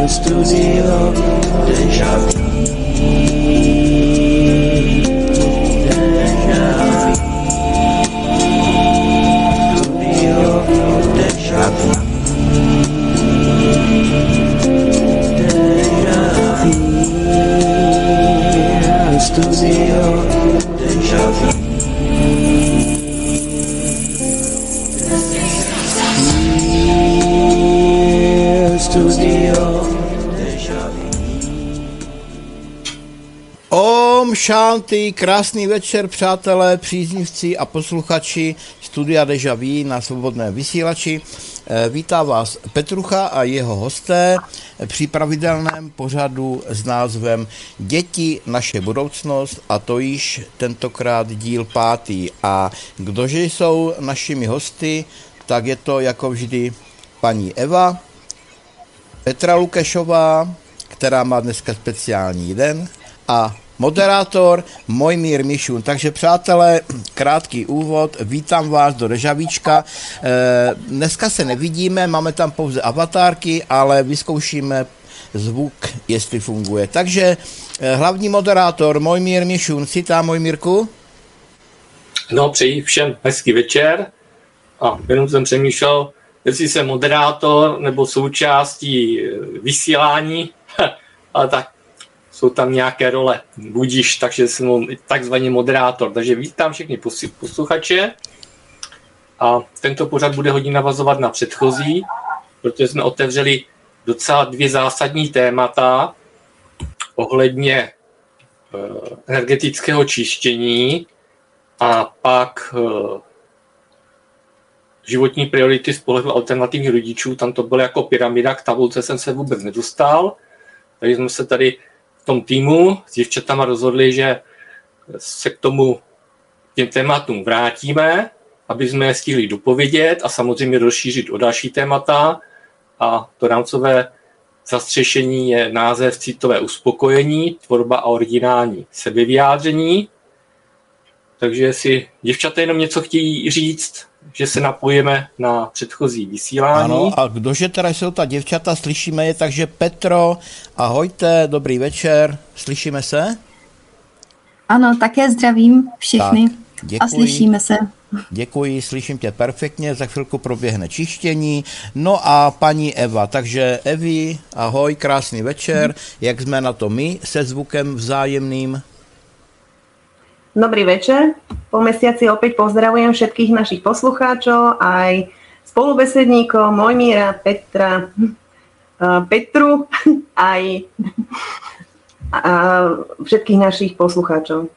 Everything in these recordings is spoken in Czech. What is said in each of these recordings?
Studio Deja Om Shanti, krásný večer, přátelé, příznivci a posluchači Studia Deja Vu na svobodném vysílači. Vítá vás Petrucha a jeho hosté při pravidelném pořadu s názvem Děti, naše budoucnost, a to již tentokrát díl 5. A kdože jsou našimi hosty, tak je to jako vždy paní Eva, Petra Lukešová, která má dneska speciální den, a moderátor Mojmír Mišun. Takže přátelé, krátký úvod, vítám vás do Dežavíčka. Dneska se nevidíme, máme tam pouze avatárky, ale vyzkoušíme zvuk, jestli funguje. Takže hlavní moderátor Mojmír Mišun, jsi tam, Mojmírku? No, přeji všem hezký večer a jenom jsem přemýšlel, jestli jsem moderátor nebo součástí vysílání, ale tak jsou tam nějaké role, budíš, takže jsem takzvaný moderátor. Takže vítám všechny posluchače a tento pořad bude hodně navazovat na předchozí, protože jsme otevřeli docela 2 zásadní témata ohledně energetického čištění a pak životní priority z pohledu alternativních rodičů. Tam to bylo jako pyramida, k tabulce jsem se vůbec nedostal, takže jsme se tady v tom týmu s děvčatama rozhodli, že se k těm tématům vrátíme, aby jsme je stihli dopovědět a samozřejmě rozšířit o další témata. A to rámcové zastřešení je název Citové uspokojení, tvorba a originální sebevyjádření. Takže jestli děvčata jenom něco chtějí říct, že se napojíme na předchozí vysílání. Ano, a kdože teda jsou ta děvčata, slyšíme je, takže Petro, ahojte, dobrý večer, slyšíme se? Ano, také zdravím všechny tak, a slyšíme se. Děkuji, slyším tě perfektně, za chvilku proběhne čištění. No a paní Eva, takže Evi, ahoj, krásný večer, jak jsme na to my se zvukem vzájemným? Dobrý večer. Po mesiaci opäť pozdravujem všetkých našich poslucháčov, aj spolubesedníkov Mojmíra, Petra, Petru, aj všetkých našich poslucháčov.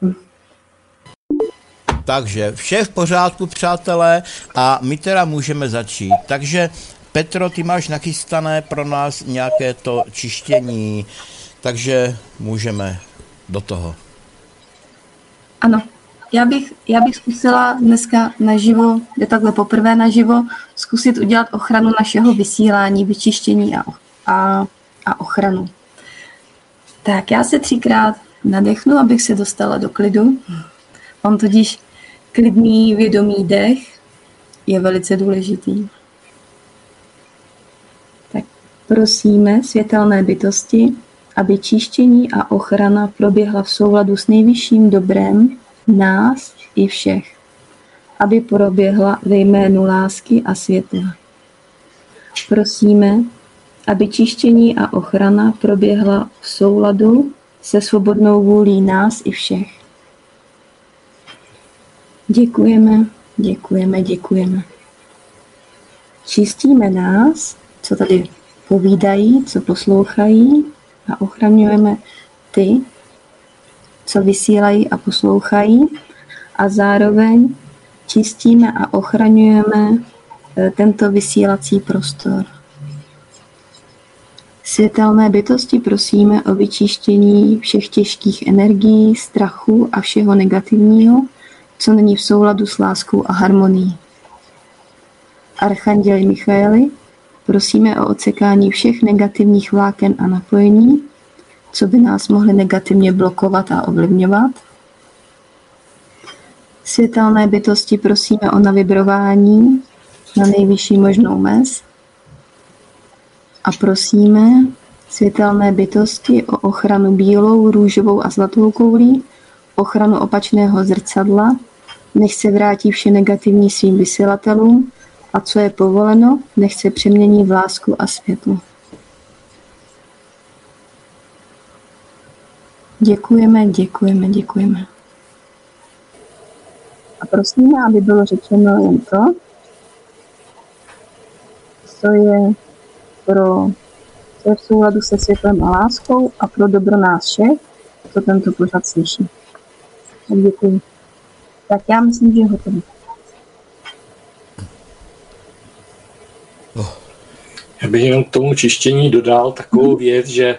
Takže vše v pořádku, přátelé, a my teda můžeme začít. Takže Petro, ty máš nachystané pro nás nějaké to čištění, takže můžeme do toho. Ano, já bych zkusila dneska naživo, je takhle poprvé naživo, zkusit udělat ochranu našeho vysílání, vyčištění a ochranu. Tak já se 3krát nadechnu, abych se dostala do klidu. On totiž klidný, vědomý dech je velice důležitý. Tak prosíme světelné bytosti, aby čištění a ochrana proběhla v souladu s nejvyšším dobrem nás i všech. Aby proběhla ve jménu lásky a světla. Prosíme, aby čištění a ochrana proběhla v souladu se svobodnou vůlí nás i všech. Děkujeme, děkujeme, děkujeme. Čistíme nás, co tady povídají, co poslouchají, a ochraňujeme ty, co vysílají a poslouchají, a zároveň čistíme a ochraňujeme tento vysílací prostor. Světelné bytosti prosíme o vyčištění všech těžkých energií, strachu a všeho negativního, co není v souladu s láskou a harmonií. Archanděli Michaeli, prosíme o odsekání všech negativních vláken a napojení, co by nás mohly negativně blokovat a ovlivňovat. Světelné bytosti prosíme o navibrování na nejvyšší možnou mez a prosíme, světelné bytosti o ochranu bílou, růžovou a zlatou koulí, ochranu opačného zrcadla, nech se vrátí vše negativní svým vysílatelům a co je povoleno, nech se přemění v lásku a světlo. Děkujeme, děkujeme, děkujeme. A prosíme, aby bylo řečeno jen to, co je v souladu se světlem a láskou a pro dobro nás všech, co tento pořad slyší. Tak děkuji. Tak já myslím, že je hotový. Já bych jenom k tomu čištění dodal takovou věc, že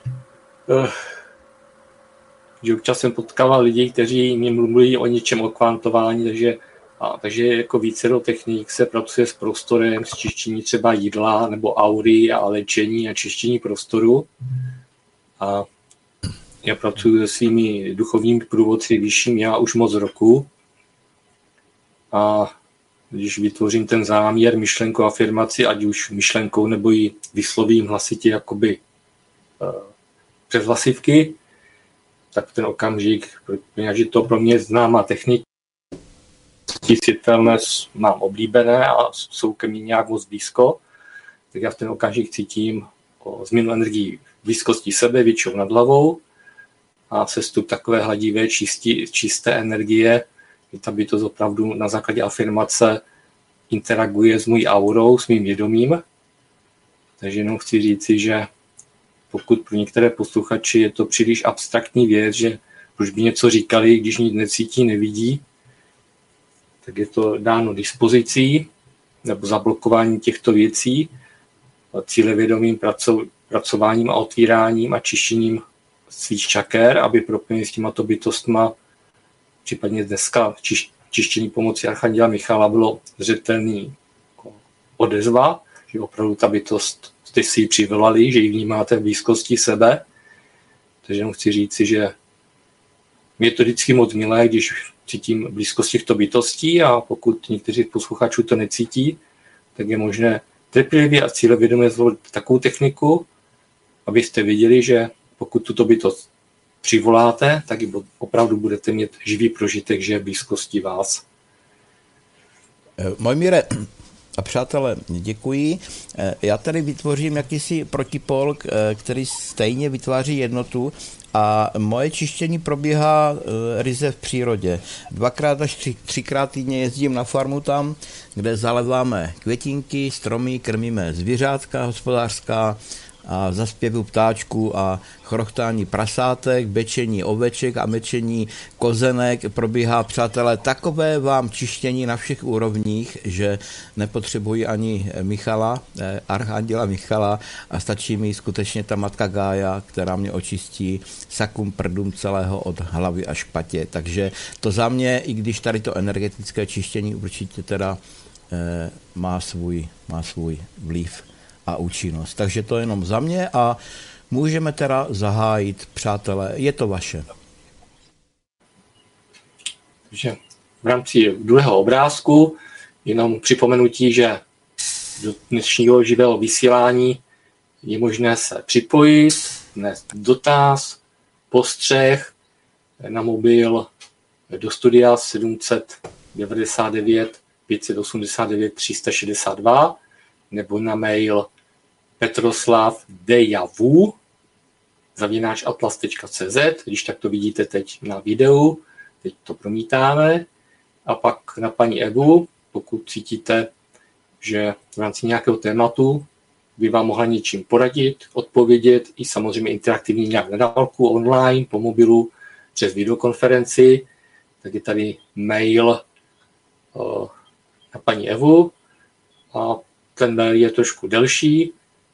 občas jsem potkával lidi, kteří mě mluví o něčem o kvantování, takže jako vícero technik se pracuje s prostorem, s čištění třeba jídla nebo aury a léčení a čištění prostoru. A já pracuji se svými duchovními průvodci vyšším já už moc roku. A když vytvořím ten záměr, myšlenku, afirmaci, ať už myšlenkou nebo ji vyslovím hlasitě jakoby přes hlasivky, tak ten okamžik, protože to pro mě známá technika, světelné mám oblíbené a jsou ke mně nějak moc blízko, tak já v ten okamžik cítím změnu energii blízkosti sebe, většinou nad hlavou a sestup takové hladivé, čisté energie, kdy ta bytost opravdu na základě afirmace interaguje s mojí aurou, s mým vědomím. Takže jenom chci říci, že pokud pro některé posluchači je to příliš abstraktní věc, že už by něco říkali, když nic necítí, nevidí, tak je to dáno dispozicí nebo zablokování těchto věcí, cílevědomým pracováním a otvíráním a čištěním svých čaker, aby propojení s těmato bytostma, případně dneska čištění pomocí Archanděla Michala bylo zřetelný odezva, že opravdu ta bytost, jste si ji přivolali, že ji vnímáte v blízkosti sebe. Takže jenom chci říci, že mě je to vždycky moc milé, když cítím blízkost těchto bytostí a pokud někteří posluchačů to necítí, tak je možné trpělivě a cílevědomě zvolit takovou techniku, abyste viděli, že pokud tuto bytost přivoláte, tak opravdu budete mít živý prožitek, že je v blízkosti vás. Mojmíre a přátelé, děkuji. Já tady vytvořím jakýsi protipol, který stejně vytváří jednotu a moje čištění probíhá ryze v přírodě. 2x až 3x týdně jezdím na farmu tam, kde zaleváme květinky, stromy, krmíme zvířátka hospodářská a za zpěvu ptáčků a chrochtání prasátek, bečení oveček a mečení kozenek probíhá, přátelé, takové vám čištění na všech úrovních, že nepotřebuji ani Michala, Archanděla Michala a stačí mi skutečně ta matka Gája, která mě očistí sakum prdum celého od hlavy až k patě. Takže to za mě, i když tady to energetické čištění určitě teda má svůj vliv a účinnost. Takže to jenom za mě a můžeme teda zahájit, přátelé, je to vaše. Takže v rámci druhého obrázku jenom připomenutí, že do dnešního živého vysílání je možné se připojit, dnes dotaz, postřeh na mobil do studia 799 589 362 nebo na mail petroslav.dejavu@atlas.cz, když tak to vidíte teď na videu, teď to promítáme. A pak na paní Evu, pokud cítíte, že v rámci nějakého tématu by vám mohla něčím poradit, odpovědět i samozřejmě interaktivně nějak na dálku, online, po mobilu, přes videokonferenci, tak je tady mail na paní Evu a ten mail je trošku delší.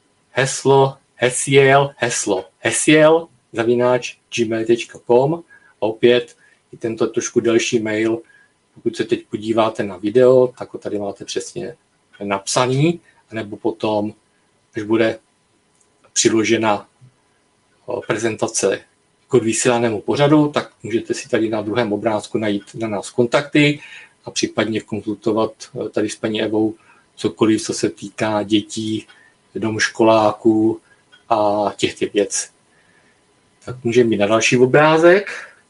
hesiel@gmail.com a opět i tento trošku delší mail, pokud se teď podíváte na video, tak ho tady máte přesně napsaný, nebo potom, až bude přiložena prezentace k vysílanému pořadu, tak můžete si tady na druhém obrázku najít na nás kontakty a případně konzultovat tady s paní Evou cokoliv, co se týká dětí, domškoláků, a těch věcí. Tak můžeme jít na další obrázek.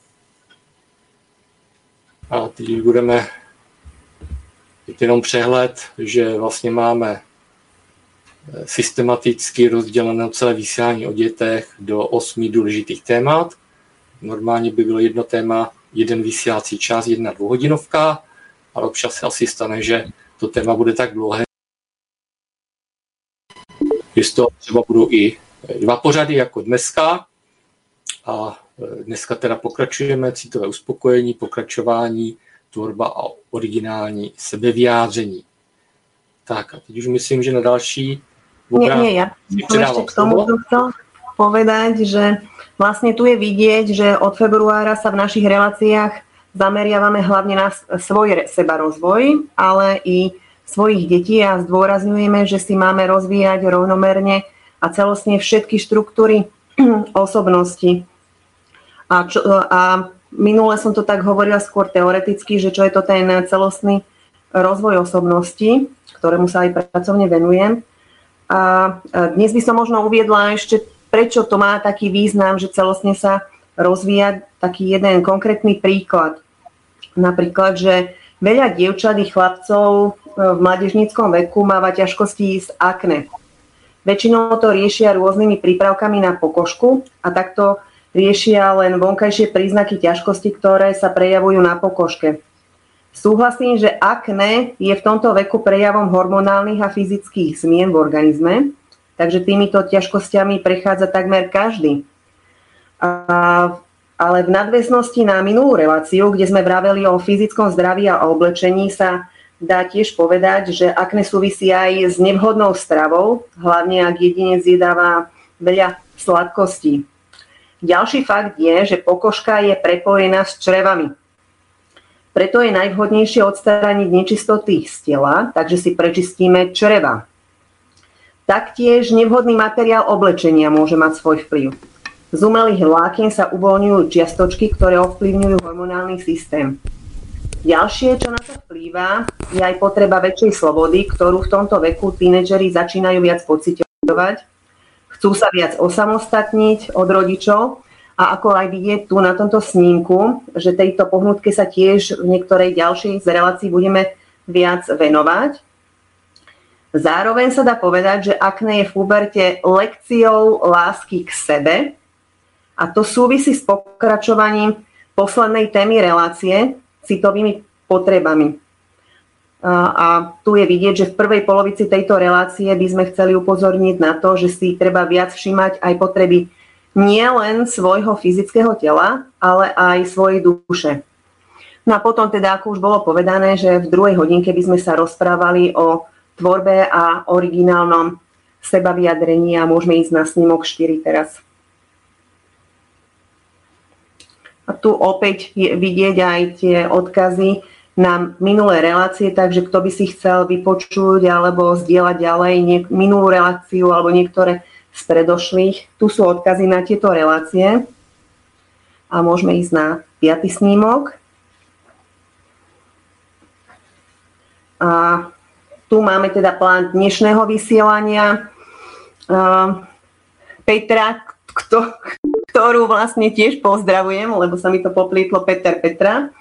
A teď budeme jenom přehled, že vlastně máme systematicky rozdělené celé vysílání o dětech do 8 důležitých témat. Normálně by bylo jedno téma, jeden vysílací čas, 1 dvouhodinovka, ale občas se asi stane, že to téma bude tak dlouhé, že z toho třeba budou i 2 pořady jako dneska. A dneska teda pokračujeme citové uspokojení, pokračování, tvorba a originální sebevyjádření. Tak a teď už myslím, že na další obrázek. Ja som ešte k tomu chcel povedať, že vlastne tu je vidieť, že od februára sa v našich reláciách zameriavame hlavne na svoj sebarozvoj, ale i svojich detí a zdôrazňujeme, že si máme rozvíjať rovnomerne a celostne všetky štruktúry osobnosti. A minule som to tak hovorila skôr teoreticky, že čo je to ten celostný rozvoj osobnosti, ktorému sa aj pracovne venujem. A dnes by som možno uviedla ešte, prečo to má taký význam, že celostne sa rozvíja taký jeden konkrétny príklad. Napríklad, že veľa dievčat i chlapcov v mládežníckom veku máva ťažkosti s akné. Väčšinou to riešia rôznymi prípravkami na pokožku a takto riešia len vonkajšie príznaky ťažkosti, ktoré sa prejavujú na pokožke. Súhlasím, že akné je v tomto veku prejavom hormonálnych a fyzických zmien v organizme, takže týmito ťažkosťami prechádza takmer každý. Ale v nadväznosti na minulú reláciu, kde sme vraveli o fyzickom zdraví a oblečení, sa dá tiež povedať, že akné súvisí aj s nevhodnou stravou, hlavne ak jedinec jedáva veľa sladkostí. Ďalší fakt je, že pokožka je prepojená s črevami. Preto je najvhodnejšie odstrániť nečistoty z tela, takže si prečistíme čreva. Taktiež nevhodný materiál oblečenia môže mať svoj vplyv. Z umelých vlákien sa uvoľňujú čiastočky, ktoré ovplyvňujú hormonálny systém. Ďalšie, čo na to vplýva, je aj potreba väčšej slobody, ktorú v tomto veku tínedžeri začínajú viac pociťovať. Chcú sa viac osamostatniť od rodičov a ako aj vidieť tu na tomto snímku, že tejto pohnutke sa tiež v niektorej ďalšej z relácií budeme viac venovať. Zároveň sa dá povedať, že akné je v puberte lekciou lásky k sebe a to súvisí s pokračovaním poslednej témy relácie citovými potrebami. A tu je vidieť, že v prvej polovici tejto relácie by sme chceli upozorniť na to, že si treba viac všímať aj potreby nie len svojho fyzického tela, ale aj svojej duše. No a potom teda, ako už bolo povedané, že v druhej hodinke by sme sa rozprávali o tvorbe a originálnom sebavyjadrení a môžeme ísť na snímok 4 teraz. A tu opäť je vidieť aj tie odkazy na minulé relácie, takže kto by si chcel vypočuť alebo zdieľať ďalej minulú reláciu alebo niektoré z predošlých, tu sú odkazy na tieto relácie a môžeme ísť na 5. snímok. A tu máme teda plán dnešného vysielania. Petra, ktorú vlastne tiež pozdravujem, lebo sa mi to poplietlo Petra.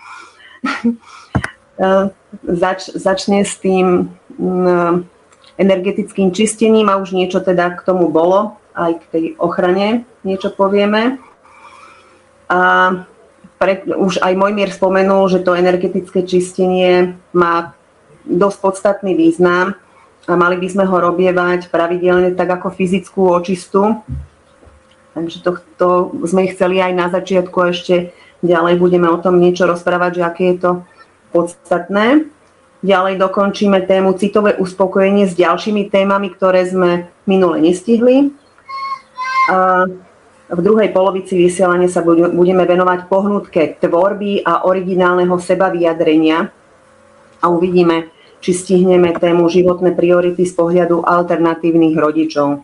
Začne s tým energetickým čistením a už niečo teda k tomu bolo, aj k tej ochrane niečo povieme. A už aj Mojmír spomenul, že to energetické čistenie má dosť podstatný význam a mali by sme ho robievať pravidelne tak ako fyzickú očistu. Takže to sme chceli aj na začiatku, ešte ďalej budeme o tom niečo rozprávať, že aké je to podstatné. Ďalej dokončíme tému citové uspokojenie s ďalšími témami, ktoré sme minule nestihli. A v druhej polovici vysielania sa budeme venovať pohnutke tvorby a originálneho sebavyjadrenia a uvidíme, či stihneme tému životné priority z pohľadu alternatívnych rodičov.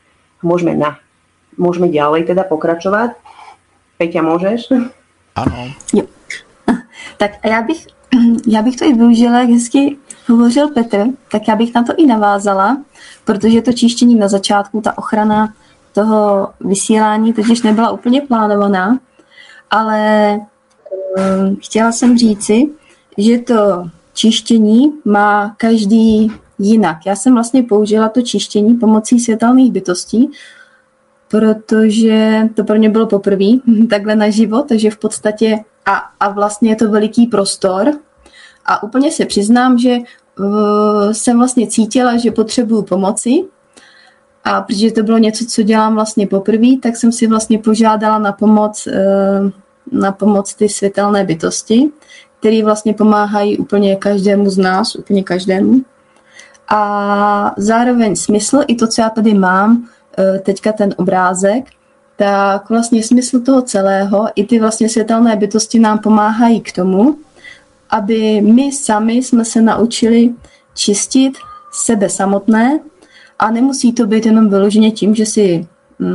Môžeme ďalej teda pokračovať. Peťa, môžeš? Ano. Jo. Tak a já bych to i využila, jak hezky hovořil Petr, tak já bych na to i navázala, protože to čištění na začátku, ta ochrana toho vysílání totiž nebyla úplně plánovaná, ale chtěla jsem říci, že to čištění má každý jinak. Já jsem vlastně použila to čištění pomocí světelných bytostí, protože to pro mě bylo poprvé takhle naživo, takže v podstatě a vlastně je to veliký prostor a úplně se přiznám, že jsem vlastně cítila, že potřebuju pomoci a protože to bylo něco, co dělám vlastně poprvé, tak jsem si vlastně požádala na pomoc ty světelné bytosti, které vlastně pomáhají úplně každému z nás, úplně každému. A zároveň smysl, i to, co já tady mám, teďka ten obrázek, tak vlastně smysl toho celého, i ty vlastně světelné bytosti nám pomáhají k tomu, aby my sami jsme se naučili čistit sebe samotné a nemusí to být jenom vyloženě tím, že si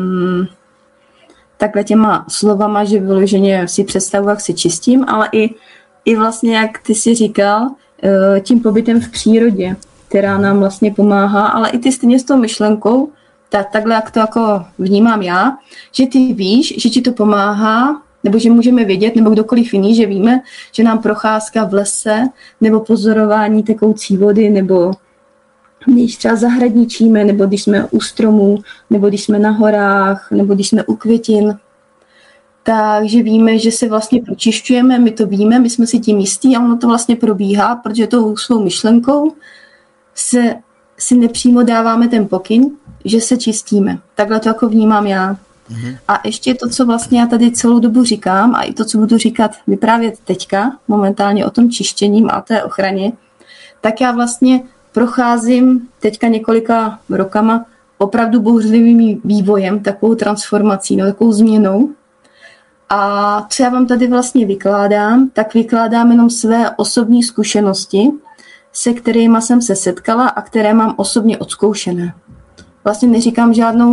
takhle těma slovama, že vyloženě si představuji, jak si čistím, ale i vlastně, jak ty si říkal, tím pobytem v přírodě, která nám vlastně pomáhá, ale i ty stejně s tou myšlenkou, takhle, jak to jako vnímám já, že ty víš, že ti to pomáhá, nebo že můžeme vědět, nebo kdokoliv jiný, že víme, že nám procházka v lese, nebo pozorování tekoucí vody, nebo když třeba zahradničíme, nebo když jsme u stromů, nebo když jsme na horách, nebo když jsme u květin, takže víme, že se vlastně pročišťujeme, my to víme, my jsme si tím jistí a ono to vlastně probíhá, protože tou svou myšlenkou si nepřímo dáváme ten pokyn, že se čistíme. Takhle to jako vnímám já. A ještě to, co vlastně já tady celou dobu říkám a i to, co budu říkat, vyprávět teďka, momentálně o tom čištěním a té ochraně, tak já vlastně procházím teďka několika rokama opravdu bouřlivým vývojem, takovou transformací, no, takovou změnou. A co já vám tady vlastně vykládám, tak vykládám jenom své osobní zkušenosti, se kterými jsem se setkala a které mám osobně odzkoušené. Vlastně neříkám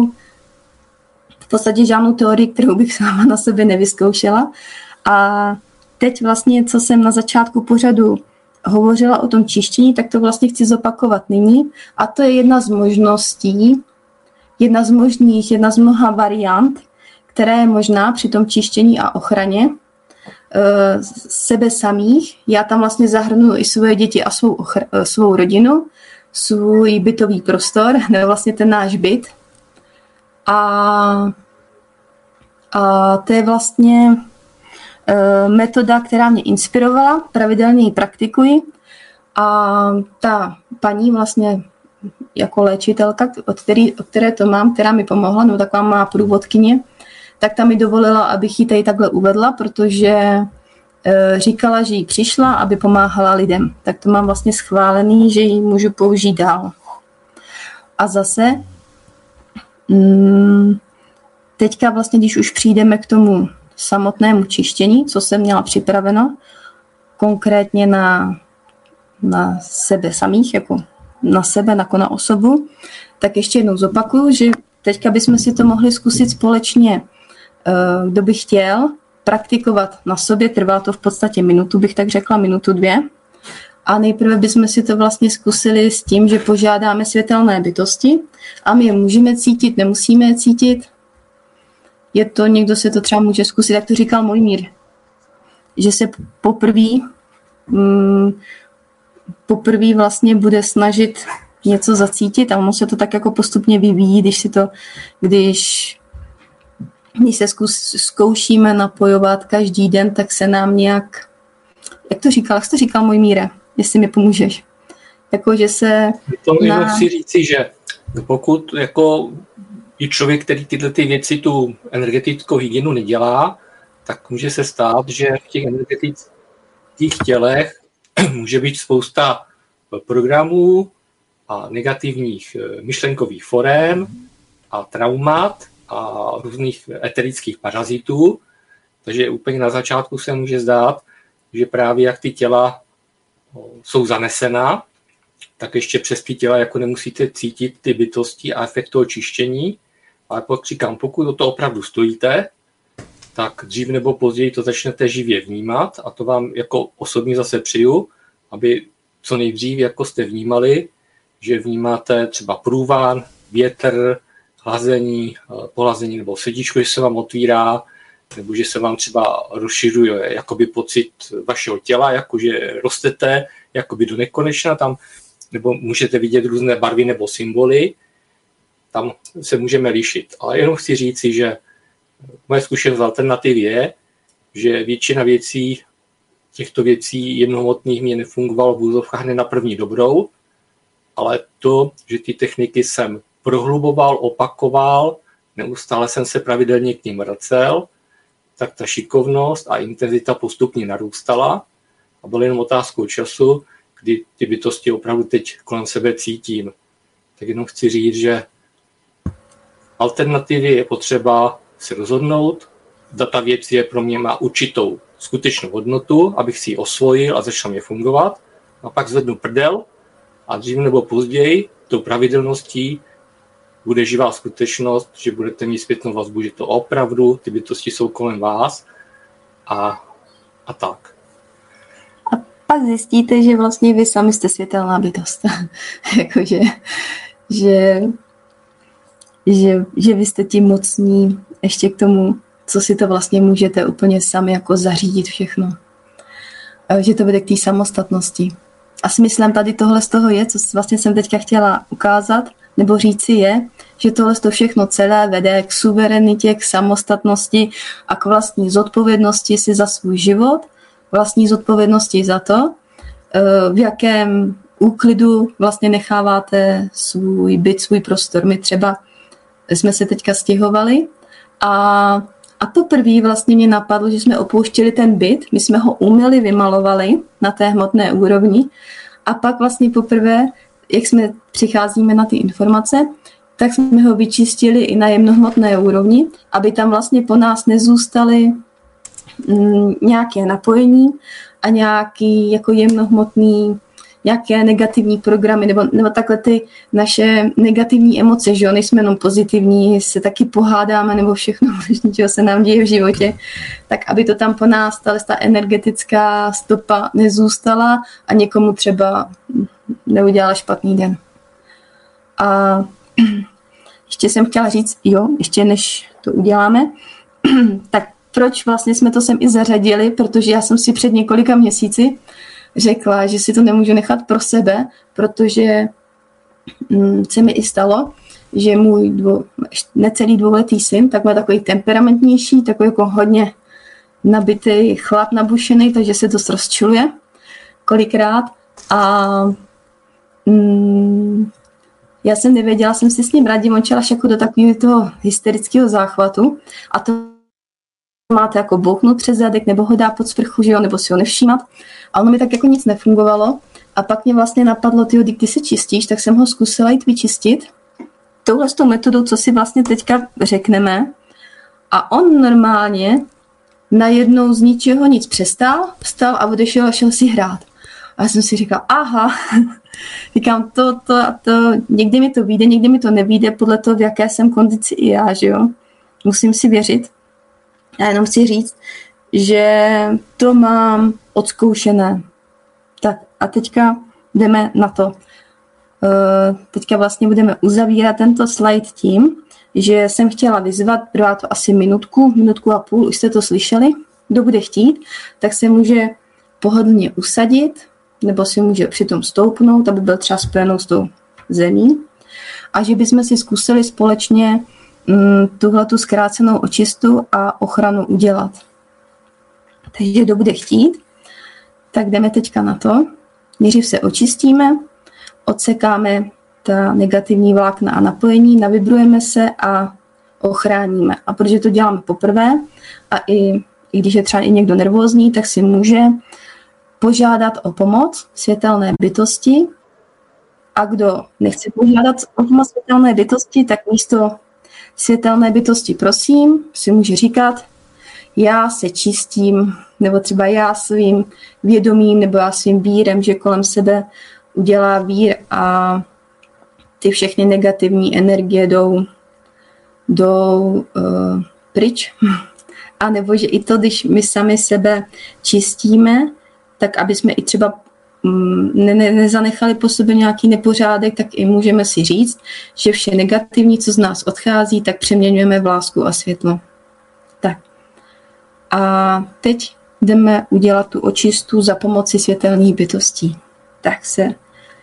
v podstatě žádnou teorii, kterou bych sama na sebe nevyzkoušela. A teď vlastně, co jsem na začátku pořadu hovořila o tom čištění, tak to vlastně chci zopakovat nyní. A to je jedna z možností, jedna z mnoha variant, která je možná při tom čištění a ochraně sebe samých. Já tam vlastně zahrnuju i svoje děti a svou rodinu, svůj bytový prostor, nebo vlastně ten náš byt. A to je vlastně metoda, která mě inspirovala, pravidelně ji praktikuji. A ta paní vlastně jako léčitelka, od které to mám, která mi pomohla, no taková má průvodkyně, tak ta mi dovolila, abych ji tady takhle uvedla, protože říkala, že jí přišla, aby pomáhala lidem. Tak to mám vlastně schválený, že ji můžu použít dál. A zase teďka vlastně, když už přijdeme k tomu samotnému čištění, co jsem měla připraveno, konkrétně na sebe samých, jako na sebe, jako na osobu, tak ještě jednou zopakuju, že teďka bychom si to mohli zkusit společně, kdo by chtěl praktikovat na sobě, trvá to v podstatě minutu, bych tak řekla, minutu, 2. A nejprve bychom si to vlastně zkusili s tím, že požádáme světelné bytosti a my je můžeme cítit, nemusíme je cítit. Je to, někdo se to třeba může zkusit, jak to říkal Mojmír, že se poprvé vlastně bude snažit něco zacítit a ono se to tak jako postupně vyvíjí, když se zkoušíme napojovat každý den, tak se nám nějak, jak to říkal Mojmíre, jestli mi pomůžeš. Jako, že se... To chci říci, že pokud jako je člověk, který tyhle ty věci, tu energetickou hygienu nedělá, tak může se stát, že v těch energetických tělech může být spousta programů a negativních myšlenkových forem a traumat a různých eterických parazitů. Takže úplně na začátku se může zdát, že právě jak ty těla jsou zanesená, tak ještě přes ty těla jako nemusíte cítit ty bytosti a efekt toho čištění. Ale pak říkám, pokud o to opravdu stojíte, tak dřív nebo později to začnete živě vnímat a to vám jako osobně zase přeju, aby co nejdřív jako jste vnímali, že vnímáte třeba průvan, větr, hlazení, pohlazení nebo srdíčko, že se vám otvírá, nebo že se vám třeba rozšiřuje jakoby pocit vašeho těla, jakože rostete jakoby do nekonečna tam, nebo můžete vidět různé barvy nebo symboly, tam se můžeme lišit. Ale jenom chci říci, že moje zkušenost alternativy je, že většina věcí, těchto věcí jednohmotných mě nefungovalo v úzovkách hned na první dobrou, ale to, že ty techniky jsem prohluboval, opakoval, neustále jsem se pravidelně k ním vracel, tak ta šikovnost a intenzita postupně narůstala a bylo jenom otázkou času, kdy ty bytosti opravdu teď kolem sebe cítím. Tak jenom chci říct, že alternativy je potřeba se rozhodnout, zda ta věc je pro mě má určitou skutečnou hodnotu, abych si ji osvojil a začal mě fungovat, a pak zvednu prdel a dřív nebo později tou pravidelností bude živá skutečnost, že budete mít zpětnou vazbu, že to opravdu ty bytosti jsou kolem vás a tak. A pak zjistíte, že vlastně vy sami jste světelná bytost. Jakože, že vy jste tím mocní ještě k tomu, co si to vlastně můžete úplně sami jako zařídit všechno. Že to bude k té samostatnosti. A smyslem tady tohle z toho je, co vlastně jsem teďka chtěla ukázat, nebo říci je, že tohle to všechno celé vede k suverenitě, k samostatnosti a k vlastní zodpovědnosti si za svůj život, vlastní zodpovědnosti za to, v jakém úklidu vlastně necháváte svůj byt, svůj prostor. My třeba jsme se teďka stěhovali a poprvé vlastně mě napadlo, že jsme opouštěli ten byt, my jsme ho umyli, vymalovali na té hmotné úrovni a pak vlastně poprvé, jak jsme přicházíme na ty informace, tak jsme ho vyčistili i na jemnohmotné úrovni, aby tam vlastně po nás nezůstaly nějaké napojení a nějaký jako jemnohmotný, nějaké negativní programy, nebo takhle ty naše negativní emoce, že jo, nejsme jenom pozitivní, se taky pohádáme, nebo všechno, čeho se nám děje v životě, tak aby to tam po nás, ta energetická stopa nezůstala a někomu třeba neudělala špatný den. A ještě jsem chtěla říct, ještě než to uděláme, tak proč vlastně jsme to sem i zařadili, protože já jsem si před několika měsíci řekla, že si to nemůžu nechat pro sebe, protože se mi i stalo, že můj necelý 2letý syn, tak má takový temperamentnější, takový jako hodně nabitý chlap nabušený, takže se dost rozčiluje kolikrát a já jsem nevěděla, jsem si s ním radím, on čel až jako do takového toho hysterického záchvatu a to máte jako bouchnout přes zadek, nebo ho dá pod sprchu, že jo, nebo si ho nevšímat. A ono mi tak jako nic nefungovalo. A pak mě vlastně napadlo, když ty se čistíš, tak jsem ho zkusila jít vyčistit. Touhle s tou metodou, co si vlastně teďka řekneme. A on normálně najednou z ničeho nic přestal, vstal a odešel a šel si hrát. A já jsem si říkala, aha, říkám, to, někdy mi to vyjde, někdy mi to nevyjde, podle toho, v jaké jsem kondici i já, že jo. Musím si věřit. Já jenom chci říct, že to mám odzkoušené. Tak a teďka jdeme na to. Teďka vlastně budeme uzavírat tento slide tím, že jsem chtěla vyzvat, trvá to asi minutku a půl, už jste to slyšeli, kdo bude chtít, tak se může pohodlně usadit, nebo si může přitom stoupnout, aby byl třeba spojenou s tou zemí. A že bychom si zkusili společně tuhletu zkrácenou očistu a ochranu udělat. Takže kdo bude chtít, tak jdeme teďka na to. Nejdřív se očistíme, odsekáme ta negativní vlákna a napojení, navibrujeme se a ochráníme. A protože to děláme poprvé a i když je třeba i někdo nervózní, tak si může požádat o pomoc světelné bytosti. A kdo nechce požádat o pomoc světelné bytosti, tak místo světelné bytosti, prosím, si může říkat, já se čistím, nebo třeba já svým vědomím, nebo já svým vírem, že kolem sebe udělá vír a ty všechny negativní energie jdou pryč. A nebo že i to, když my sami sebe čistíme, tak aby jsme i třeba nezanechali po sobě nějaký nepořádek, tak i můžeme si říct, že vše negativní, co z nás odchází, tak přeměňujeme v lásku a světlo. Tak. A teď jdeme udělat tu očistu za pomoci světelných bytostí. Tak se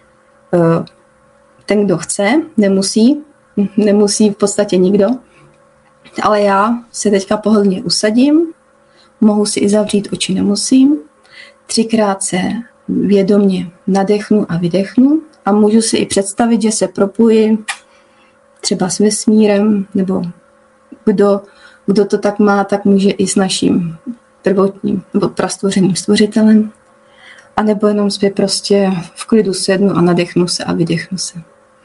ten, kdo chce, nemusí v podstatě nikdo, ale já se teďka pohodlně usadím, mohu si i zavřít oči, nemusím. 3krát se vědomě nadechnu a vydechnu a můžu si i představit, že se propojí třeba s vesmírem, nebo kdo to tak má, tak může i s naším prvotním nebo prastvořeným stvořitelem, a nebo jenom si prostě v klidu sednu a nadechnu se a vydechnu se.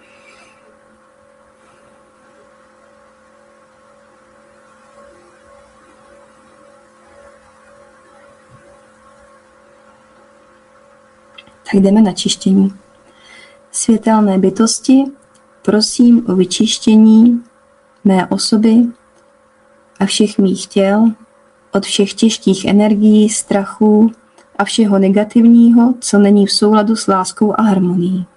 Tak jdeme na čištění. Světelné bytosti, prosím o vyčištění mé osoby a všech mých těl od všech těžkých energií, strachů a všeho negativního, co není v souladu s láskou a harmonií.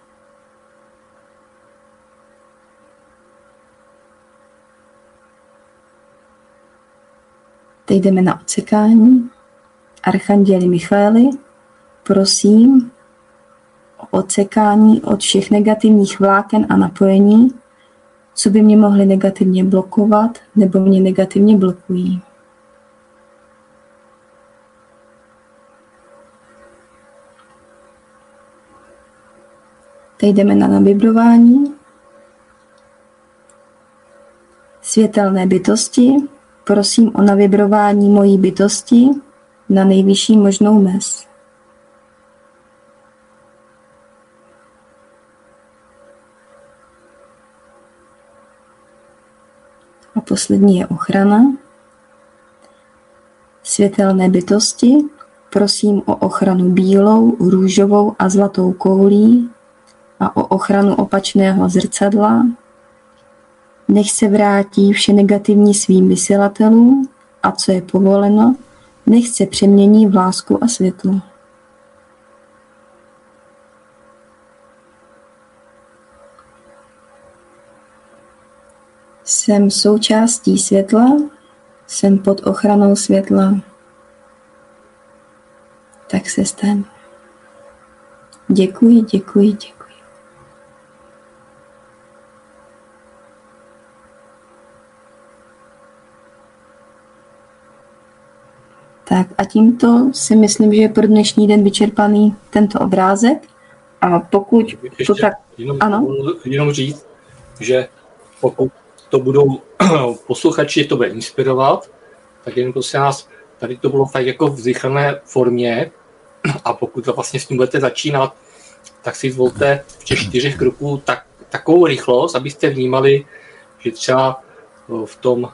Teď jdeme na odsekání. Archanděli Michaeli, prosím o odsekání od všech negativních vláken a napojení, co by mě mohly negativně blokovat nebo mě negativně blokují. Teď jdeme na navibrování. Světelné bytosti, prosím o navibrování mojí bytosti na nejvyšší možnou mez. A poslední je ochrana. Světelné bytosti, prosím o ochranu bílou, růžovou a zlatou koulí a o ochranu opačného zrcadla. Nech se vrátí vše negativní svým vysílatelům a co je povoleno, nech se přemění v lásku a světlo. Jsem součástí světla, jsem pod ochranou světla. Tak se staň. Děkuji, děkuji, děkuji. Tak a tímto si myslím, že je pro dnešní den vyčerpaný tento obrázek. A pokud to tak... Jenom říct, že pokud to budou posluchači, to bude inspirovat, tak jenom prosím nás, tady to bylo tak jako v zrychlené formě, a pokud to vlastně s tím budete začínat, tak si zvolte v těch 4 kroků takovou rychlost, abyste vnímali, že třeba v tom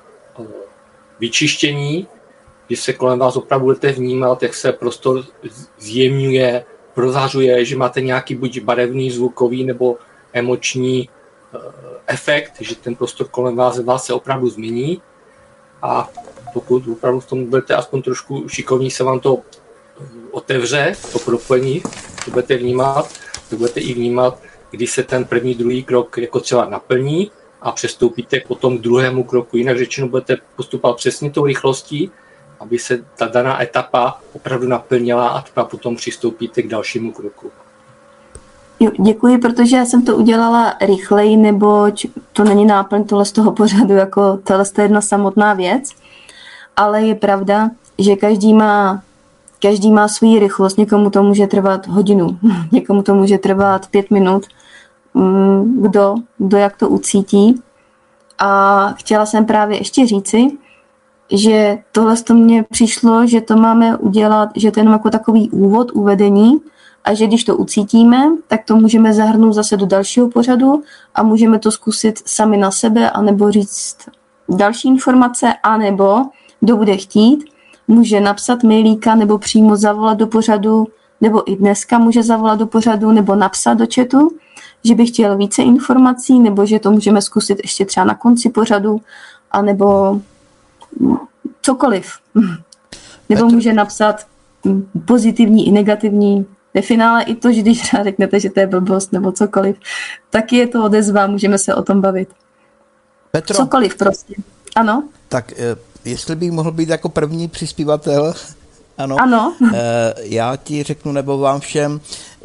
vyčištění, když se kolem vás opravdu budete vnímat, jak se prostor zjemňuje, prozařuje, že máte nějaký buď barevný, zvukový nebo emoční efekt, že ten prostor kolem vás se opravdu změní, a pokud opravdu v tom budete aspoň trošku šikovní, se vám to otevře, to propojení, to budete vnímat, to budete i vnímat, když se ten první, druhý krok jako třeba naplní a přestoupíte potom k druhému kroku. Jinak řečeno budete postupovat přesně tou rychlostí, aby se ta daná etapa opravdu naplnila, a třeba potom přistoupíte k dalšímu kroku. Jo, děkuji, protože já jsem to udělala rychleji, neboť to není náplň tohle z toho pořadu, jako tohle je jedna samotná věc, ale je pravda, že každý má svou rychlost, někomu to může trvat hodinu, někomu to může trvat 5 minut, kdo jak to ucítí. A chtěla jsem právě ještě říci, že tohle to mně přišlo, že to máme udělat, že to je jenom jako takový úvod, uvedení, a že když to ucítíme, tak to můžeme zahrnout zase do dalšího pořadu a můžeme to zkusit sami na sebe, anebo říct další informace, anebo kdo bude chtít, může napsat mailíka nebo přímo zavolat do pořadu, nebo i dneska může zavolat do pořadu, nebo napsat do chatu, že by chtěl více informací, nebo že to můžeme zkusit ještě třeba na konci pořadu, anebo cokoliv. Nebo může napsat pozitivní i negativní ve finále i to, že když řeknete, že to je blbost nebo cokoliv, taky je to odezva, můžeme se o tom bavit. Petro, cokoliv prostě. Ano? Tak jestli bych mohl být jako první přispívatel, ano. Já ti řeknu, nebo vám všem,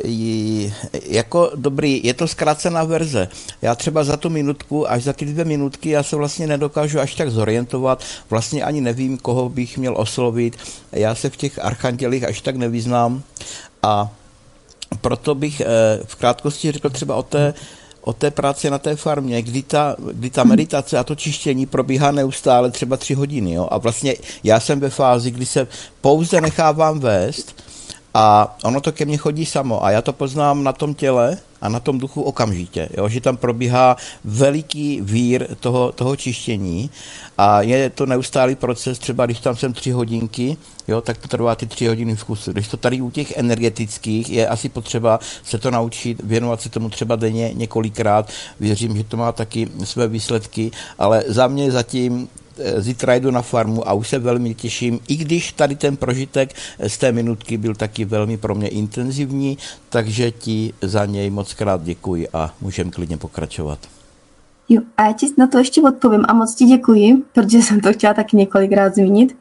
jako dobrý, je to zkrácená verze. Já třeba za tu minutku, až za ty 2 minutky, já se vlastně nedokážu až tak zorientovat, vlastně ani nevím, koho bych měl oslovit, já se v těch archandělích až tak nevyznám a proto bych v krátkosti řekl třeba o té práci na té farmě, kdy ta meditace a to čištění probíhá neustále třeba 3 hodiny. Jo? A vlastně já jsem ve fázi, kdy se pouze nechávám vést a ono to ke mně chodí samo a já to poznám na tom těle a na tom duchu okamžitě, jo? Že tam probíhá veliký vír toho čištění a je to neustálý proces, třeba když tam jsem 3 hodinky, jo, tak to trvá ty 3 hodiny v kuse. Když to tady u těch energetických je asi potřeba se to naučit, věnovat se tomu třeba denně několikrát, věřím, že to má taky své výsledky, ale za mě zatím zítra jdu na farmu a už se velmi těším, i když tady ten prožitek z té minutky byl taky velmi pro mě intenzivní, takže ti za něj moc krát děkuji a můžeme klidně pokračovat. Jo, a já ti na to ještě odpovím a moc ti děkuji, protože jsem to chtěla taky několikrát zmínit.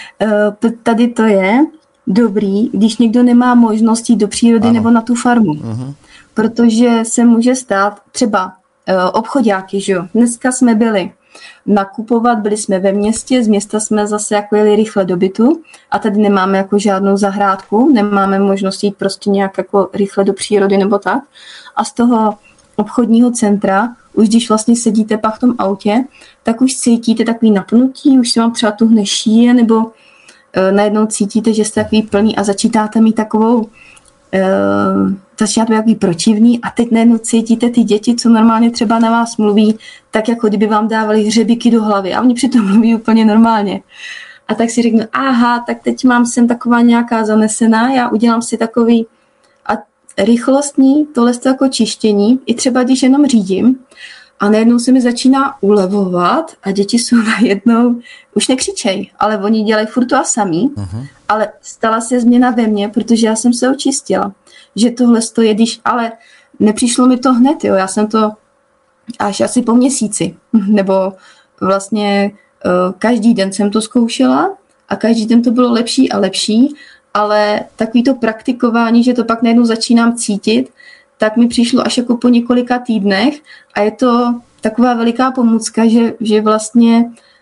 Tady to je dobrý, když někdo nemá možnost jít do přírody nebo na tu farmu, protože se může stát třeba obchoďáky, že jo. Dneska jsme byli nakupovat, byli jsme ve městě, z města jsme zase jako jeli rychle do bytu a tady nemáme jako žádnou zahrádku, nemáme možnost jít prostě nějak jako rychle do přírody nebo tak. A z toho obchodního centra, už když vlastně sedíte pak v tom autě, tak už cítíte takový napnutí, už se vám třeba tuhne šíje, nebo najednou cítíte, že jste takový plný a začítáte mít takovou začínáte být takový protivný a teď najednou cítíte ty děti, co normálně třeba na vás mluví, tak jako kdyby vám dávali hřebíky do hlavy a oni přitom mluví úplně normálně. A tak si řeknu, aha, tak teď mám sem taková nějaká zanesená, já udělám si takový a rychlostní, tohle jako čištění, i třeba když jenom řídím a najednou se mi začíná ulevovat a děti jsou najednou, už nekřičej, ale oni dělají furt to a samý, ale stala se změna ve mně, protože já jsem se očistila, že tohle je, když, ale nepřišlo mi to hned, jo, já jsem to až asi po měsíci, nebo vlastně každý den jsem to zkoušela a každý den to bylo lepší a lepší, ale takový to praktikování, že to pak najednou začínám cítit, tak mi přišlo až jako po několika týdnech a je to taková veliká pomůcka, že vlastně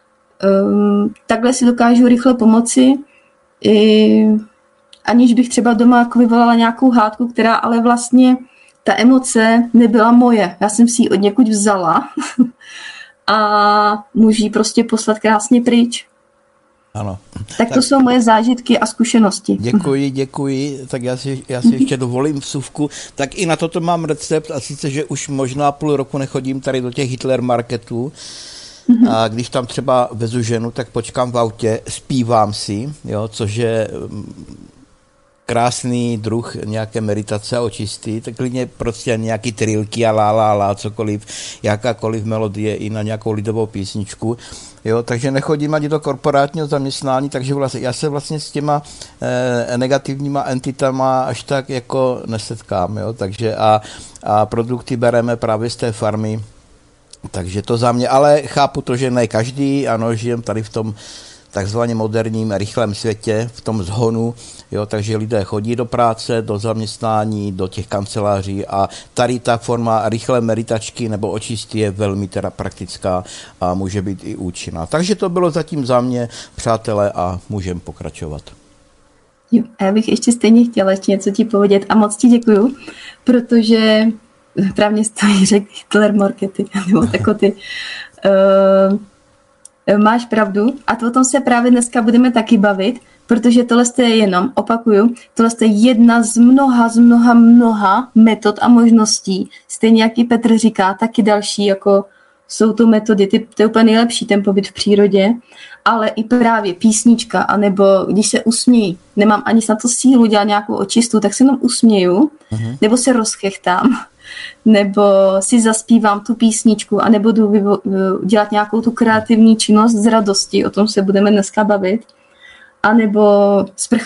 takhle si dokážu rychle pomoci, aniž bych třeba doma jako vyvolala nějakou hádku, která ale vlastně ta emoce nebyla moje. Já jsem si ji od někud vzala a můžu ji prostě poslat krásně pryč. Ano. Tak to jsou moje zážitky a zkušenosti. Děkuji. Tak já si ještě dovolím vsuvku. Tak i na toto mám recept a sice, že už možná půl roku nechodím tady do těch Hitler marketů. A když tam třeba vezu ženu, tak počkám v autě, zpívám si, jo, což je krásný druh nějaké meditace a očistý, tak klidně prostě nějaký trilky a la, cokoliv, jakákoliv melodie i na nějakou lidovou písničku. Jo, takže nechodím ani do korporátního zaměstnání, takže vlastně, já se vlastně s těma negativníma entitama až tak jako nesetkám, jo, takže a produkty bereme právě z té farmy, takže to za mě, ale chápu to, že ne každý, ano, žijem tady v tom takzvaně moderním, rychlém světě, v tom zhonu, jo, takže lidé chodí do práce, do zaměstnání, do těch kanceláří a tady ta forma rychlé meditačky nebo očisty je velmi teda praktická a může být i účinná. Takže to bylo zatím za mě, přátelé, a můžeme pokračovat. Jo, a já bych ještě stejně chtěla ještě něco ti povědět a moc ti děkuju, protože právě stojí řekl Hitler markety, nebo tako ty. Máš pravdu a to o tom se právě dneska budeme taky bavit, protože tohle je jenom, opakuju, tohle je jedna z mnoha metod a možností. Stejně jak i Petr říká, taky další, jako jsou to metody, to je úplně nejlepší ten pobyt v přírodě, ale i právě písnička, anebo když se usmějí, nemám ani na to sílu dělat nějakou očistu, tak se jenom usměju, nebo se rozchechtám, nebo si zaspívám tu písničku, anebo jdu dělat nějakou tu kreativní činnost z radosti, o tom se budeme dneska bavit, anebo sprcha,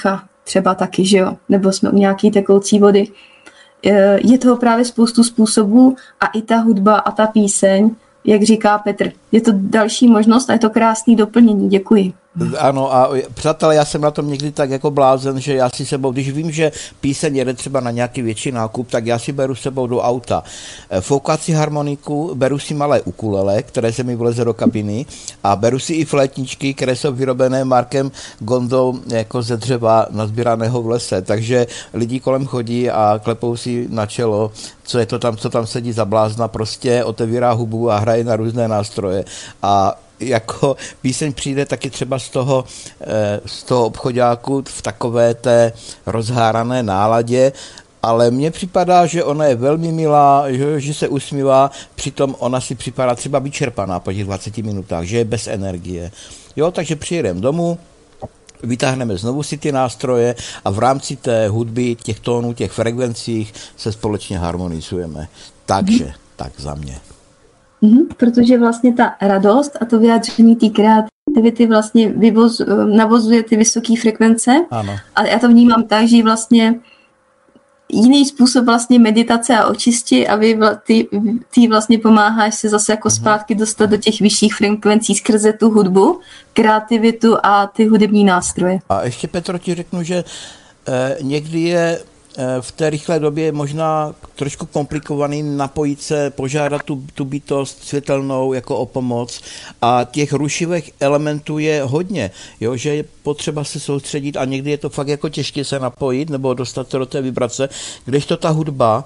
třeba taky, že jo, nebo jsme u nějaký tekoucí vody. Je toho právě spoustu způsobů a i ta hudba a ta píseň, jak říká Petr, je to další možnost a je to krásný doplnění. Děkuji. Ano a přátelé, já jsem na tom někdy tak jako blázen, že já si sebou, když vím, že píseň jede třeba na nějaký větší nákup, tak já si beru sebou do auta foukací harmoniku, beru si malé ukulele, které se mi vleze do kabiny a beru si i flétničky, které jsou vyrobené Markem Gondou jako ze dřeva nazbíraného v lese, takže lidi kolem chodí a klepou si na čelo, co tam sedí za blázna, prostě otevírá hubu a hraje na různé nástroje a jako píseň přijde taky třeba z toho obchoďáku v takové té rozhárané náladě, ale mně připadá, že ona je velmi milá, že se usmívá, přitom ona si připadá třeba vyčerpaná po těch 20 minutách, že je bez energie. Jo, takže přijedeme domů, vytáhneme znovu si ty nástroje a v rámci té hudby, těch tónů, těch frekvencích se společně harmonizujeme. Takže, tak za mě. Protože vlastně ta radost a to vyjádření té kreativity vlastně navozuje ty vysoké frekvence. Ano. Ale já to vnímám tak, že vlastně jiný způsob vlastně meditace a očisti a ty vlastně pomáháš se zase jako zpátky dostat do těch vyšších frekvencí skrze tu hudbu, kreativitu a ty hudební nástroje. A ještě Petro ti řeknu, že někdy je v té rychlé době možná trošku komplikovaný napojit se, požádat tu bytost světelnou jako o pomoc a těch rušivých elementů je hodně, jo, že je potřeba se soustředit a někdy je to fakt jako těžké se napojit nebo dostat se do té vibrace, kdežto ta hudba,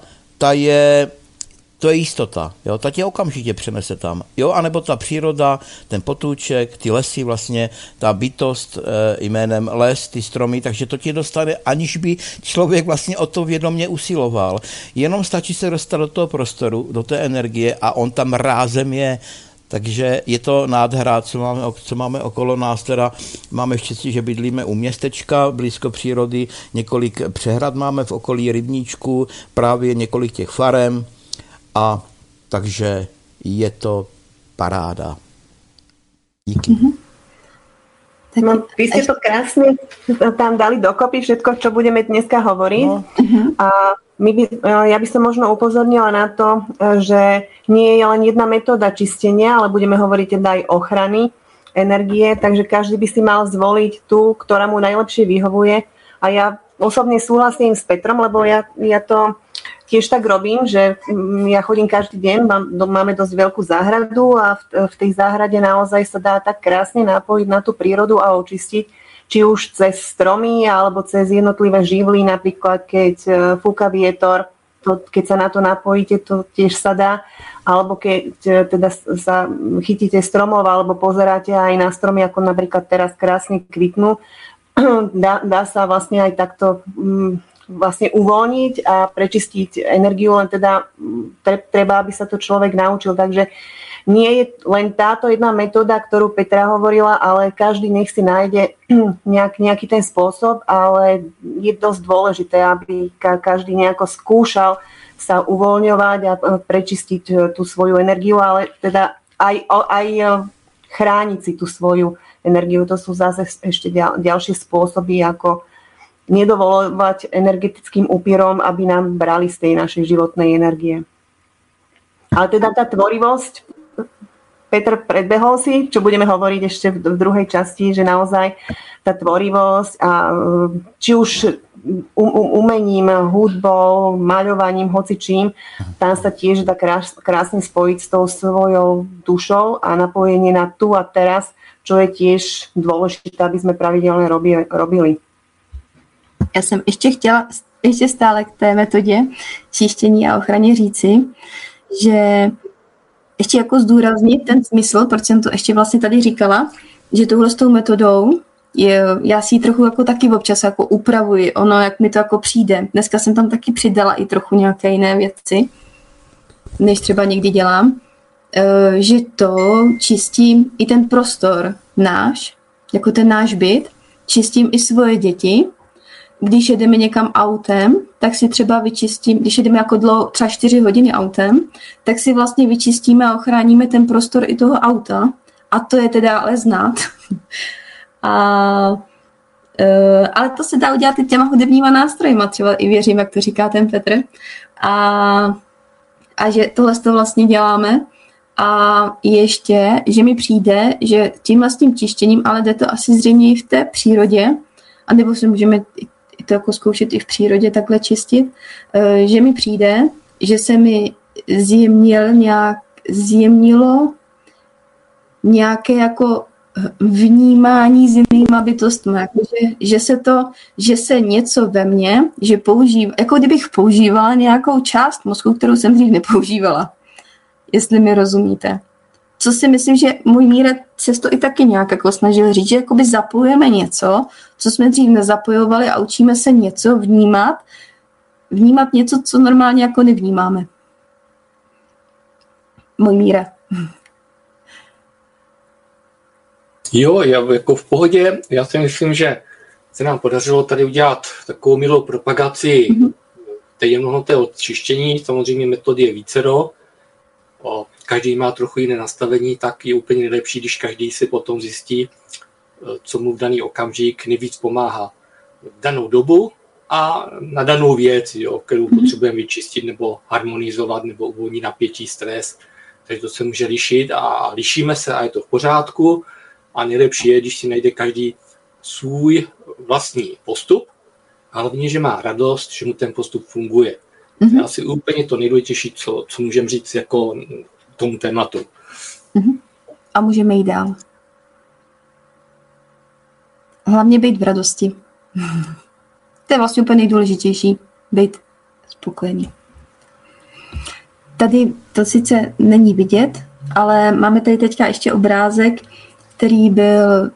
to je jistota, jo, ta tě okamžitě přenese tam, jo, anebo ta příroda, ten potůček, ty lesy vlastně, ta bytost jménem les, ty stromy, takže to tě dostane, aniž by člověk vlastně o to vědomě usiloval. Jenom stačí se dostat do toho prostoru, do té energie a on tam rázem je. Takže je to nádhera, co máme okolo nás, teda máme štěstí, že bydlíme u městečka, blízko přírody, několik přehrad máme v okolí rybníčku, právě několik těch farem, a takže je to paráda. Díky. No, vy ste to krásne tam dali dokopy všetko, čo budeme dneska hovoriť. No. A ja by som možno upozornila na to, že nie je len jedna metóda čistenia, ale budeme hovoriť teda aj ochrany energie, takže každý by si mal zvoliť tú, ktorá mu najlepšie vyhovuje. A ja osobne súhlasím s Petrom, lebo ja to tiež tak robím, že ja chodím každý deň, máme dosť veľkú záhradu a v tej záhrade naozaj sa dá tak krásne napojiť na tú prírodu a očistiť, či už cez stromy alebo cez jednotlivé živly, napríklad keď fúka vietor, keď sa na to napojíte, to tiež sa dá, alebo keď teda sa chytíte stromov alebo pozeráte aj na stromy, ako napríklad teraz krásne kvitnú, dá sa vlastne aj takto vlastne uvoľniť a prečistiť energiu, len teda treba, aby sa to človek naučil. Takže nie je len táto jedna metóda, ktorú Petra hovorila, ale každý nech si nájde nejaký ten spôsob, ale je dosť dôležité, aby každý nejako skúšal sa uvoľňovať a prečistiť tú svoju energiu, ale teda aj chrániť si tú svoju energiu. To sú zase ešte ďalšie spôsoby, ako nedovolovať energetickým upírom, aby nám brali z tej našej životnej energie. Ale teda tá tvorivosť, Petr predbehol si, čo budeme hovoriť ešte v druhej časti, že naozaj tá tvorivosť a či už umením, hudbou, maľovaním, hocičím, tam sa tiež dá krásne spojiť s tou svojou dušou a napojenie na tu a teraz, čo je tiež dôležité, aby sme pravidelne robili. Já jsem ještě chtěla stále k té metodě čištění a ochraně říci, že ještě jako zdůraznit ten smysl, proč jsem to ještě vlastně tady říkala, že tohle s tou metodou, já si ji trochu jako taky občas jako upravuji, ono jak mi to jako přijde. Dneska jsem tam taky přidala i trochu nějaké jiné věci, než třeba někdy dělám, že to čistím i ten prostor náš, jako ten náš byt, čistím i svoje děti. Když jedeme někam autem, tak si třeba vyčistím, když jedeme jako dlouho, třeba 4 hodiny autem, tak si vlastně vyčistíme a ochráníme ten prostor i toho auta. A to je teda ale znát. A Ale to se dá udělat i těma hudebníma nástrojima, třeba i věřím, jak to říká ten Petr. A že tohle to vlastně děláme. A ještě, že mi přijde, že tímhle s tím čištěním, ale jde to asi zřejmě i v té přírodě, anebo si můžeme to jako zkoušet i v přírodě takhle čistit, že mi přijde, že se mi zjemnilo nějaké jako vnímání s jinýma bytostmi, že se něco ve mně, že jako kdybych používala nějakou část mozku, kterou jsem dřív nepoužívala. Jestli mi rozumíte. Co si myslím, že můj Mírek se to i taky nějak jako snažil říct, že jakoby zapojujeme něco, co jsme dřív nezapojovali a učíme se něco vnímat něco, co normálně jako nevnímáme. Můj Míre. Jo, jako v pohodě. Já si myslím, že se nám podařilo tady udělat takovou milou propagaci té jemnohmotného odčištění. Samozřejmě metody je vícero. Každý má trochu jiné nastavení, tak je úplně nejlepší, když každý si potom zjistí, co mu v daný okamžik nejvíc pomáhá v danou dobu a na danou věc, jo, kterou potřebujeme vyčistit nebo harmonizovat nebo uvolnit napětí, stres. Takže to se může lišit a lišíme se a je to v pořádku. A nejlepší je, když si najde každý svůj vlastní postup, hlavně, že má radost, že mu ten postup funguje. To je asi úplně to nejdůležitější, co můžeme říct jako tomu tématu. A můžeme jít dál. Hlavně být v radosti. To je vlastně úplně nejdůležitější. Být spokojený. Tady to sice není vidět, ale máme tady teďka ještě obrázek, který byl,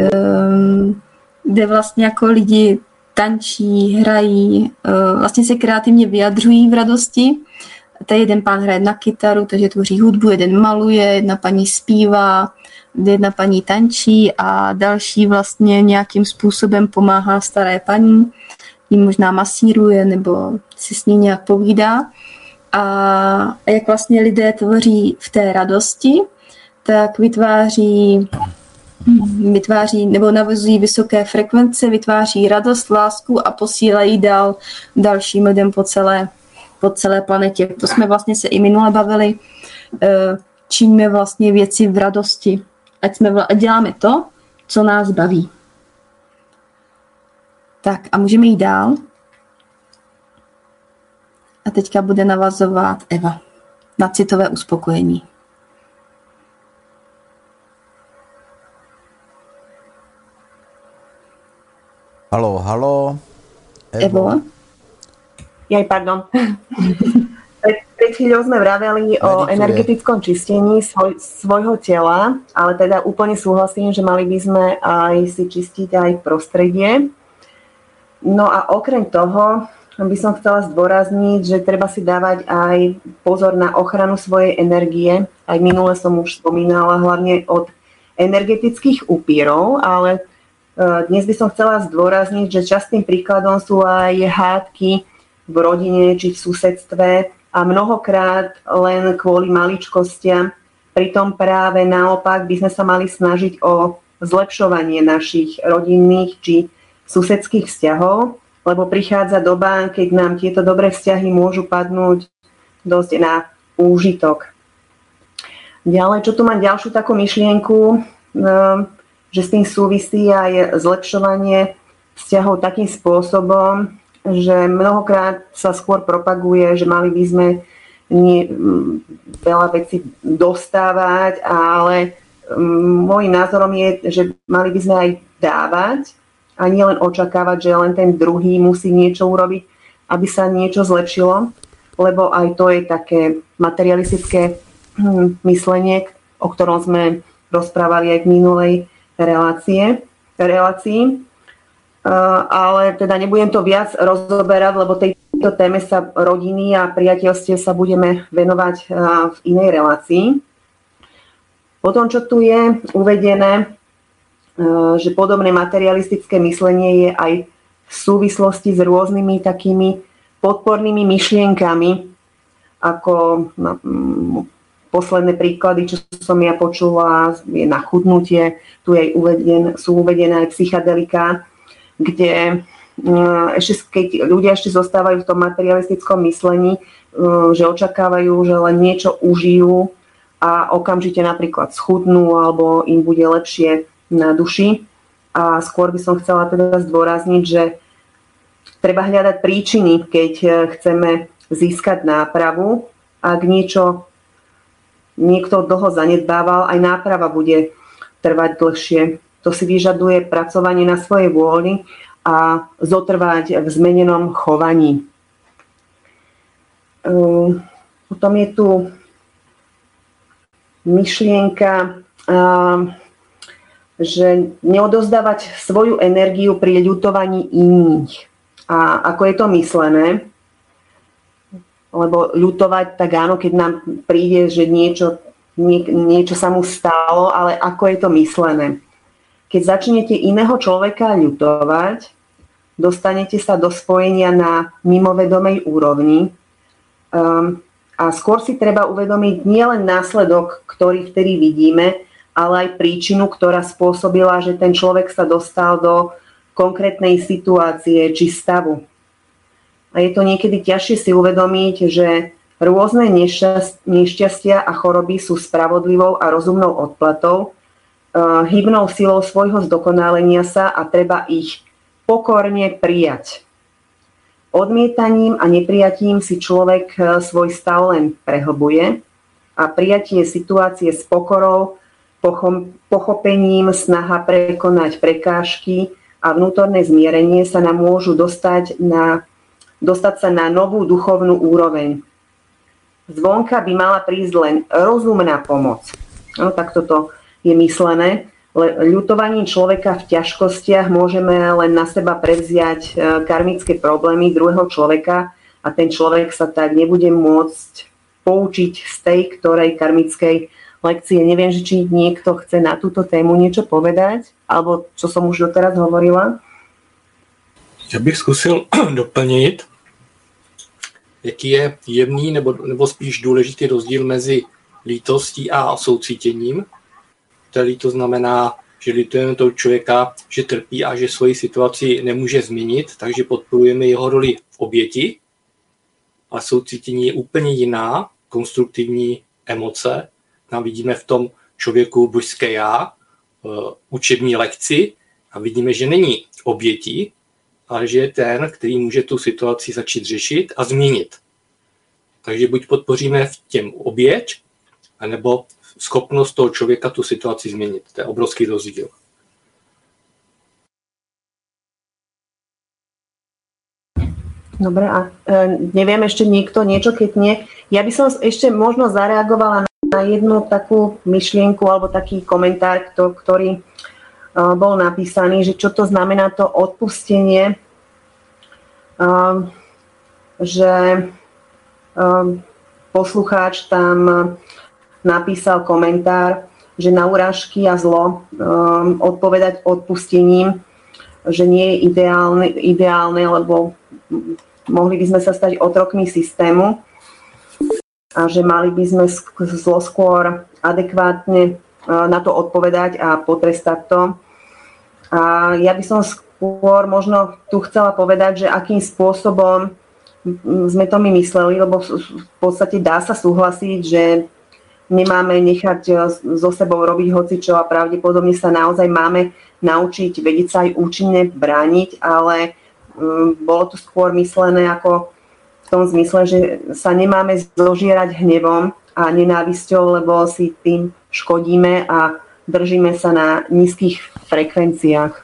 kde vlastně jako lidi tančí, hrají, vlastně se kreativně vyjadřují v radosti. Tady jeden pán hraje na kytaru, takže tvoří hudbu, jeden maluje, jedna paní zpívá, jedna paní tančí a další vlastně nějakým způsobem pomáhá staré paní, jim možná masíruje nebo si s ní nějak povídá. A jak vlastně lidé tvoří v té radosti, tak vytváří nebo navazují vysoké frekvence, vytváří radost, lásku a posílají dál dalším lidem po celé planetě. To jsme vlastně se i minule bavili. Čiňme vlastně věci v radosti. Ať děláme to, co nás baví. Tak a můžeme jít dál. A teďka bude navazovat Eva na citové uspokojení. Haló. Evo? Pardon. Pred chvíľou sme vraveli o energetickom čistení svojho tela, ale teda úplne súhlasím, že mali by sme aj si čistiť aj prostredie. No a okrem toho by som chcela zdôrazniť, že treba si dávať aj pozor na ochranu svojej energie. Aj minule som už spomínala hlavne od energetických upírov, ale dnes by som chcela zdôrazniť, že častým príkladom sú aj hádky v rodine či v susedstve a mnohokrát len kvôli maličkostiam. Pritom práve naopak by sme sa mali snažiť o zlepšovanie našich rodinných či susedských vzťahov, lebo prichádza doba, keď nám tieto dobré vzťahy môžu padnúť dosť na úžitok. Ďalej, čo tu mám ďalšiu takú myšlienku, že s tým súvisí aj zlepšovanie vzťahov takým spôsobom, že mnohokrát sa skôr propaguje, že mali by sme veľa vecí dostávať, ale môjim názorom je, že mali by sme aj dávať a nie len očakávať, že len ten druhý musí niečo urobiť, aby sa niečo zlepšilo, lebo aj to je také materialistické myslenie, o ktorom sme rozprávali aj v minulej relácii. Ale teda nebudem to viac rozoberať, lebo tejto téme sa rodiny a priateľstiev sa budeme venovať v inej relácii. Potom, čo tu je uvedené, že podobné materialistické myslenie je aj v súvislosti s rôznymi takými podpornými myšlienkami, ako posledné príklady, čo som ja počula, je na chudnutie, tu sú uvedené aj psychedelika. kde keď ľudia ešte zostávajú v tom materialistickom myslení, že očakávajú, že len niečo užijú a okamžite napríklad schudnú alebo im bude lepšie na duši. A skôr by som chcela teda zdôrazniť, že treba hľadať príčiny, keď chceme získať nápravu. Ak niekto dlho zanedbával, aj náprava bude trvať dlhšie. To si vyžaduje pracovanie na svojej vôli a zotrvať v zmenenom chovaní. Potom je tu myšlienka, že neodozdávať svoju energiu pri ľutovaní iných. A ako je to myslené? Lebo ľutovať, tak áno, keď nám príde, že niečo sa mu stalo, ale ako je to myslené? Keď začnete iného človeka ľutovať, dostanete sa do spojenia na mimovedomej úrovni a skôr si treba uvedomiť nielen následok, ktorý vtedy vidíme, ale aj príčinu, ktorá spôsobila, že ten človek sa dostal do konkrétnej situácie či stavu. A je to niekedy ťažšie si uvedomiť, že rôzne nešťastia a choroby sú spravodlivou a rozumnou odplatou, hybnou silou svojho zdokonalenia sa a treba ich pokorne prijať. Odmietaním a neprijatím si človek svoj stav len prehlbuje a prijatie situácie s pokorou, pochopením, snaha prekonať prekážky a vnútorné zmierenie sa nám môžu dostať sa na novú duchovnú úroveň. Zvonka by mala prísť len rozumná pomoc. No, tak toto je myslené. Ľutovaním človeka v ťažkostiach môžeme len na seba prevziať karmické problémy druhého človeka a ten človek sa tak nebude môcť poučiť z tej ktorej karmickej lekcie. Neviem, či niekto chce na túto tému niečo povedať, alebo čo som už doteraz hovorila. Já bych zkusil doplnit, jaký je jemný nebo spíš důležitý rozdíl mezi lítostí a soucítěním. To lítost znamená, že litujeme toho člověka, že trpí a že svoji situaci nemůže změnit, takže podporujeme jeho roli v oběti. A soucítění je úplně jiná, konstruktivní emoce. Tam vidíme v tom člověku božské já, učební lekci a vidíme, že není oběti, ale že je ten, který může tu situaci začít řešit a změnit. Takže buď podpoříme v těm oběť, anebo schopnost toho člověka tu situaci změnit. To je obrovský rozdíl. Dobre, a neviem ešte niekto niečo, keď nie. Ja by som ešte možno zareagovala na jednu takú myšlienku alebo taký komentár, ktorý bol napísaný, že čo to znamená to odpustenie, že poslucháč tam napísal komentár, že na urážky a zlo odpovedať odpustením, že nie je ideálne, lebo mohli by sme sa stať otrokmi systému a že mali by sme zlo skôr adekvátne na to odpovedať a potrestať to. A ja by som skôr možno tu chcela povedať, že akým spôsobom sme to my mysleli, lebo v podstate dá sa súhlasiť, že nemáme nechať so sebou robiť hocičo a pravdepodobne sa naozaj máme naučiť vedieť sa aj účinne brániť, ale bolo to skôr myslené ako v tom zmysle, že sa nemáme zožierať hnevom a nenávisťou, lebo si tým škodíme a držíme sa na nízkych frekvenciách.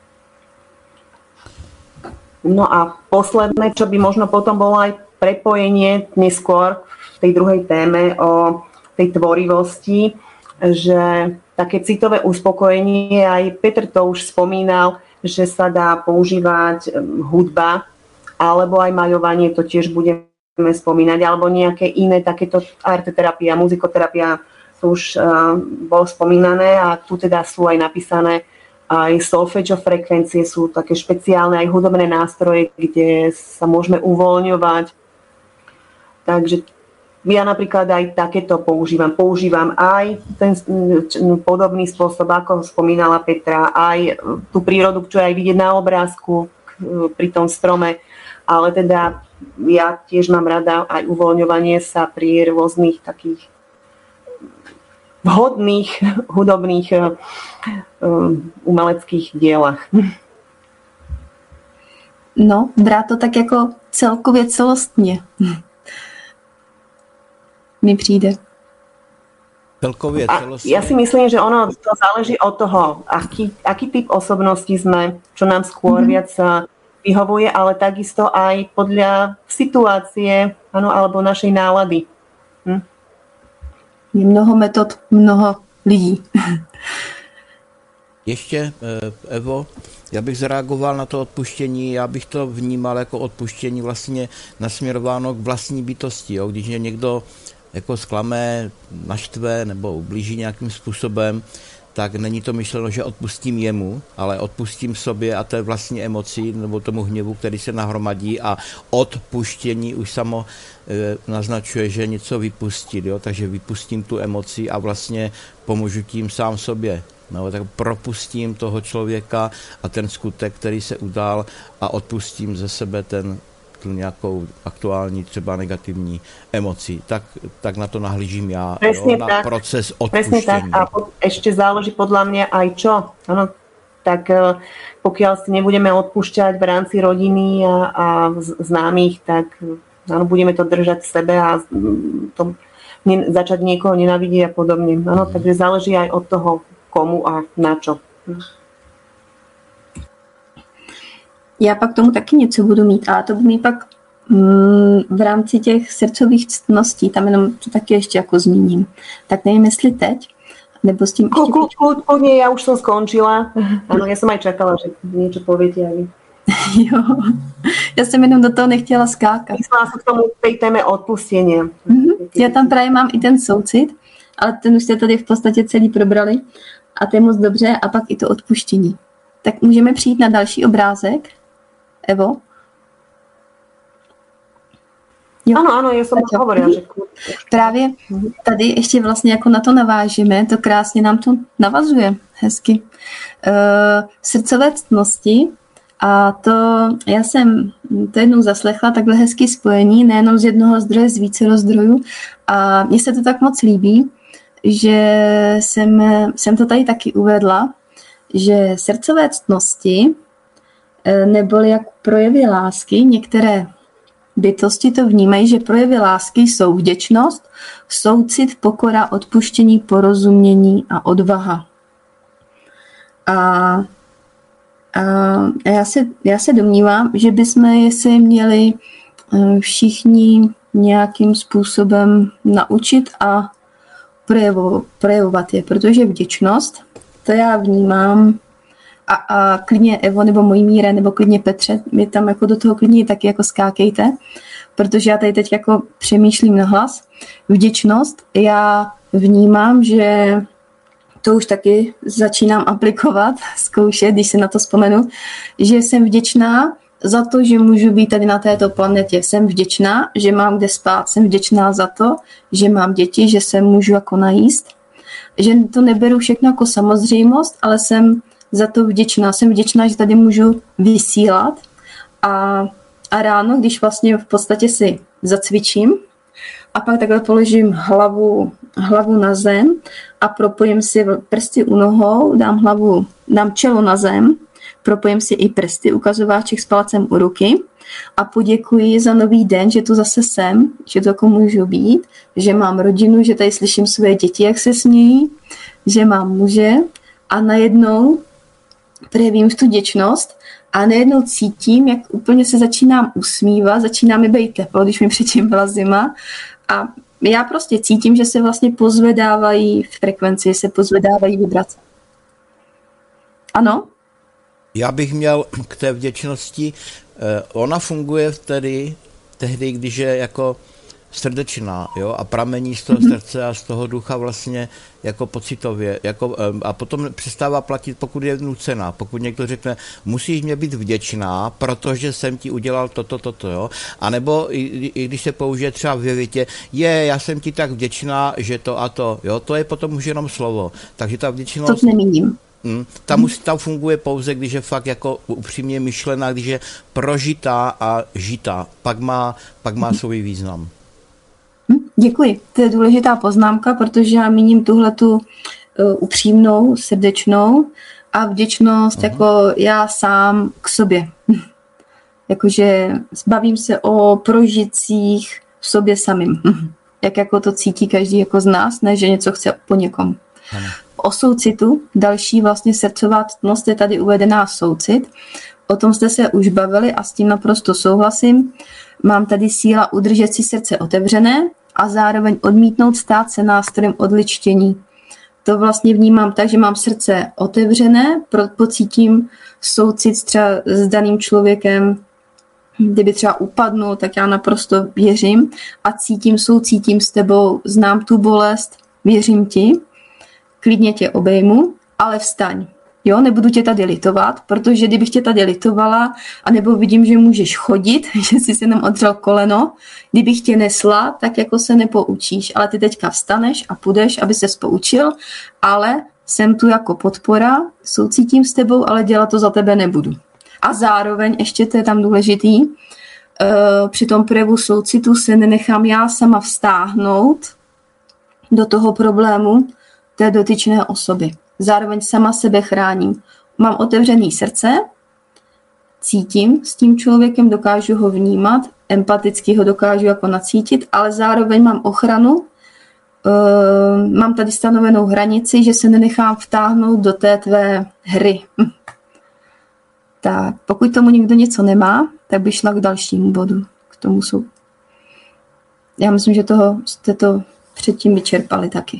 No a posledné, čo by možno potom bolo aj prepojenie neskôr v tej druhej téme o tej tvorivosti, že také citové uspokojenie, aj Petr to už spomínal, že sa dá používať hudba, alebo aj maľovanie, to tiež budeme spomínať, alebo nejaké iné takéto arteterapia, muzikoterapia, to už bolo spomínané a tu teda sú aj napísané aj solfeggio frekvencie, sú také špeciálne aj hudobné nástroje, kde sa môžeme uvoľňovať. Takže ja napríklad aj takéto používam aj ten podobný spôsob, ako spomínala Petra, aj tú prírodu, čo aj vidieť na obrázku pri tom strome, ale teda ja tiež mám rada aj uvoľňovanie sa pri rôznych takých vhodných hudobných umeleckých dielach. No, brát to tak jako celkově celostně. Mi přijde. Celkově celostně. Ja si myslím, že ono to záleží od toho, aký typ osobnosti sme, čo nám skôr viac vyhovuje, ale takisto aj podľa situácie, ano, alebo našej nálady. Je mnoho metod, mnoho lidí. Ještě, Evo, já bych zareagoval na to odpuštění, já bych to vnímal jako odpuštění vlastně nasměrováno k vlastní bytosti. Jo? Když je někdo jako zklame, naštve nebo ublíží nějakým způsobem, tak není to myšleno, že odpustím jemu, ale odpustím sobě a té vlastní emoci nebo tomu hněvu, který se nahromadí, a odpuštění už samo naznačuje, že něco vypustit, jo? Takže vypustím tu emoci a vlastně pomůžu tím sám sobě. No, tak propustím toho člověka a ten skutek, který se udál, a odpustím ze sebe tu nějakou aktuální třeba negativní emoci. Tak na to nahlížím já, jo, na proces odpuštění. Presne tak. A ešte záleží podľa mňa aj čo. Ano, tak pokiaľ si nebudeme odpúšťať v rámci rodiny a známych, tak ano, budeme to držať v sebe a začať niekoho nenávidieť a podobne. Ano, takže záleží aj od toho, komu a na čo. Já pak tomu taky něco budu mít, ale to budu mít pak v rámci těch srdcových ctností, tam jenom to taky ještě jako zmíním. Tak nevím, jestli teď, nebo s tím ještě... Kľudne, ja už som skončila. Ano, ja som aj čakala, že niečo poviete aj vy. Jo, já jsem jenom do toho nechtěla skákat. Myslela som k tomu tej téme odpustenia. Já tam právě mám i ten soucit, ale ten už jste tady v podstatě celý probrali a to je moc dobře, a pak i to odpuštění. Tak můžeme přijít na další obrázek. Evo? Jo. Ano, já jsem to hovorila, že... Právě tady ještě vlastně jako na to navážeme, to krásně nám to navazuje hezky. Srdcové ctnosti, a to já jsem to jednou zaslechla, takhle hezky spojení, nejenom z jednoho zdroje, z více zdrojů, a mně se to tak moc líbí, že jsem to tady taky uvedla, že srdcové ctnosti neboli jako projevy lásky, některé bytosti to vnímají, že projevy lásky jsou vděčnost, soucit, pokora, odpuštění, porozumění a odvaha. A já se domnívám, že bychom se měli všichni nějakým způsobem naučit a projevovat je, protože vděčnost, to já vnímám, a klidně Evo nebo mojí Míre nebo klidně Petře, mi tam jako do toho klidně taky jako skákejte, protože já tady teď jako přemýšlím nahlas. Vděčnost já vnímám, že to už taky začínám aplikovat, zkoušet, když se na to vzpomenu, že jsem vděčná za to, že můžu být tady na této planetě. Jsem vděčná, že mám kde spát. Jsem vděčná za to, že mám děti, že se můžu jako najíst. Že to neberu všechno jako samozřejmost, ale jsem za to vděčná. Jsem vděčná, že tady můžu vysílat. A ráno, když vlastně v podstatě si zacvičím a pak takhle položím hlavu na zem a propojím si prsty u nohou, dám čelo na zem, propojím si i prsty, ukazováček s palcem u ruky a poděkuji za nový den, že tu zase jsem, že to jako můžu být, že mám rodinu, že tady slyším své děti, jak se smějí, že mám muže a najednou projevím tu vděčnost a najednou cítím, jak úplně se začínám usmívat, začíná mi být teplo, když mi předtím byla zima a já prostě cítím, že se vlastně pozvedávají frekvenci, se pozvedávají vibrace. Ano? Já bych měl k té vděčnosti, ona funguje tehdy, když je jako srdečná, jo, a pramení z toho srdce a z toho ducha vlastně jako pocitově, jako, a potom přestává platit, pokud je nucená. Pokud někdo řekne, musíš mě být vděčná, protože jsem ti udělal toto, jo. A nebo i když se použije třeba v větě, já jsem ti tak vděčná, že to a to, jo, to je potom už jenom slovo. Takže ta vděčnost... To nemíním. Tam funguje pouze, když je fakt jako upřímně myšlená, když je prožitá a žitá. Pak má svůj význam. Děkuji. To je důležitá poznámka, protože já míním tuhletu upřímnou, srdečnou a vděčnost jako já sám k sobě. Jakože zbavím se o prožitcích v sobě samým. Jak jako to cítí každý jako z nás, ne, že něco chce po někom. Ano. O soucitu, další vlastně srdcová ctnost je tady uvedená soucit. O tom jste se už bavili a s tím naprosto souhlasím. Mám tady síla udržet si srdce otevřené a zároveň odmítnout stát se nástrojem odličtění. To vlastně vnímám tak, že mám srdce otevřené, pocítím soucit třeba s daným člověkem, kdyby třeba upadnu, tak já naprosto věřím a soucítím s tebou, znám tu bolest, věřím ti, klidně tě obejmu, ale vstaň. Jo, nebudu tě tady litovat, protože kdybych tě tady litovala, anebo vidím, že můžeš chodit, že jsi si jenom odřel koleno, kdybych tě nesla, tak jako se nepoučíš, ale ty teďka vstaneš a půjdeš, aby ses poučil, ale jsem tu jako podpora, soucítím s tebou, ale dělat to za tebe nebudu. A zároveň, ještě to je tam důležitý, při tom projevu soucitu se nenechám já sama vstáhnout do toho problému té dotyčné osoby. Zároveň sama sebe chráním. Mám otevřené srdce, cítím s tím člověkem, dokážu ho vnímat, empaticky ho dokážu jako nacítit, ale zároveň mám ochranu, mám tady stanovenou hranici, že se nenechám vtáhnout do té tvé hry. Tak, pokud tomu někdo něco nemá, tak by šla k dalšímu bodu. K tomu jsou. Já myslím, že jste to předtím vyčerpali taky.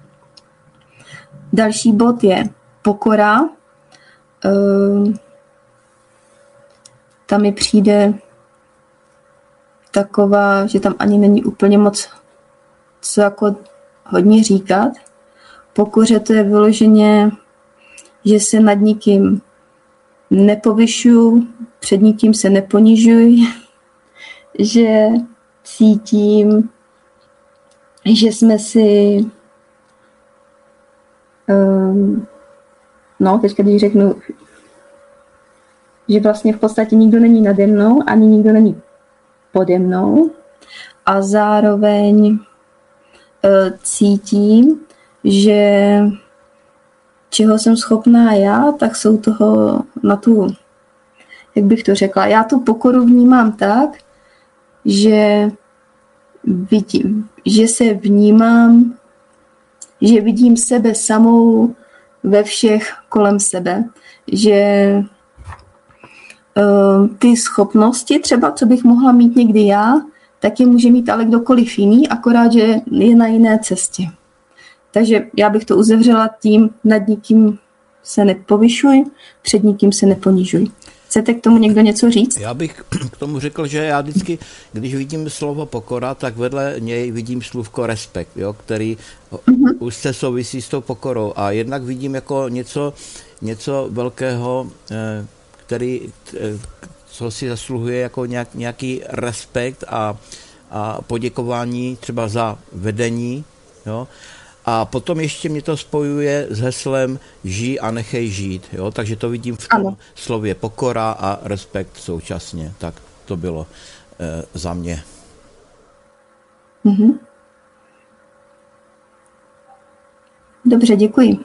Další bod je pokora. Tam mi přijde taková, že tam ani není úplně moc co jako hodně říkat. Pokoře to je vyloženě, že se nad nikým nepovyšuju, před nikým se neponižuj, že cítím, že jsme si teďka když řeknu, že vlastně v podstatě nikdo není nade mnou, ani nikdo není pode mnou a zároveň cítím, že čeho jsem schopná já, tak jsou toho na tu, jak bych to řekla, já tu pokoru vnímám tak, že vidím, že se vnímám, že vidím sebe samou ve všech kolem sebe, že ty schopnosti třeba, co bych mohla mít někdy já, tak je může mít ale kdokoliv jiný, akorát, že je na jiné cestě. Takže já bych to uzavřela tím, nad nikým se nepovyšuj, před nikým se neponižuj. Chcete k tomu někdo něco říct? Já bych k tomu řekl, že já vždycky, když vidím slovo pokora, tak vedle něj vidím slůvko respekt, jo, který úzce souvisí s tou pokorou. A jednak vidím jako něco velkého, co si zasluhuje jako nějaký respekt a poděkování třeba za vedení, jo. A potom ještě mě to spojuje s heslem žij a nechej žít. Jo? Takže to vidím v tom slově pokora a respekt současně. Tak to bylo za mě. Mm-hmm. Dobře, děkuji.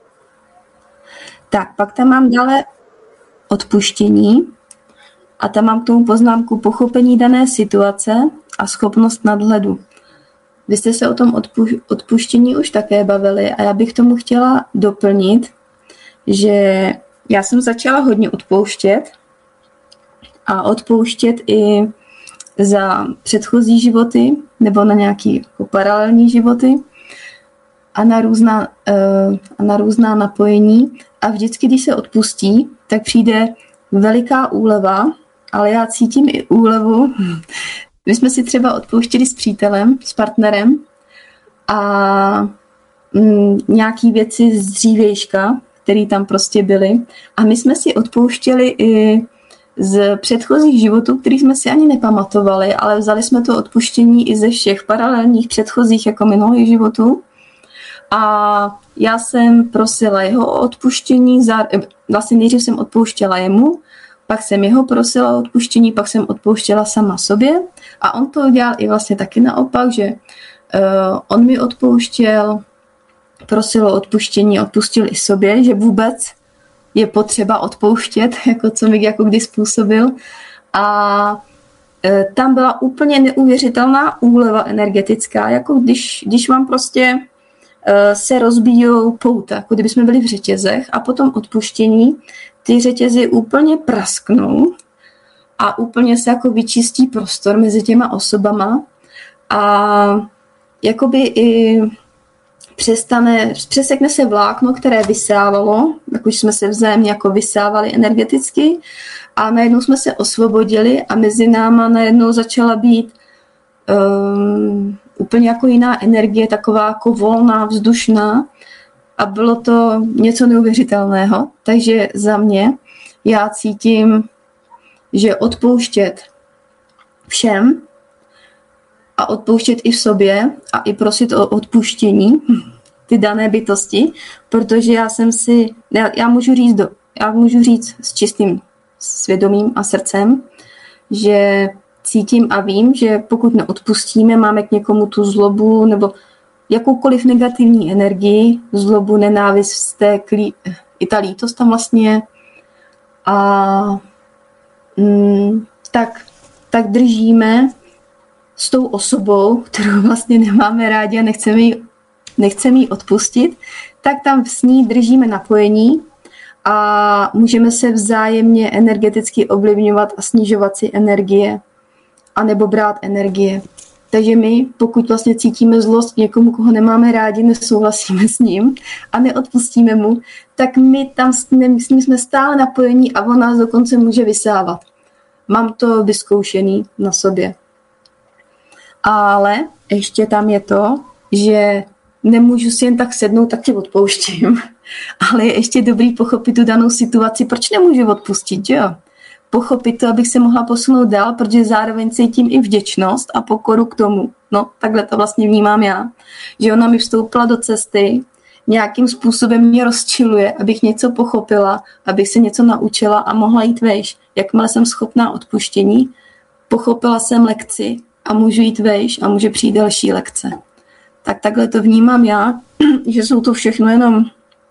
Tak, pak tam mám dále odpuštění a tam mám k tomu poznámku pochopení dané situace a schopnost nadhledu. Vy jste se o tom odpuštění už také bavili a já bych tomu chtěla doplnit, že já jsem začala hodně odpouštět a odpouštět i za předchozí životy nebo na nějaké jako paralelní životy a na různá napojení. A vždycky, když se odpustí, tak přijde veliká úleva, ale já cítím i úlevu My jsme si třeba odpouštěli s přítelem, s partnerem a nějaký věci z dřívějška, které tam prostě byly. A my jsme si odpouštěli i z předchozích životů, kterých jsme si ani nepamatovali, ale vzali jsme to odpuštění i ze všech paralelních předchozích jako minulých životů. A já jsem prosila jeho o odpuštění, vlastně nejdřív jsem odpouštěla jemu, pak jsem jeho prosila o odpuštění, pak jsem odpouštěla sama sobě a on to udělal i vlastně taky naopak, že on mi odpouštěl, prosil o odpuštění, odpustil i sobě, že vůbec je potřeba odpouštět, jako co mi jako kdy způsobil. A tam byla úplně neuvěřitelná úleva energetická, jako když vám prostě se rozbíjou pouta, jako kdyby jsme byli v řetězech a potom odpuštění, ty řetězy úplně prasknou a úplně se jako vyčistí prostor mezi těma osobama a jakoby i přesekne se vlákno, které vysávalo, jak už jsme se vzájemně jako vysávali energeticky a najednou jsme se osvobodili a mezi náma najednou začala být úplně jako jiná energie, taková jako volná, vzdušná a bylo to něco neuvěřitelného. Takže za mě já cítím, že odpouštět všem a odpouštět i v sobě a i prosit o odpuštění ty dané bytosti, protože já můžu říct s čistým svědomím a srdcem, že cítím a vím, že pokud neodpustíme, máme k někomu tu zlobu nebo jakoukoliv negativní energii, zlobu, nenávist, vztek, i ta lítost tam vlastně a tak držíme s tou osobou, kterou vlastně nemáme rádi a nechceme jí odpustit, tak tam s ní držíme napojení a můžeme se vzájemně energeticky ovlivňovat a snižovat si energie anebo brát energie. Takže my, pokud vlastně cítíme zlost někomu, koho nemáme rádi, nesouhlasíme s ním a neodpustíme mu, tak my tam s ním jsme stále napojení a on nás dokonce může vysávat. Mám to vyzkoušený na sobě. Ale ještě tam je to, že nemůžu si jen tak sednout, tak ti odpouštím. Ale je ještě dobrý pochopit tu danou situaci, proč nemůžu odpustit, že jo? Pochopit to, abych se mohla posunout dál, protože zároveň cítím i vděčnost a pokoru k tomu. No, takhle to vlastně vnímám já. Že ona mi vstoupila do cesty, nějakým způsobem mě rozčiluje, abych něco pochopila, abych se něco naučila a mohla jít vejš. Jakmile jsem schopná odpuštění, pochopila jsem lekci a můžu jít vejš a může přijít další lekce. Tak takhle to vnímám já, že jsou to všechno jenom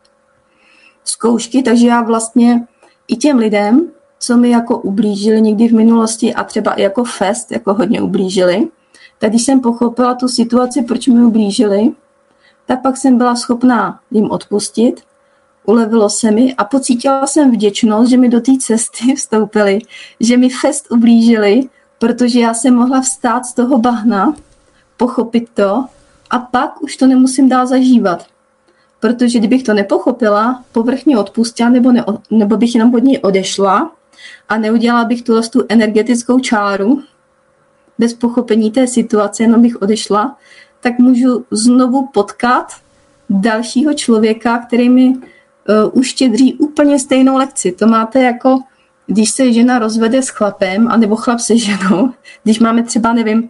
zkoušky, takže já vlastně i těm lidem, co mi jako ublížili někdy v minulosti a třeba i jako fest, jako hodně ublížili, tak když jsem pochopila tu situaci, proč mi ublížili, tak pak jsem byla schopná jim odpustit, ulevilo se mi a pocítila jsem vděčnost, že mi do té cesty vstoupili, že mi fest ublížili, protože já jsem mohla vstát z toho bahna, pochopit to a pak už to nemusím dál zažívat. Protože kdybych to nepochopila, povrchně odpustila nebo bych jenom od něj odešla a neudělala bych tu energetickou čáru bez pochopení té situace, jenom bych odešla, tak můžu znovu potkat dalšího člověka, který mi uštědří úplně stejnou lekci. To máte jako, když se žena rozvede s chlapem, anebo chlap se ženou, když máme třeba, nevím,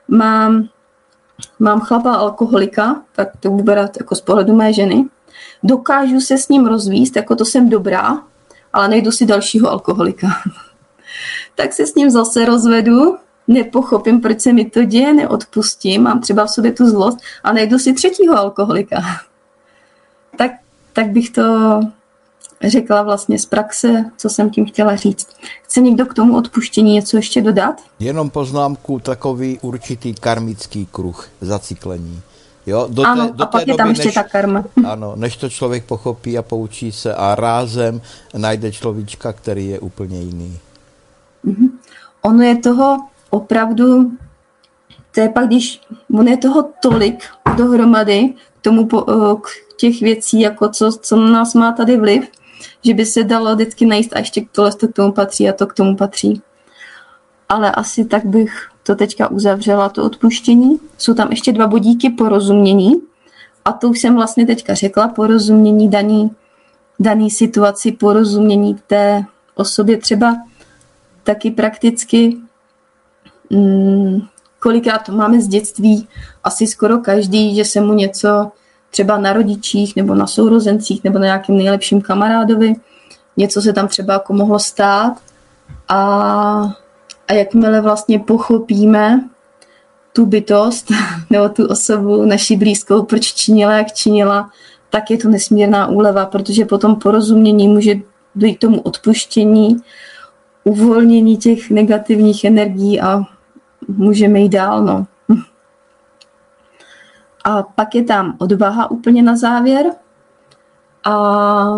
mám chlapa alkoholika, tak to budu brát jako z pohledu mé ženy, dokážu se s ním rozvíst, jako to jsem dobrá, ale najdu si dalšího alkoholika. Tak se s ním zase rozvedu, nepochopím, proč se mi to děje, neodpustím, mám třeba v sobě tu zlost a najdu si třetího alkoholika. Tak bych to řekla vlastně z praxe, co jsem tím chtěla říct. Chce někdo k tomu odpuštění něco ještě dodat? Jenom poznámku, takový určitý karmický kruh, zacyklení. Jo, a pak je tam ještě ta karma. Ano, než to člověk pochopí a poučí se a rázem najde človíčka, který je úplně jiný. Ono je toho opravdu, to je pak, když ono je toho tolik dohromady k těch věcí, jako co na nás má tady vliv, že by se dalo vždycky najíst a ještě tohle to k tomu patří a to k tomu patří. Ale asi tak bych to teďka uzavřela, to odpuštění. Jsou tam ještě 2 bodíky porozumění. A to už jsem vlastně teďka řekla, porozumění daný situaci, porozumění té osobě třeba taky prakticky, kolikrát to máme z dětství, asi skoro každý, že se mu něco třeba na rodičích nebo na sourozencích nebo na nějakým nejlepším kamarádovi, něco se tam třeba jako mohlo stát a jakmile vlastně pochopíme tu bytost nebo tu osobu naši blízkou, proč činila, jak činila, tak je to nesmírná úleva, protože potom porozumění může dojít k tomu odpuštění, uvolnění těch negativních energií a můžeme jít dál. No. A pak je tam odvaha úplně na závěr. A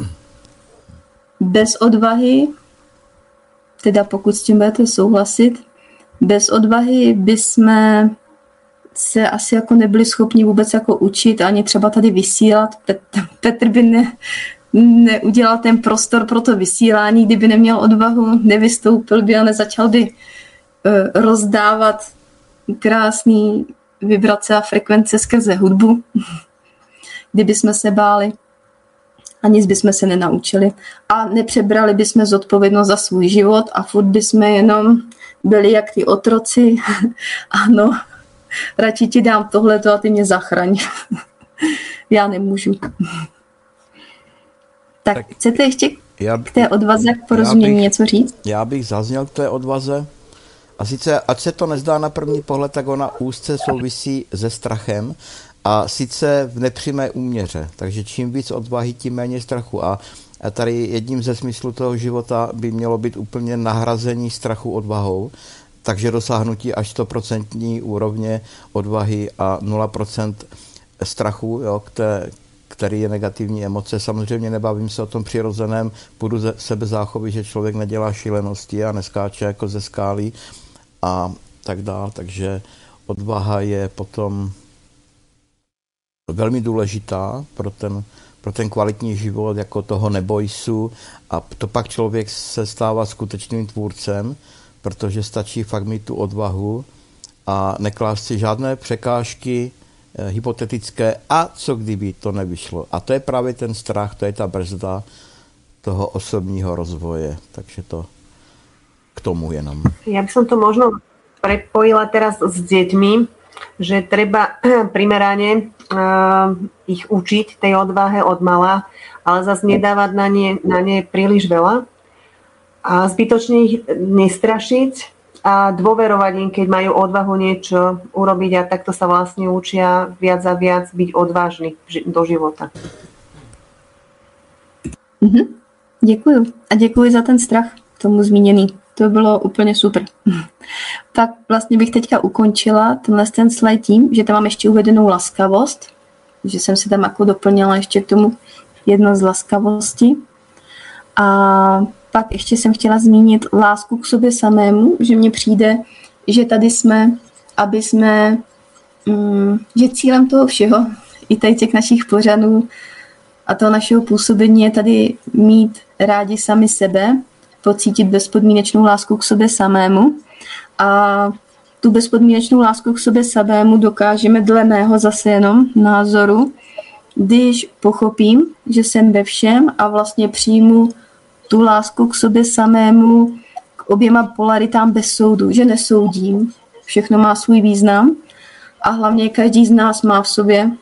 bez odvahy, teda pokud s tím budete souhlasit, bez odvahy bychom se asi jako nebyli schopni vůbec jako učit, ani třeba tady vysílat. Petr by neudělal ten prostor pro to vysílání, kdyby neměl odvahu, nevystoupil by a nezačal by rozdávat krásný vibrace a frekvence skrze hudbu. Kdyby jsme se báli a nic bychom se nenaučili. A nepřebrali bychom zodpovědnost za svůj život a furt bychom jenom byli jak ty otroci. Ano, radši ti dám tohleto a ty mě zachraň. Já nemůžu. Tak chcete ještě k té odvaze, k porozumění něco říct? Já bych zazněl k té odvaze. A sice, ať se to nezdá na první pohled, tak ona úzce souvisí se strachem a sice v nepřímé úměře. Takže čím víc odvahy, tím méně strachu. A tady jedním ze smyslů toho života by mělo být úplně nahrazení strachu odvahou, takže dosáhnutí až 100% úrovně odvahy a 0% strachu, jo, který je negativní emoce. Samozřejmě nebavím se o tom přirozeném půdu sebezáchovy, že člověk nedělá šílenosti a neskáče jako ze skály a tak dál. Takže odvaha je potom velmi důležitá pro ten kvalitní život, jako toho nebojsu, a to pak člověk se stává skutečným tvůrcem, protože stačí fakt mít tu odvahu a neklást si žádné překážky hypotetické a co kdyby to nevyšlo. A to je právě ten strach, to je ta brzda toho osobního rozvoje. Takže to k tomu jenom. Ja by som to možno prepojila teraz s deťmi, že treba primerane ich učiť tej odvahe od mala, ale zase nedávať na ne príliš veľa a zbytočne ich nestrašiť a dôverovať im, keď majú odvahu niečo urobiť a takto sa vlastne učia viac a viac byť odvážni do života. Děkuju. A děkuji za ten strach tomu zmíněný. To bylo úplně super. Tak vlastně bych teďka ukončila ten slide tím, že tam mám ještě uvedenou laskavost, že jsem si tam jako doplnila ještě k tomu jedno z laskavosti. A pak ještě jsem chtěla zmínit lásku k sobě samému, že mně přijde, že tady jsme, aby jsme, že cílem toho všeho, i tady těch našich pořadů a toho našeho působení je tady mít rádi sami sebe, pocítit bezpodmínečnou lásku k sobě samému. A tu bezpodmínečnou lásku k sobě samému dokážeme dle mého zase jenom názoru, když pochopím, že jsem ve všem a vlastně přijmu tu lásku k sobě samému, k oběma polaritám bez soudu, že nesoudím. Všechno má svůj význam a hlavně každý z nás má v sobě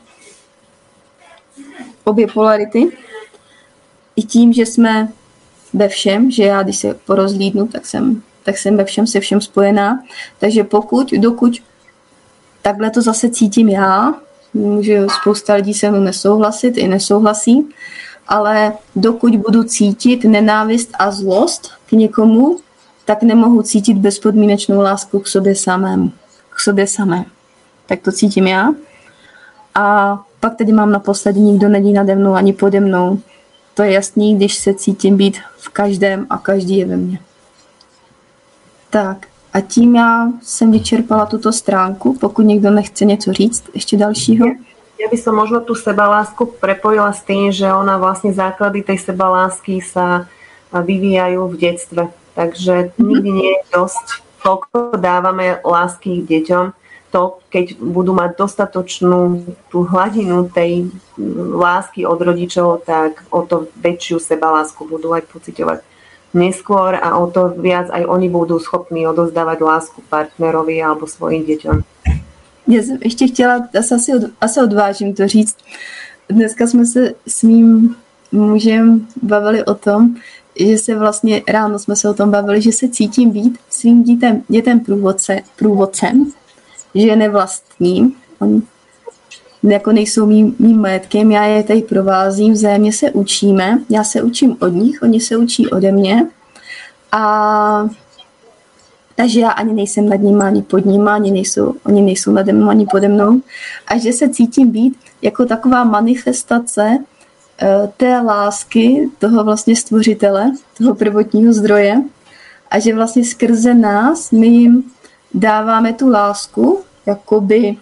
obě polarity. I tím, že jsme ve všem, že já, když se porozhlídnu, tak jsem ve všem se všem spojená. Takže dokud takhle to zase cítím já, může spousta lidí se mnou nesouhlasit, i nesouhlasí, ale dokud budu cítit nenávist a zlost k někomu, tak nemohu cítit bezpodmínečnou lásku k sobě samému. K sobě samé. Tak to cítím já. A pak tady mám naposledy, nikdo není nade mnou ani pode mnou. To je jasný, když se cítím být v každém a každý je ve mně. Tak a tím já jsem vyčerpala tuto stránku, pokud někdo nechce něco říct, ještě dalšího. Ja by som možno tú sebalásku prepojila s tým, že ona vlastne základy tej sebalásky sa vyvíjajú v detstve. Takže nikdy nie je dosť toľko dávame lásky deťom, to keď budú mať dostatočnú tú hladinu tej lásky od rodičov, tak o to väčšiu sebalásku budú aj pociťovať neskôr a o to viac aj oni budú schopní odozdávať lásku partnerovi alebo svojim deťom. Já jsem ještě chtěla, asi odvážím to říct. Dneska jsme se s mým mužem bavili o tom, že se vlastně, ráno jsme se o tom bavili, že se cítím být svým dětem průvodcem, že je nevlastním. Oni jako nejsou mým majetkem, já je tady provázím, vzájemně se učíme, já se učím od nich, oni se učí ode mě a takže já ani nejsem nad nimi, ani pod nimi, oni nejsou nade mnou, ani pode mnou a že se cítím být jako taková manifestace té lásky toho vlastně stvořitele, toho prvotního zdroje a že vlastně skrze nás my jim dáváme tu lásku, jakoby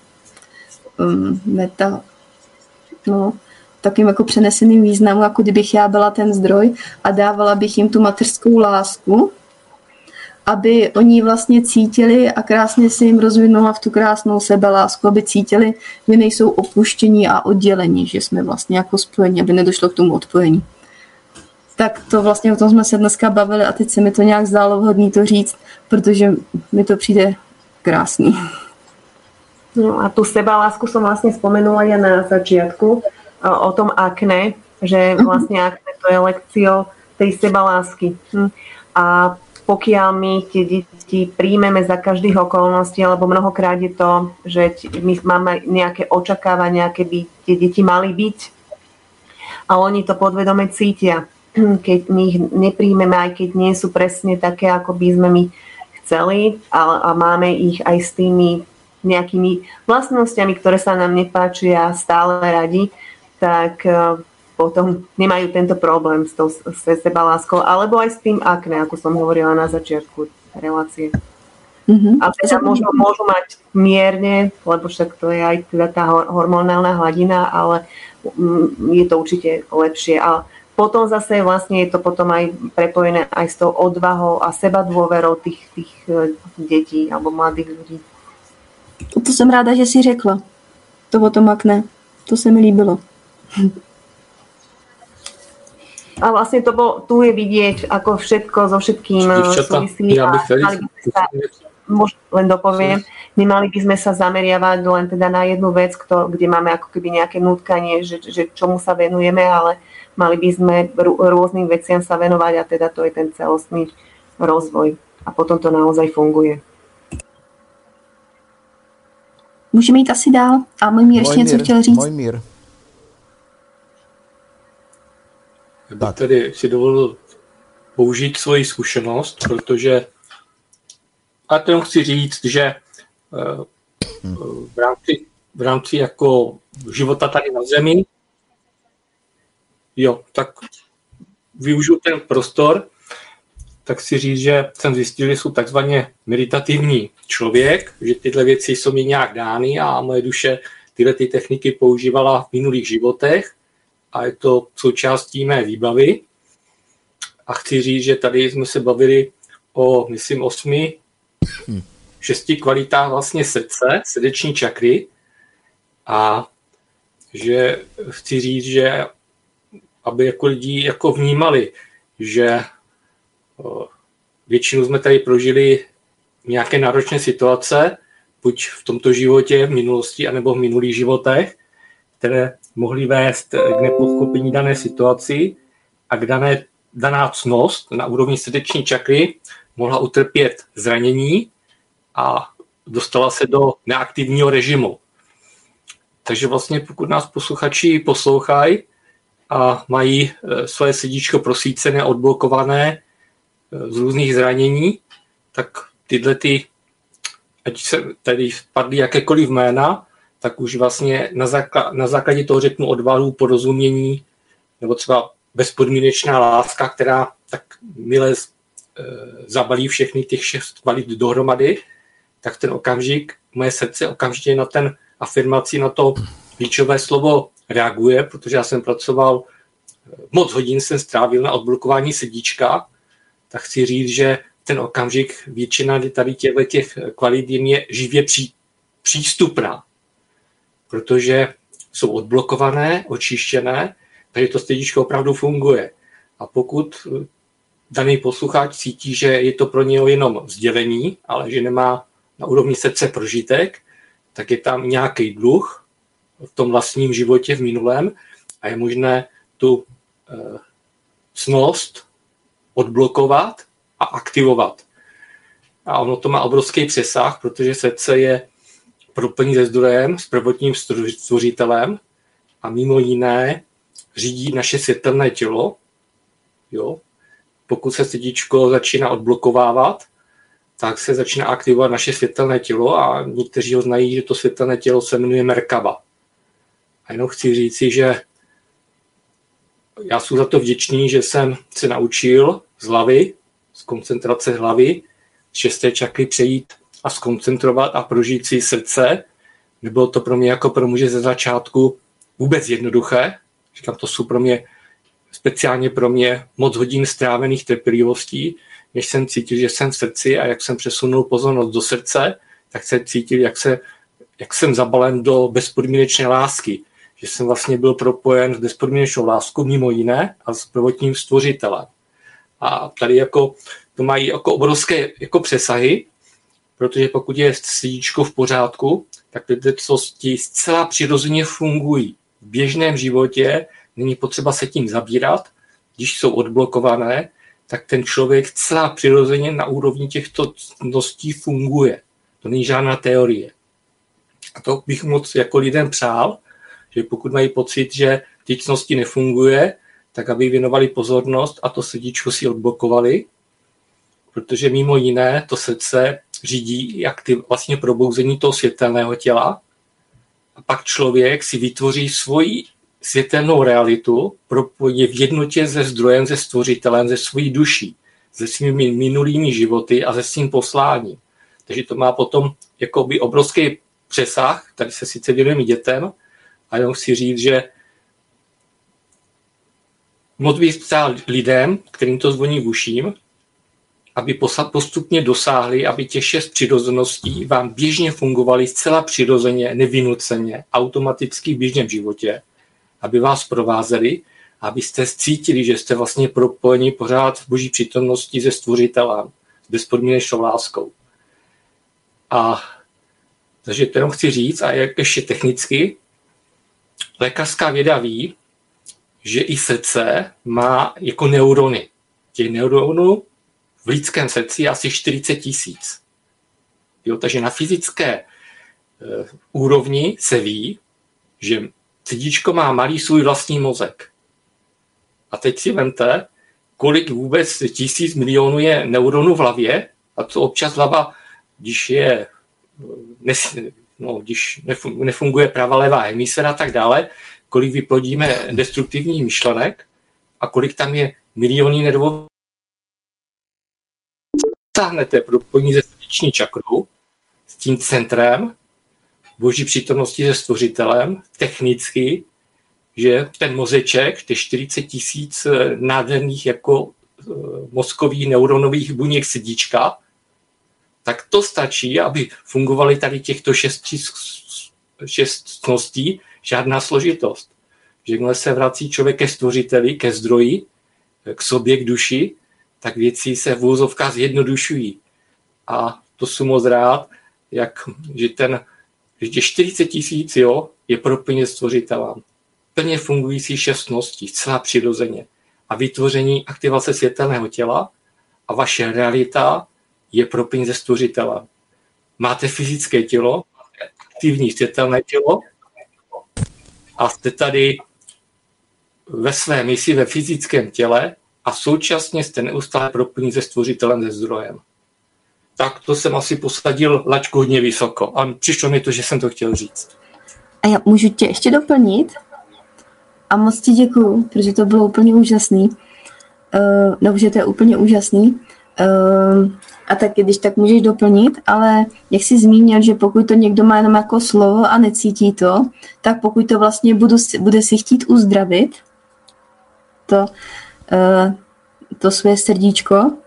takým jako přeneseným významu, jako kdybych já byla ten zdroj a dávala bych jim tu mateřskou lásku, aby oni vlastně cítili a krásně si jim rozvinula v tu krásnou sebelásku, aby cítili, že nejsou opuštění a oddělení, že jsme vlastně jako spojení, aby nedošlo k tomu odpojení. Tak to vlastně o tom jsme se dneska bavili a teď se mi to nějak zdálo vhodný to říct, protože mi to přijde krásný. No a tú sebalásku som vlastne spomenula ja na začiatku o tom akne, že vlastne akne to je lekciou tej sebalásky. A pokiaľ my tie deti príjmeme za každých okolností, alebo mnohokrát je to, že my máme nejaké očakávania, aké by tie deti mali byť a oni to podvedome cítia. Keď my ich nepríjmeme, aj keď nie sú presne také, ako by sme my chceli a máme ich aj s tými nejakými vlastnosťami, ktoré sa nám nepáčia stále radi, tak potom nemajú tento problém s tou sebaláskou, alebo aj s tým akné, ako som hovorila na začiatku relácie. A teda môžu mať mierne, lebo však to je aj teda tá hormonálna hladina, ale je to určite lepšie. A potom zase vlastne je to potom aj prepojené aj s tou odvahou a sebadôverou tých detí alebo mladých ľudí. To jsem ráda, že jsi řekla. To o tom akné. To se mi líbilo. A vlastne tu je vidieť, ako všetko so všetkým súvisí. Len dopoviem, nemali by sme sa zameriavať len teda na jednu vec, kde máme ako keby nejaké nutkanie, že čomu sa venujeme, ale mali by sme rôznym veciam sa venovať a teda to je ten celostný rozvoj. A potom to naozaj funguje. Můžeme jít asi dál. A Mojmír ještě něco chtěl říct. Mojmír. Já bych tady si dovolil použít svoji zkušenost, protože a to chci říct, že v rámci jako života tady na Zemi, tak využiju ten prostor, tak si říct, že jsem zjistil, že jsou takzvaně meditativní člověk, že tyhle věci jsou mi nějak dány a moje duše tyhle ty techniky používala v minulých životech a je to součástí mé výbavy. A chci říct, že tady jsme se bavili o, myslím, 6 kvalitách vlastně srdce, srdeční čakry a že chci říct, že aby jako lidi jako vnímali, že většinu jsme tady prožili nějaké náročné situace, buď v tomto životě, v minulosti, anebo v minulých životech, které mohly vést k nepochopení dané situaci a k daná ctnost na úrovni srdeční čakry mohla utrpět zranění a dostala se do neaktivního režimu. Takže vlastně pokud nás posluchači poslouchají a mají své srdíčko prosvícené, odblokované z různých zranění, tak tyhle ať se tady padly jakékoliv jména, tak už vlastně na základě toho řeknu odvahu, porozumění, nebo třeba bezpodmínečná láska, která tak mile zabalí všechny těch 6 kvalit dohromady, tak ten okamžik, moje srdce okamžitě na ten afirmaci, na to klíčové slovo reaguje, protože já jsem pracoval, moc hodin jsem strávil na odblokování srdíčka, tak chci říct, že ten okamžik většina tady těch kvalit jim je živě přístupná, protože jsou odblokované, očištěné, takže to srdíčko opravdu funguje. A pokud daný posluchač cítí, že je to pro něho jenom sdělení, ale že nemá na úrovni srdce prožitek, tak je tam nějaký dluh v tom vlastním životě v minulém a je možné tu ctnost odblokovat a aktivovat. A ono to má obrovský přesah, protože srdce je propojený se zdrojem, s prvotním stvořitelem a mimo jiné řídí naše světelné tělo. Jo? Pokud se srdíčko začíná odblokovávat, tak se začíná aktivovat naše světelné tělo a někteří ho znají, že to světelné tělo se jmenuje Merkaba. A jenom chci říci, že já jsem za to vděčný, že jsem se naučil z hlavy, z koncentrace hlavy, z 6. čakry přejít a skoncentrovat a prožít si srdce. Nebylo to pro mě jako pro muže ze začátku vůbec jednoduché. Říkám, to jsou pro mě, speciálně pro mě, moc hodin strávených trpělivostí, než jsem cítil, že jsem v srdci a jak jsem přesunul pozornost do srdce, tak jsem cítil, jak jsem zabalen do bezpodmínečné lásky. Že jsem vlastně byl propojen s bezpodmínečnou láskou mimo jiné a s prvotním stvořitelem. A tady jako, to mají jako obrovské jako přesahy, protože pokud je srdíčko v pořádku, tak ty bytosti zcela přirozeně fungují. V běžném životě není potřeba se tím zabírat, když jsou odblokované, tak ten člověk celá přirozeně na úrovni těchto ctností funguje. To není žádná teorie. A to bych moc jako lidem přál, že pokud mají pocit, že ty ctnosti nefunguje, tak aby věnovali pozornost a to srdíčko si odblokovali, protože mimo jiné to srdce řídí vlastně probouzení toho světelného těla a pak člověk si vytvoří svoji světelnou realitu, je v jednotě se zdrojem, se stvořitelem, se svojí duší, se svými minulými životy a se svým posláním. Takže to má potom jakoby obrovský přesah, tady se sice věnujeme dětem, a jenom chci říct, že moc bych přál lidem, kterým to zvoní v uším, aby postupně dosáhli, aby těch 6 přirozeností vám běžně fungovaly zcela přirozeně, nevynuceně, automaticky v běžném životě, aby vás provázeli, abyste cítili, že jste vlastně propojeni pořád v boží přítomnosti se stvořitelem, s bezpodmínečnou láskou. A takže to jenom chci říct, a jak ještě technicky, lékařská věda ví, že i srdce má jako neurony. Těch neuronů v lidském srdci je asi 40 000. Takže na fyzické úrovni se ví, že srdíčko má malý svůj vlastní mozek. A teď si vemte, kolik vůbec 1000 milionů je neuronů v hlavě a co občas hlava, když nefunguje pravá levá hemisféra a tak dále, kolik vyplodíme destruktivních myšlenek a kolik tam je miliony nervů. Sáhnete propojení se srdeční čakrou, s tím centrem, boží přítomnosti se stvořitelem, technicky, že ten mozeček, ty 40 000 nádherných jako mozkových neuronových buněk srdíčka, tak to stačí, aby fungovaly tady těchto 6 ctností, žádná složitost. Že když se vrací člověk ke stvořiteli, ke zdroji, k sobě, k duši, tak věci se v úvozovkách zjednodušují. A to jsem moc rád, že 40 000 je propojené stvořitelem. Plně fungující 6 ctností, celá přirozeně. A vytvoření aktivace světelného těla a vaše realita je propojená se stvořitelem. Máte fyzické tělo, aktivní světelné tělo a jste tady ve své misi ve fyzickém těle a současně jste neustále propojení se stvořitelem, se zdrojem. Tak to jsem asi posadil laťku hodně vysoko a přišlo mi to, že jsem to chtěl říct. A já můžu tě ještě doplnit? A moc ti děkuju, protože to bylo úplně úžasný. Že to je úplně úžasný. A taky, když tak můžeš doplnit, ale jak jsi zmínil, že pokud to někdo má jenom jako slovo a necítí to, tak pokud to vlastně bude si chtít uzdravit, to své srdíčko,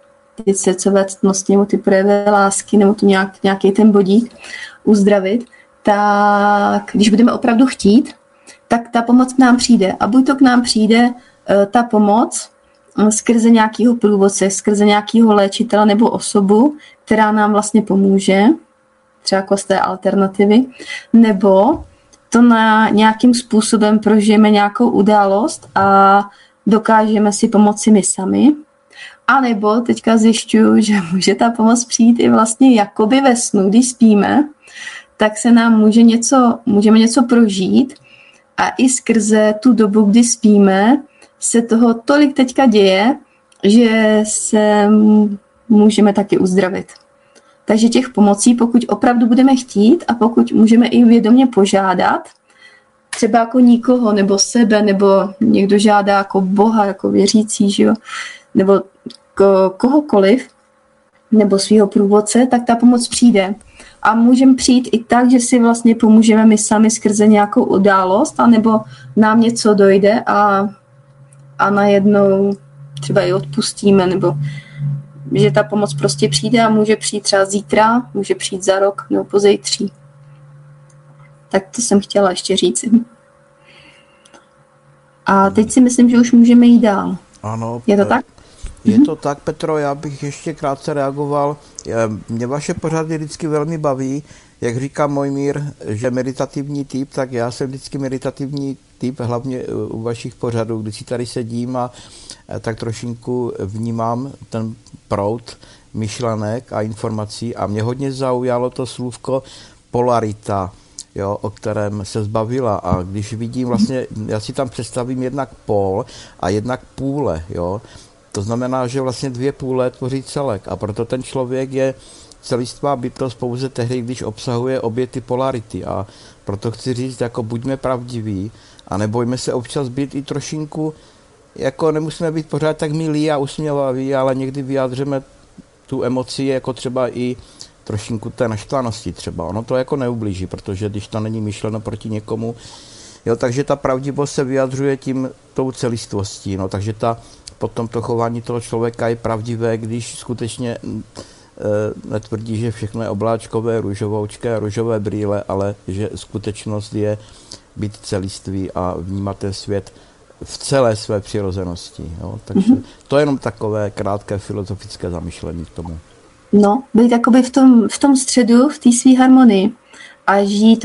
ty srdcové ctnosti nebo ty projevy lásky nebo tu nějaký ten bodík uzdravit, tak když budeme opravdu chtít, tak ta pomoc k nám přijde. A buď to k nám přijde ta pomoc skrze nějakého průvodce, skrze nějakého léčitele nebo osobu, která nám vlastně pomůže, třeba jako z té alternativy, nebo to na nějakým způsobem prožijeme nějakou událost a dokážeme si pomoci my sami. A nebo teďka zjišťuju, že může ta pomoc přijít i vlastně jakoby ve snu, když spíme, tak se nám můžeme něco prožít a i skrze tu dobu, kdy spíme, se toho tolik teďka děje, že se můžeme taky uzdravit. Takže těch pomocí, pokud opravdu budeme chtít a pokud můžeme i vědomě požádat, třeba jako nikoho, nebo sebe, nebo někdo žádá jako Boha, jako věřící, že jo? Nebo kohokoliv, nebo svého průvodce, tak ta pomoc přijde. A můžeme přijít i tak, že si vlastně pomůžeme my sami skrze nějakou událost, anebo nám něco dojde a najednou třeba i odpustíme, nebo že ta pomoc prostě přijde a může přijít třeba zítra, může přijít za rok nebo pozejtří. Tak to jsem chtěla ještě říct. A teď si myslím, že už můžeme jít dál. Ano. Je to tak? Je to tak, Petro, já bych ještě krátce reagoval. Mě vaše pořady vždycky velmi baví. Jak říká Mojmír, že meditativní typ, tak já jsem vždycky meditativní typ, hlavně u vašich pořadů, když si tady sedím a tak trošinku vnímám ten proud myšlenek a informací a mě hodně zaujalo to slůvko polarita, jo, o kterém se zbavila, a když vidím vlastně, já si tam představím jednak pól a jednak půle, jo, to znamená, že vlastně dvě půle tvoří celek a proto ten člověk je celistvá bytost pouze tehdy, když obsahuje obě ty polarity, a proto chci říct, jako buďme pravdiví a nebojme se občas být i trošinku, jako nemusíme být pořád tak milí a usměvaví, ale někdy vyjádřeme tu emoci jako třeba i trošinku té naštvanosti třeba. Ono to jako neublíží, protože když to není myšleno proti někomu, jo, takže ta pravdivost se vyjadřuje tím tou celistvostí, no, takže potom to chování toho člověka je pravdivé, když skutečně netvrdí, že všechno je obláčkové, růžovoučké, růžové brýle, ale že skutečnost je být celiství a vnímat ten svět v celé své přirozenosti. Jo? Takže to je jenom takové krátké filozofické zamyšlení k tomu. No, být jakoby v tom středu, v té své harmonii a žít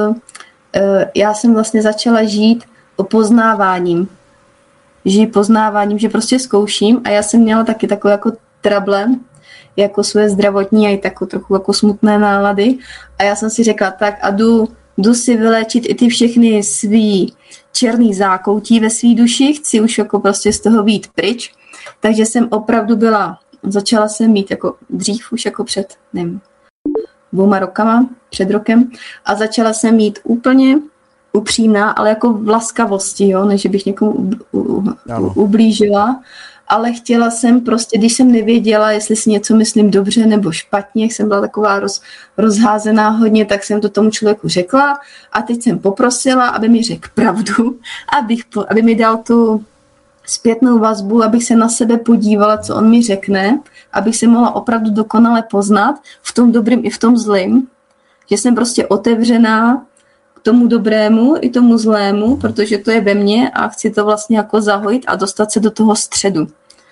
já jsem vlastně začala žít poznáváním. Žít poznáváním, že prostě zkouším, a já jsem měla taky takový jako trable, jako své zdravotní a i takovou trochu jako smutné nálady, a já jsem si řekla tak a jdu si vyléčit i ty všechny svý černý zákoutí ve svý duši, chci už jako prostě z toho být pryč, takže jsem opravdu začala jsem mít jako dřív už jako před, nevím, 2 rokama, před rokem, a začala jsem mít úplně upřímná, ale jako v laskavosti, jo, než bych někomu ublížila, ale chtěla jsem prostě, když jsem nevěděla, jestli si něco myslím dobře nebo špatně, jsem byla taková rozházená hodně, tak jsem to tomu člověku řekla a teď jsem poprosila, aby mi řekl pravdu, aby mi dal tu zpětnou vazbu, abych se na sebe podívala, co on mi řekne, abych se mohla opravdu dokonale poznat v tom dobrým i v tom zlým, že jsem prostě otevřená k tomu dobrému i tomu zlému, protože to je ve mně a chci to vlastně jako zahojit a dostat se do toho středu,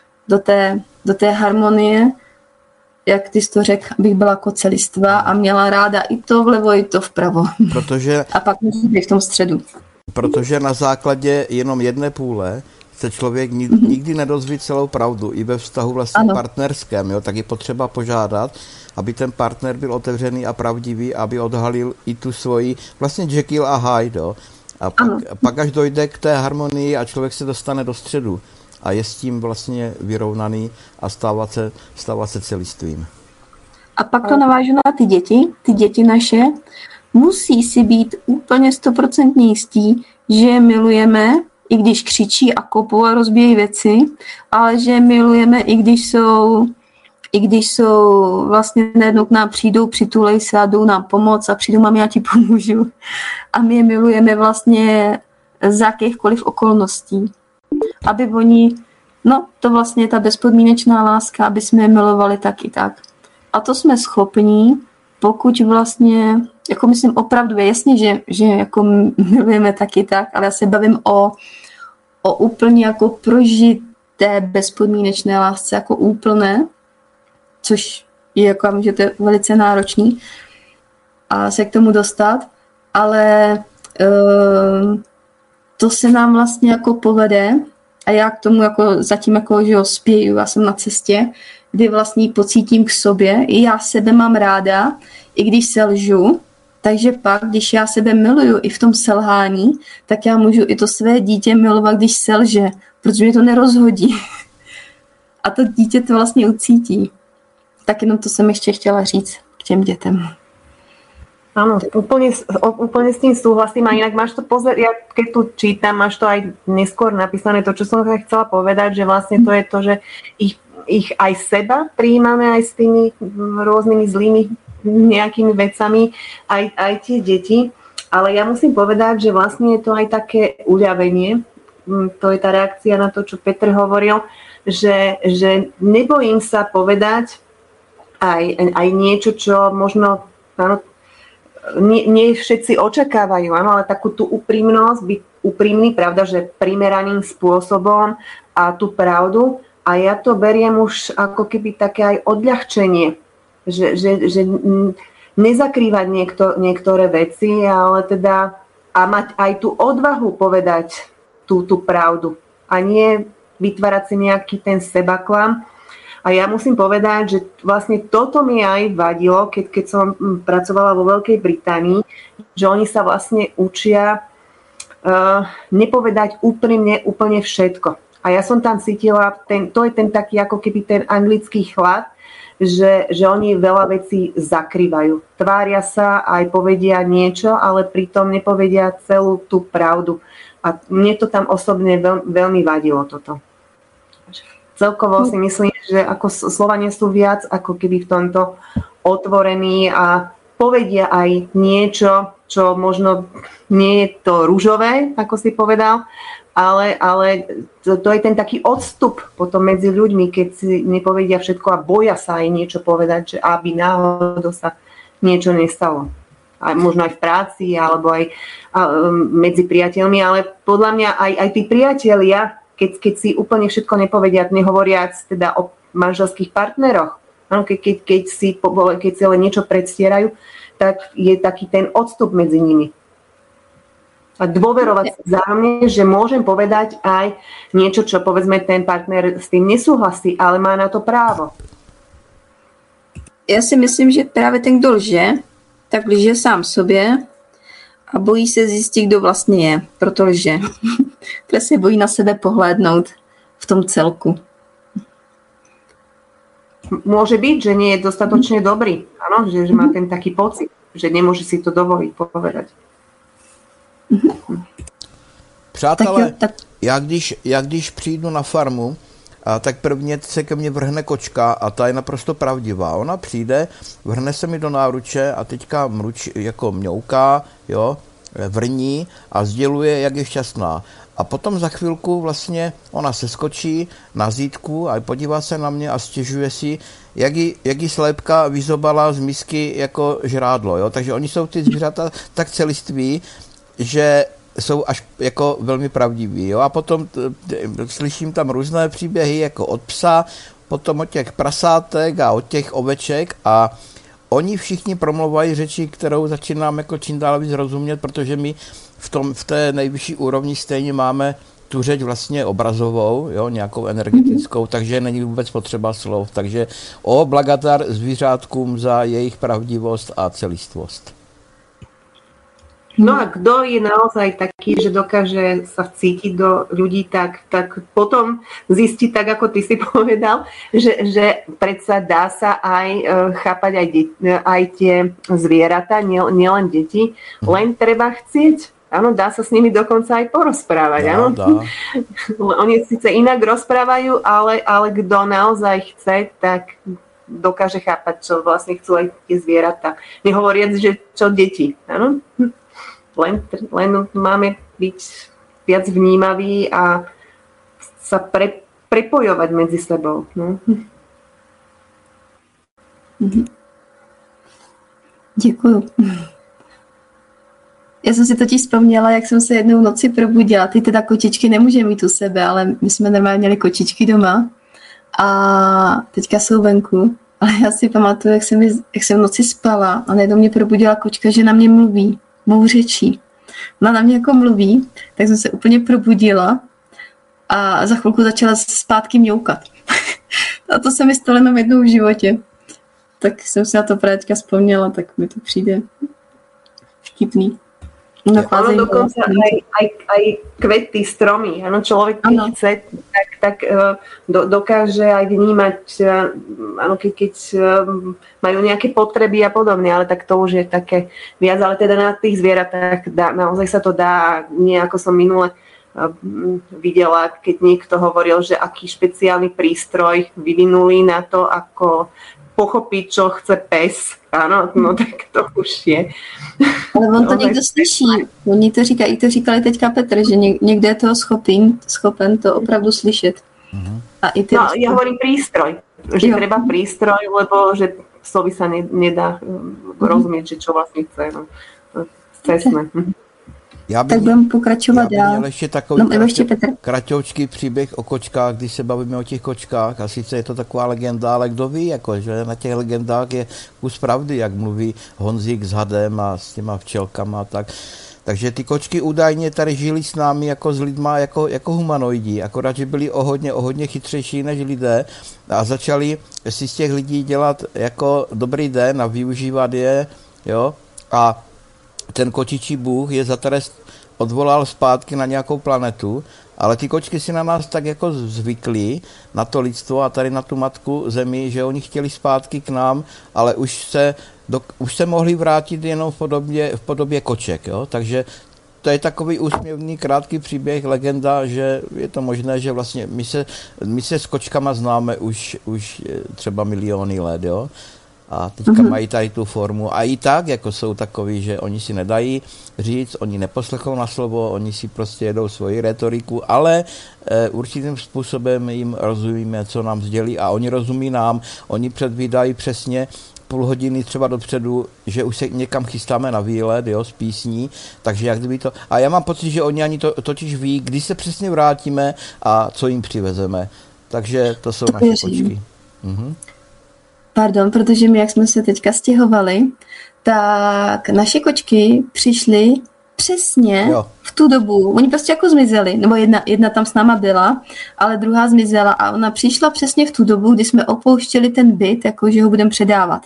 do té harmonie, jak ty jsi to řekl, abych byla jako celistva a měla ráda i to vlevo, i to vpravo. A pak musím být v tom středu. Protože na základě jenom jedné půle se člověk nikdy nedozví celou pravdu, i ve vztahu vlastně partnerském, jo, tak je potřeba požádat, aby ten partner byl otevřený a pravdivý, aby odhalil i tu svoji, vlastně Jekyll a Hyde, jo. A pak až dojde k té harmonii a člověk se dostane do středu a je s tím vlastně vyrovnaný a stává se celistvým. A pak to navážu na ty děti naše, musí si být úplně 100% jistí, že je milujeme, i když křičí a kopou a rozbíjí věci, ale že milujeme, i když jsou vlastně najednou k nám přijdou, přitulej se a jdou nám pomoct a přijdou, mami, já ti pomůžu. A my je milujeme vlastně za jakýchkoliv okolností. Aby oni No, to vlastně je ta bezpodmínečná láska, aby jsme je milovali tak i tak. A to jsme schopní, pokud vlastně, jako myslím opravdu, je jasně, že jako milujeme tak i tak, ale já se bavím o úplně jako prožité bezpodmínečné lásce, jako úplné, což je jako, já vím, že to je velice náročný a se k tomu dostat, ale to se nám vlastně jako povede a já k tomu jako zatím jako, že jo, spěju, já jsem na cestě, kdy vlastně pocítím k sobě, i já sebe mám ráda, i když selžu, takže pak, když já sebe miluju i v tom selhání, tak já můžu i to své dítě milovat, když selže, protože mě to nerozhodí. A to dítě to vlastně ucítí. Tak jenom to jsem ještě chtěla říct k těm dětem. Áno, úplne s tým súhlasím a inak máš to ja keď tu čítam, máš to aj neskôr napísané, to, čo som sa chcela povedať, že vlastne to je to, že ich aj seba prijímame aj s tými rôznymi zlými nejakými vecami, aj tie deti, ale ja musím povedať, že vlastne je to aj také uľavenie, to je tá reakcia na to, čo Petr hovoril, že nebojím sa povedať aj niečo, čo možno áno, nie všetci očakávajú, áno, ale takú tú úprimnosť, byť úprimný, pravda, že primeraným spôsobom a tú pravdu. A ja to beriem už ako keby také aj odľahčenie, že nezakrývať niektoré veci, ale teda a mať aj tú odvahu povedať tú pravdu a nie vytvárať si nejaký ten sebaklam. A ja musím povedať, že vlastne toto mi aj vadilo, keď som pracovala vo Veľkej Británii, že oni sa vlastne učia nepovedať úprimne úplne všetko. A ja som tam cítila, to je ten taký ako keby ten anglický chlad, že oni veľa vecí zakrývajú. Tvária sa, aj povedia niečo, ale pritom nepovedia celú tú pravdu. A mne to tam osobne veľmi vadilo toto. Celkovo si myslím, že ako Slovania sú viac ako keby v tomto otvorení a povedia aj niečo, čo možno nie je to ružové, ako si povedal, ale to je ten taký odstup potom medzi ľuďmi, keď si nepovedia všetko a boja sa aj niečo povedať, že aby náhodou sa niečo nestalo. A možno aj v práci, alebo aj medzi priateľmi, ale podľa mňa aj tí priatelia, keď si úplne všetko nepovedia, nehovoriac teda o manželských partneroch, keď si len niečo predstierajú, tak je taký ten odstup medzi nimi. A dôverovať vzájomne, že môžem povedať aj niečo, čo povedzme ten partner s tým nesúhlasí, ale má na to právo. Já si myslím, že právě ten, kdo lže, tak lže sám sobě a bojí se zjistit, kdo vlastně je, proto lže. Protože se bojí na sebe pohlédnout v tom celku. Môže byť, že nie je dostatočne dobrý. Áno, že má ten taký pocit, že nemôže si to dovoliť povedať. Přátelé, já když přijdu na farmu, tak prvně se ke mně vrhne kočka a ta je naprosto pravdivá. Ona přijde, vrhne se mi do náruče a teďka jako mňouká, jo, vrní a sděluje, jak je šťastná. A potom za chvilku vlastně ona se skočí na zítku a podívá se na mě a stěžuje si, jak jí slépka vyzobala z misky jako žrádlo. Jo? Takže oni jsou ty zvířata tak celiství, že jsou až jako velmi pravdiví. Jo? A potom slyším tam různé příběhy jako od psa, potom od těch prasátek a od těch oveček a oni všichni promlouvají řeči, kterou začínám jako čím dál víc rozumět, protože my v té nejvyšší úrovni stejně máme tu řeč vlastně obrazovou, jo, nějakou energetickou, takže není vůbec potřeba slov. Takže blagadar zvířátkům za jejich pravdivost a celistvost. No a kto je naozaj taký, že dokáže sa vcítiť do ľudí, tak potom zistí, tak ako ty si povedal, že predsa dá sa aj chápať aj tie zvieratá, nielen deti, len treba chcieť. Áno, dá sa s nimi dokonca aj porozprávať. Áno? Oni síce inak rozprávajú, ale kto naozaj chce, tak dokáže chápať, čo vlastne chcú aj tie zvieratá. Nehovoriac, že čo deti. Áno? Len máme byť viac vnímaví a sa prepojovať medzi sebou. No. Děkuju. Já jsem si totiž vzpomněla, jak jsem se jednou noci probudila. Ty teda kočičky nemůžeme mít u sebe, ale my jsme normálně měli kočičky doma a teďka jsou venku. Ale já si pamatuju, jak jsem v noci spala a najednou mě probudila kočka, že na mě mluví, mou řečí. Ona na mě jako mluví, tak jsem se úplně probudila a za chvilku začala zpátky mňoukat. A to se mi stalo jenom jednou v životě. Tak jsem si na to právě teďka vzpomněla, tak mi to přijde vtipný. Ono dokonca aj kvety, stromy. Ano, človek, keď chce, tak dokáže aj vnímať, ano, keď majú nejaké potreby a podobne, ale tak to už je také viac, ale teda na tých zvieratách naozaj sa to dá, nejako som minule videla, keď niekto hovoril, že aký špeciálny prístroj vyvinuli na to, ako pochopit, čo chce pes. Ano, no tak to už je. Ale on to někdo slyší. Oni to říkali teďka Petr, že někdo je toho schopen to opravdu slyšet. A i ty ja hovorím prístroj. Že treba prístroj, lebo že psovi sa nedá rozumieť, že čo vlastne chce. No. Cestné. Tak budeme pokračovat dál. Měl ještě takový kratoučký příběh o kočkách, když se bavíme o těch kočkách. A sice je to taková legenda, ale kdo ví, jako, že na těch legendách je kus pravdy, jak mluví Honzík s hadem a s těma včelkama a tak. Takže ty kočky údajně tady žili s námi jako s lidma, jako humanoidi, akorát, že byli o hodně chytřejší než lidé a začali si z těch lidí dělat jako dobrý den a využívat je, jo, a ten kočičí bůh je za trest odvolal zpátky na nějakou planetu, ale ty kočky si na nás tak jako zvykly, na to lidstvo a tady na tu matku zemi, že oni chtěli zpátky k nám, ale už se mohli vrátit jenom v podobě koček, jo? Takže to je takový úsměvný krátký příběh, legenda, že je to možné, že vlastně my se s kočkama známe už třeba miliony let, jo? A teďka mají tady tu formu. A i tak, jako jsou takový, že oni si nedají říct, oni neposlechou na slovo, oni si prostě jedou svoji retoriku, ale určitým způsobem jim rozumíme, co nám sdělí a oni rozumí nám, oni předvídají přesně půl hodiny třeba dopředu, že už se někam chystáme na výlet, jo, s písní, takže jak kdyby to... A já mám pocit, že oni ani totiž ví, kdy se přesně vrátíme a co jim přivezeme. Takže to jsou naše kočky. Pardon, protože my, jak jsme se teďka stěhovali, tak naše kočky přišly přesně v tu dobu. Oni prostě jako zmizeli, nebo jedna tam s náma byla, ale druhá zmizela a ona přišla přesně v tu dobu, kdy jsme opouštěli ten byt, jako že ho budeme předávat.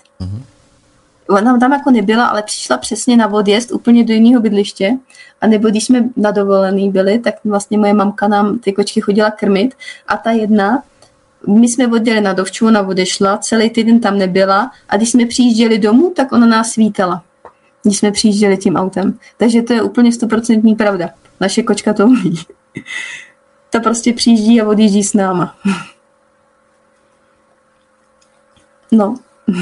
Ona tam jako nebyla, ale přišla přesně na odjezd úplně do jiného bydliště a nebo když jsme na dovolený byli, tak vlastně moje mamka nám ty kočky chodila krmit a ta jedna, my jsme odjeli na dovču, ona odešla, celý týden tam nebyla a když jsme přijížděli domů, tak ona nás vítala, když jsme přijížděli tím autem. Takže to je úplně 100% pravda. Naše kočka to umí. Ta prostě přijíždí a odjíždí s náma. No.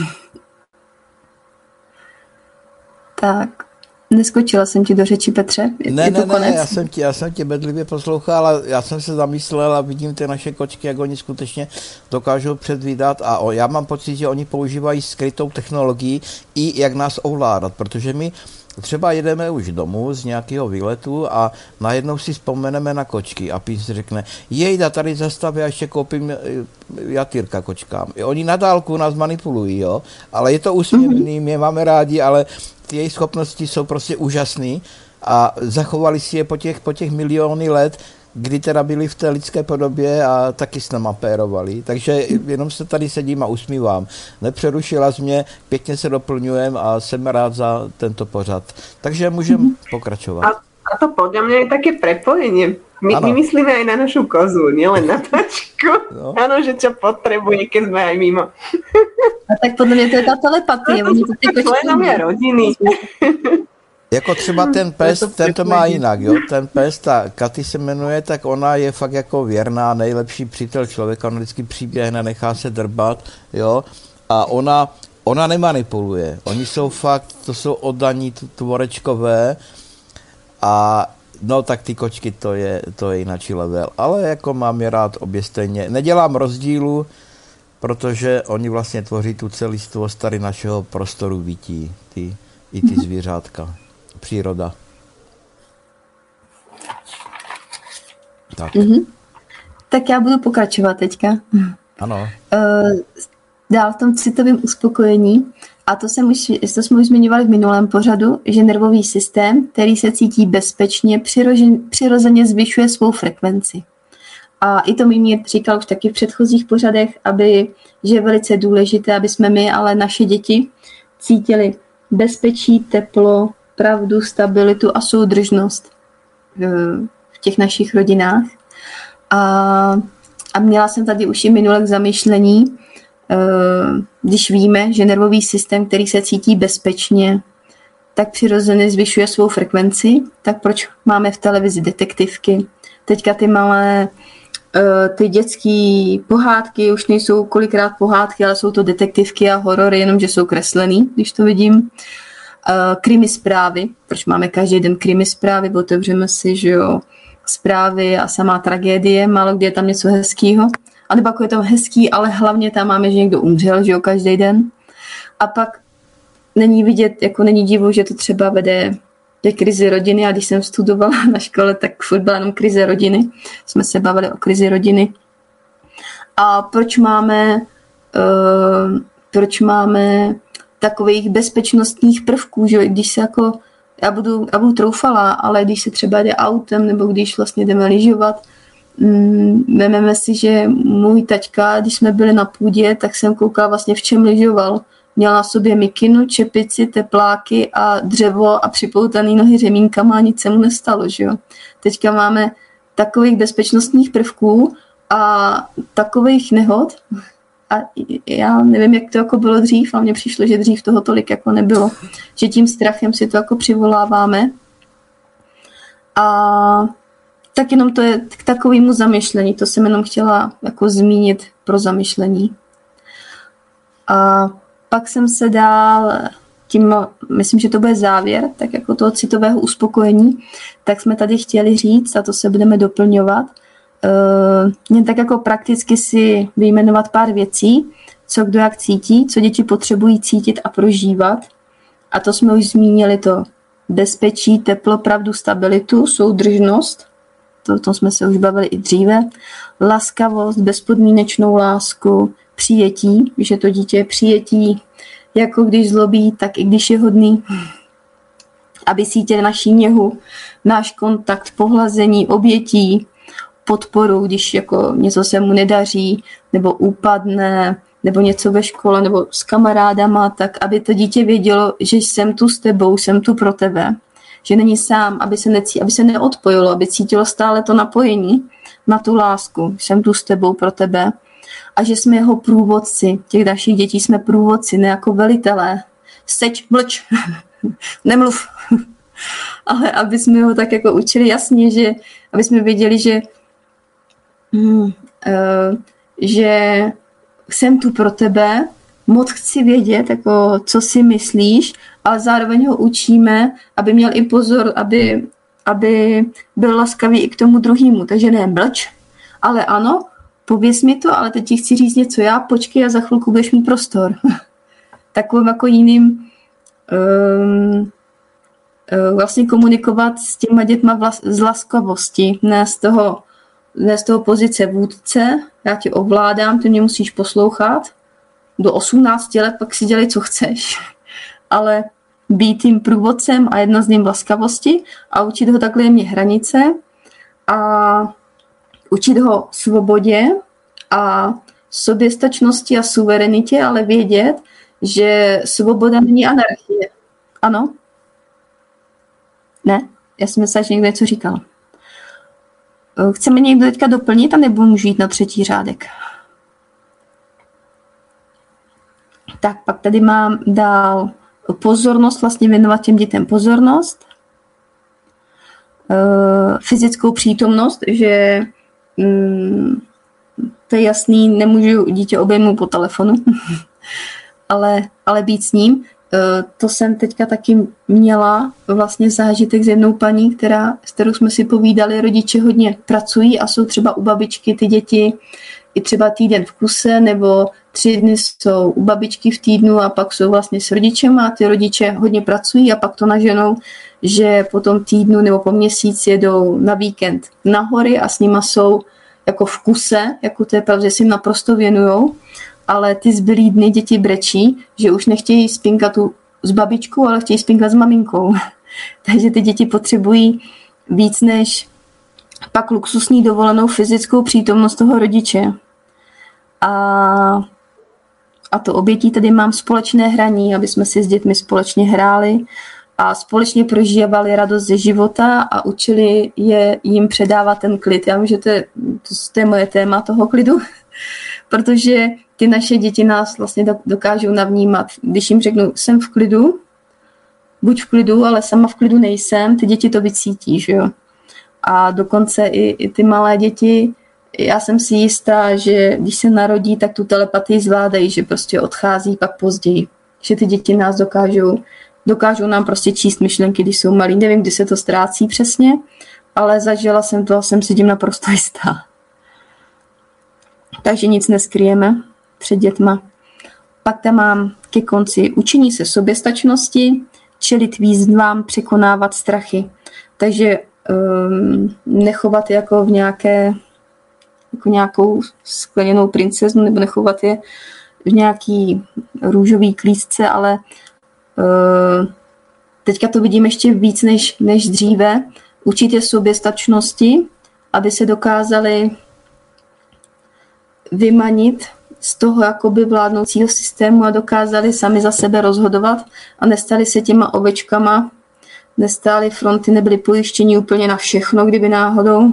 Tak. Neskočila jsem ti do řeči, Petře? Ne, já jsem tě bedlivě poslouchal, ale já jsem se zamyslel a vidím ty naše kočky, jak oni skutečně dokážou předvídat a já mám pocit, že oni používají skrytou technologii i jak nás ovládat, protože my třeba jedeme už domů z nějakého výletu a najednou si vzpomeneme na kočky a píš si řekne, jejda, tady zastav, já ještě koupím jatýrka kočkám. Oni na dálku nás manipulují, jo, ale je to úsměvný, my je máme rádi, ale ty její schopnosti jsou prostě úžasný a zachovali si je po těch miliony let, kdy teda byli v té lidské podobě a taky s náma pérovali. Takže jenom se tady sedím a usmívám. Nepřerušila jsi mě, pěkně se doplňujem a jsem rád za tento pořad. Takže můžeme pokračovat. A to podľa mňa je také prepojenie. My myslíme aj na našu kozu, nielen na tačku. No. Áno, že čo potrebuje, keď sme aj mimo. A tak podľa mňa to je tá telepatie. To sú členovia rodiny. Jako třeba ten pes, ten to má jinak, jo. Ten pes, ta Katy se jmenuje, tak ona je fakt jako věrná, nejlepší přítel člověka, ona vždycky přiběhne, nechá se drbat, jo. A ona nemanipuluje. Oni jsou fakt, to jsou oddaní tvorečkové a No tak ty kočky, to je jináčí level, ale jako mám je rád obě stejně. Nedělám rozdílu, protože oni vlastně tvoří tu celistvost tady našeho prostoru bytí, i ty zvířátka, příroda. Tak. Tak já budu pokračovat teďka. Ano. Dál v tom citovém uspokojení, a to jsme už zmiňovali v minulém pořadu, že nervový systém, který se cítí bezpečně, přirozeně zvyšuje svou frekvenci. A i to mi říkal už taky v předchozích pořadech, že je velice důležité, aby jsme my, ale naše děti cítili bezpečí, teplo, pravdu, stabilitu a soudržnost v těch našich rodinách. A měla jsem tady už i minule k zamyšlení, když víme, že nervový systém, který se cítí bezpečně, tak přirozeně zvyšuje svou frekvenci, tak proč máme v televizi detektivky? Teďka ty malé, ty dětské pohádky už nejsou kolikrát pohádky, ale jsou to detektivky a horory, jenomže jsou kreslený, když to vidím. Krimi zprávy, proč máme každý den krimi zprávy, otevřeme si, že jo, zprávy a samá tragédie, málo kdy je tam něco hezkýho. A nebo jako je tam hezký, ale hlavně tam máme, že někdo umřel, že jo, každý den. A pak není vidět, jako není divu, že to třeba vede ke krizi rodiny. A když jsem studovala na škole, tak furt byla jenom krize rodiny. Jsme se bavili o krizi rodiny. A proč máme takových bezpečnostních prvků, že když se jako, já budu troufalá, ale když se třeba jde autem, nebo když vlastně jdeme lyžovat, vememe si, že můj taťka, když jsme byli na půdě, tak jsem koukal vlastně v čem lyžoval. Měl na sobě mikinu, čepici, tepláky a dřevo a připoutaný nohy řemínkama a nic se mu nestalo, že jo. Teďka máme takových bezpečnostních prvků a takových nehod a já nevím, jak to jako bylo dřív, a mně přišlo, že dřív toho tolik jako nebylo, že tím strachem si to jako přivoláváme. A tak jenom to je k takovému zamyšlení, to jsem jenom chtěla jako zmínit pro zamyšlení. A pak jsem se dál, myslím, že to bude závěr, tak jako toho citového uspokojení, tak jsme tady chtěli říct, a to se budeme doplňovat, jen tak jako prakticky si vyjmenovat pár věcí, co kdo jak cítí, co děti potřebují cítit a prožívat. A to jsme už zmínili to bezpečí, teplo, pravdu, stabilitu, soudržnost, o tom jsme se už bavili i dříve, laskavost, bezpodmínečnou lásku, přijetí, že to dítě je přijetí, jako když zlobí, tak i když je hodný, aby cítili naší něhu, náš kontakt, pohlazení, obětí, podporu, když jako něco se mu nedaří, nebo upadne, nebo něco ve škole, nebo s kamarádama, tak aby to dítě vědělo, že jsem tu s tebou, jsem tu pro tebe, že není sám, aby se neodpojilo, aby cítilo stále to napojení na tu lásku, jsem tu s tebou pro tebe a že jsme jeho průvodci, těch dalších dětí jsme průvodci, ne jako velitelé. Seď, mlč, nemluv. Ale aby jsme ho tak jako učili jasně, že aby jsme věděli, že jsem tu pro tebe, moc chci vědět, jako, co si myslíš, ale zároveň ho učíme, aby měl i pozor, aby byl laskavý i k tomu druhému. Takže ne mlč, ale ano, pověz mi to, ale teď ti chci říct něco já, počkej a za chvilku budeš mít prostor. Takovým jako jiným vlastně komunikovat s těma dětma z laskavosti, ne z toho pozice vůdce, já tě ovládám, ty mě musíš poslouchat, do 18 let pak si dělej, co chceš, ale být tím průvodcem a jedna z ním laskavosti a učit ho takhle jemně hranice a učit ho svobodě a soběstačnosti a suverenitě, ale vědět, že svoboda není anarchie. Ano? Ne? Já jsem myslela, že někdo něco říkal. Chceme někdo teďka doplnit, anebo můžu jít na třetí řádek? Tak, pak tady mám dál pozornost, vlastně věnovat těm dětem pozornost, fyzickou přítomnost, že to je jasný, nemůžu dítě obejmout po telefonu, ale být s ním, to jsem teďka taky měla vlastně zážitek s jednou paní, s kterou jsme si povídali, rodiče hodně pracují a jsou třeba u babičky ty děti i třeba týden v kuse, nebo 3 dny jsou u babičky v týdnu a pak jsou vlastně s rodičema a ty rodiče hodně pracují a pak to naženou, že po tom týdnu nebo po měsíci jedou na víkend na hory a s nima jsou jako v kuse, jako to je pravda, že si jim naprosto věnujou, ale ty zbylý dny děti brečí, že už nechtějí spinkat s babičkou, ale chtějí spinkat s maminkou. Takže ty děti potřebují víc než pak luxusní dovolenou fyzickou přítomnost toho rodiče. A to obětí tady mám společné hraní, aby jsme si s dětmi společně hráli a společně prožívali radost ze života a učili jim předávat ten klid. Já vím, že to je moje téma toho klidu, protože ty naše děti nás vlastně dokážou navnímat. Když jim řeknu, jsem v klidu, buď v klidu, ale sama v klidu nejsem, ty děti to vycítí, že jo. A dokonce i ty malé děti, já jsem si jistá, že když se narodí, tak tu telepatii zvládají, že prostě odchází pak později. Že ty děti nás dokážou nám prostě číst myšlenky, když jsou malí. Nevím, kdy se to ztrácí přesně, ale zažila jsem to a jsem si tím naprosto jistá. Takže nic neskryjeme před dětma. Pak tam mám ke konci učení se soběstačnosti, čelit výzvám, překonávat strachy. Takže nechovat je jako jako nějakou skleněnou princeznu, nebo nechovat je v nějaký růžový klísce, ale teďka to vidím ještě víc než dříve. Učit je soběstačnosti, aby se dokázali vymanit z toho jakoby vládnoucího systému a dokázali sami za sebe rozhodovat a nestali se těma ovečkama, nestály fronty, nebyly pojištění úplně na všechno, kdyby náhodou.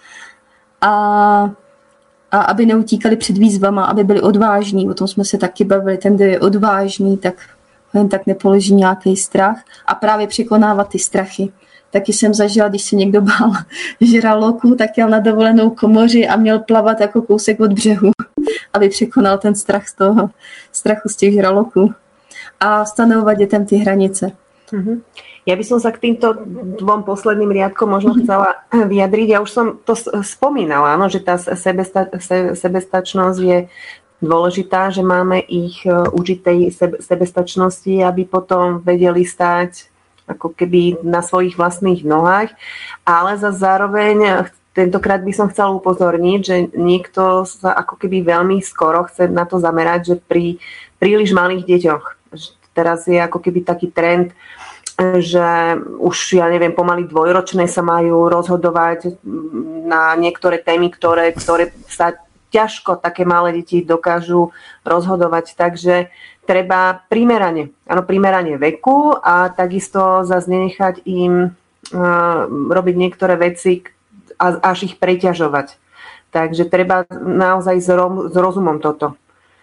A aby neutíkali před výzvama, aby byli odvážní. O tom jsme se taky bavili. Ten, kdo je odvážný, tak jen tak nepoloží nějaký strach. A právě překonávat ty strachy. Taky jsem zažila, když se někdo bál žraloků, tak jel na dovolenou k moři a měl plavat jako kousek od břehu, aby překonal ten strach strachu z těch žraloků. A stanovovat dětem ty hranice. Ja by som sa k týmto 2 posledným riadkom možno chcela vyjadriť. Ja už som to spomínala, áno, že tá sebestačnosť je dôležitá, že máme ich učiť tej sebestačnosti, aby potom vedeli stáť ako keby na svojich vlastných nohách. Ale zároveň tentokrát by som chcela upozorniť, že niekto sa ako keby veľmi skoro chce na to zamerať, že pri príliš malých deťoch. Teraz je ako keby taký trend, že už, ja neviem, pomaly 2-ročné sa majú rozhodovať na niektoré témy, ktoré sa ťažko také malé deti dokážu rozhodovať. Takže treba primerane veku a takisto zase nenechať im robiť niektoré veci a až ich preťažovať. Takže treba naozaj s rozumom toto.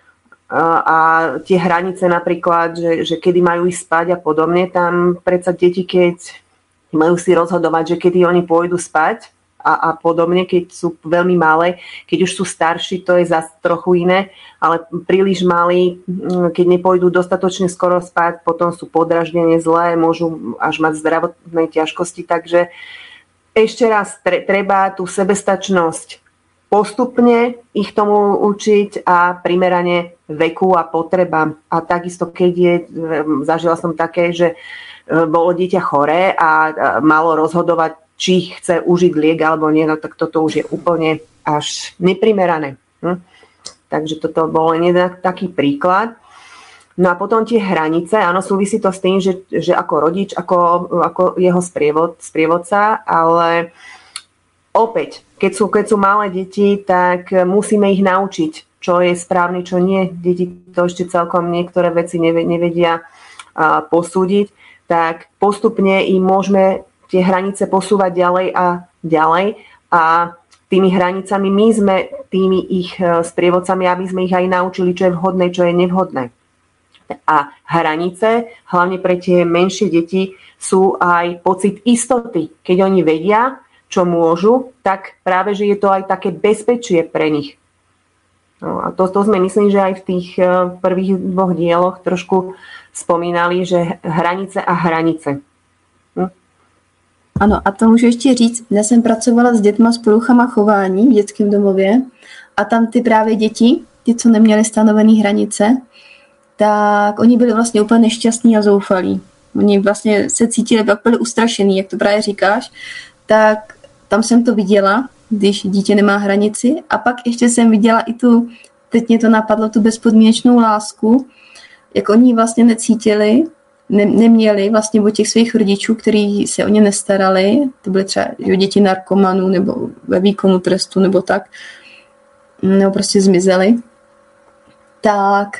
A tie hranice napríklad, že kedy majú ísť spať a podobne, tam predsa deti, keď majú si rozhodovať, že kedy oni pôjdu spať a podobne, keď sú veľmi malé, keď už sú starší, to je zase trochu iné, ale príliš malí, keď nepôjdu dostatočne skoro spať, potom sú podraždenie zlé, môžu až mať zdravotné ťažkosti, takže ešte raz treba tú sebestačnosť postupne ich tomu učiť a primerane veku a potrebám. A takisto, zažila som také, že bolo dieťa choré a malo rozhodovať, či chce užiť liek alebo nie, no tak toto už je úplne až neprimerané. Takže toto bol len jeden taký príklad. No a potom tie hranice, áno, súvisí to s tým, že ako rodič, ako jeho sprievodca, ale opäť, keď sú malé deti, tak musíme ich naučiť, čo je správne, čo nie. Deti to ešte celkom niektoré veci nevedia posúdiť, tak postupne im môžeme tie hranice posúvať ďalej a ďalej a tými hranicami my sme tými ich sprievodcami, aby sme ich aj naučili, čo je vhodné, čo je nevhodné. A hranice, hlavne pre tie menšie deti, sú aj pocit istoty. Keď oni vedia, čo môžu, tak práve, že je to aj také bezpečie pre nich. No, a to sme, myslím, že aj v tých prvých 2 dieloch trošku spomínali, že hranice a hranice. Ano, a to můžu ještě říct, já jsem pracovala s dětma s poruchama chování v dětském domově a tam ty právě děti, ty, co neměly stanovené hranice, tak oni byli vlastně úplně nešťastní a zoufalí. Oni vlastně se cítili, jak byli ustrašený, jak to právě říkáš, tak tam jsem to viděla, když dítě nemá hranici a pak ještě jsem viděla i tu, teď mě to napadlo, tu bezpodmínečnou lásku, jak oni vlastně necítili, neměli vlastně od těch svých rodičů, kteří se o ně nestarali, to byly třeba děti narkomanů nebo ve výkonu trestu nebo tak, nebo prostě zmizeli, tak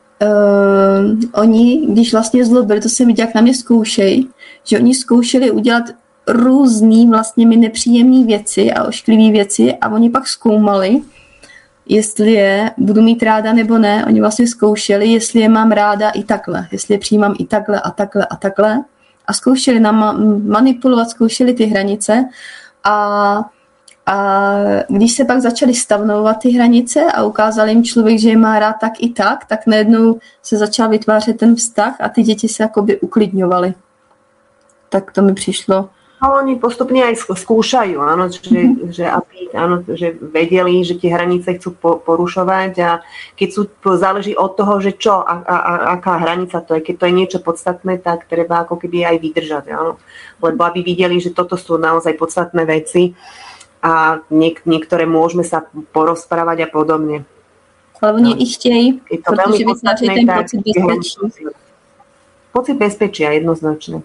oni, když vlastně zlobili, to jsem viděla, jak na mě zkoušej, že oni zkoušeli udělat různý vlastně mi nepříjemné věci a ošklivé věci a oni pak zkoumali, jestli je budu mít ráda nebo ne. Oni vlastně zkoušeli, jestli je mám ráda i takhle, jestli je přijímám i takhle a takhle a takhle. A zkoušeli nám manipulovat, zkoušeli ty hranice a když se pak začali stavnovat ty hranice a ukázal jim člověk, že je má rád tak najednou se začal vytvářet ten vztah a ty děti se jakoby uklidňovaly. Tak to mi přišlo. No, oni postupne aj skúšajú, áno, že vedeli, že tie hranice chcú porušovať a keď záleží od toho, že čo a aká hranica to je. Keď to je niečo podstatné, tak treba ako keby aj vydržať, áno. Lebo aby videli, že toto sú naozaj podstatné veci a niektoré môžeme sa porozprávať a podobne. Ale oni ich chtějí, je to protože vytváří ten pocit bezpečí. Pocit bezpečia, jednoznačne.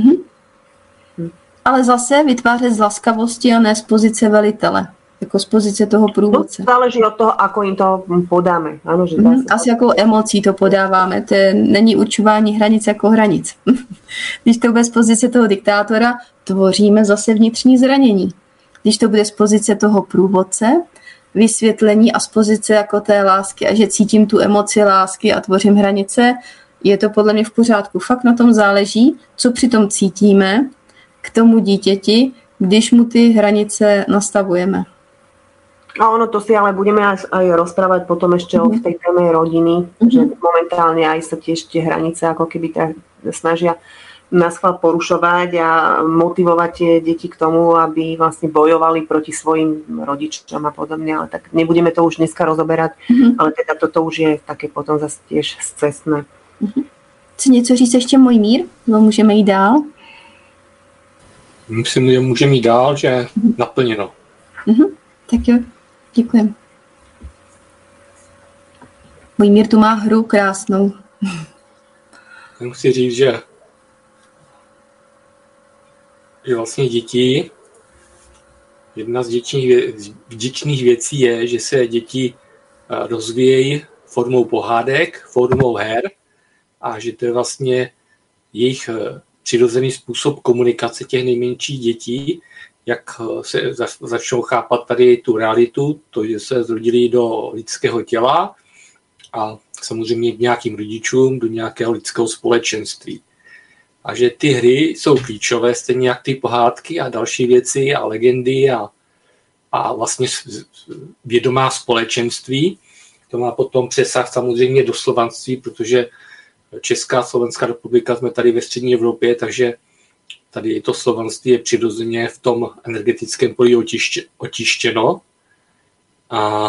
Ale zase vytvářet z laskavosti a ne z pozice velitele, jako z pozice toho průvodce. To záleží od toho, ako im to podáme. Ano, že asi jakou emocí to podáváme. To není určování hranic jako hranic. Když to bude z pozice toho diktátora, tvoříme zase vnitřní zranění. Když to bude z pozice toho průvodce, vysvětlení a z pozice jako té lásky a že cítím tu emoci lásky a tvořím hranice, je to podle mě v pořádku. Fakt na tom záleží, co přitom cítíme k tomu dítěti, když mu ty hranice nastavujeme. A ono to si ale budeme aj rozprávať potom ešte o tej téme rodiny, že momentálne aj sa tiež tie hranice ako keby snažia naschvál porušovať a motivovať tie deti k tomu, aby vlastne bojovali proti svojim rodičom a podobne, ale tak nebudeme to už dneska rozoberať, ale teda toto už je také potom zase tiež scestné. Chci něco říct ještě Mojmír? No, můžeme jít dál? Myslím, že můžeme jít dál, že naplněno. Tak jo, děkujem. Mojmír tu má hru krásnou. Musím říct, že vlastně děti, jedna z vděčných věcí je, že se děti rozvíjejí formou pohádek, formou her a že to je vlastně jejich přirozený způsob komunikace těch nejmenších dětí, jak se začnou chápat tady tu realitu, to, že se zrodili do lidského těla a samozřejmě k nějakým rodičům, do nějakého lidského společenství. A že ty hry jsou klíčové, stejně jak ty pohádky a další věci a legendy a vlastně vědomá společenství. To má potom přesah samozřejmě do slovanství, protože Česká a Slovenská republika jsme tady ve střední Evropě, takže tady to slovanství je přirozeně v tom energetickém poli očištěno a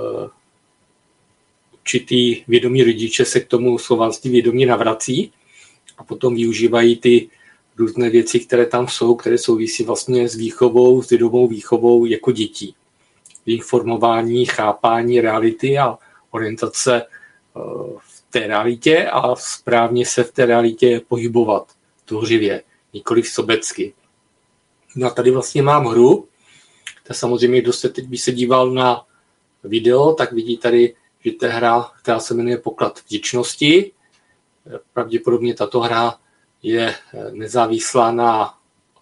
určitý vědomí rodiče se k tomu slovanství vědomě navrací a potom využívají ty různé věci, které tam jsou, které souvisí vlastně s výchovou, s vědomou výchovou jako dětí. Informování, chápání reality a orientace v té realitě a správně se v té realitě pohybovat tvořivě, nikoliv sobecky. No a tady vlastně mám hru, tak samozřejmě, kdo se teď by se díval na video, tak vidí tady, že to je hra, která se jmenuje Poklad vděčnosti. Pravděpodobně tato hra je nezávislá na,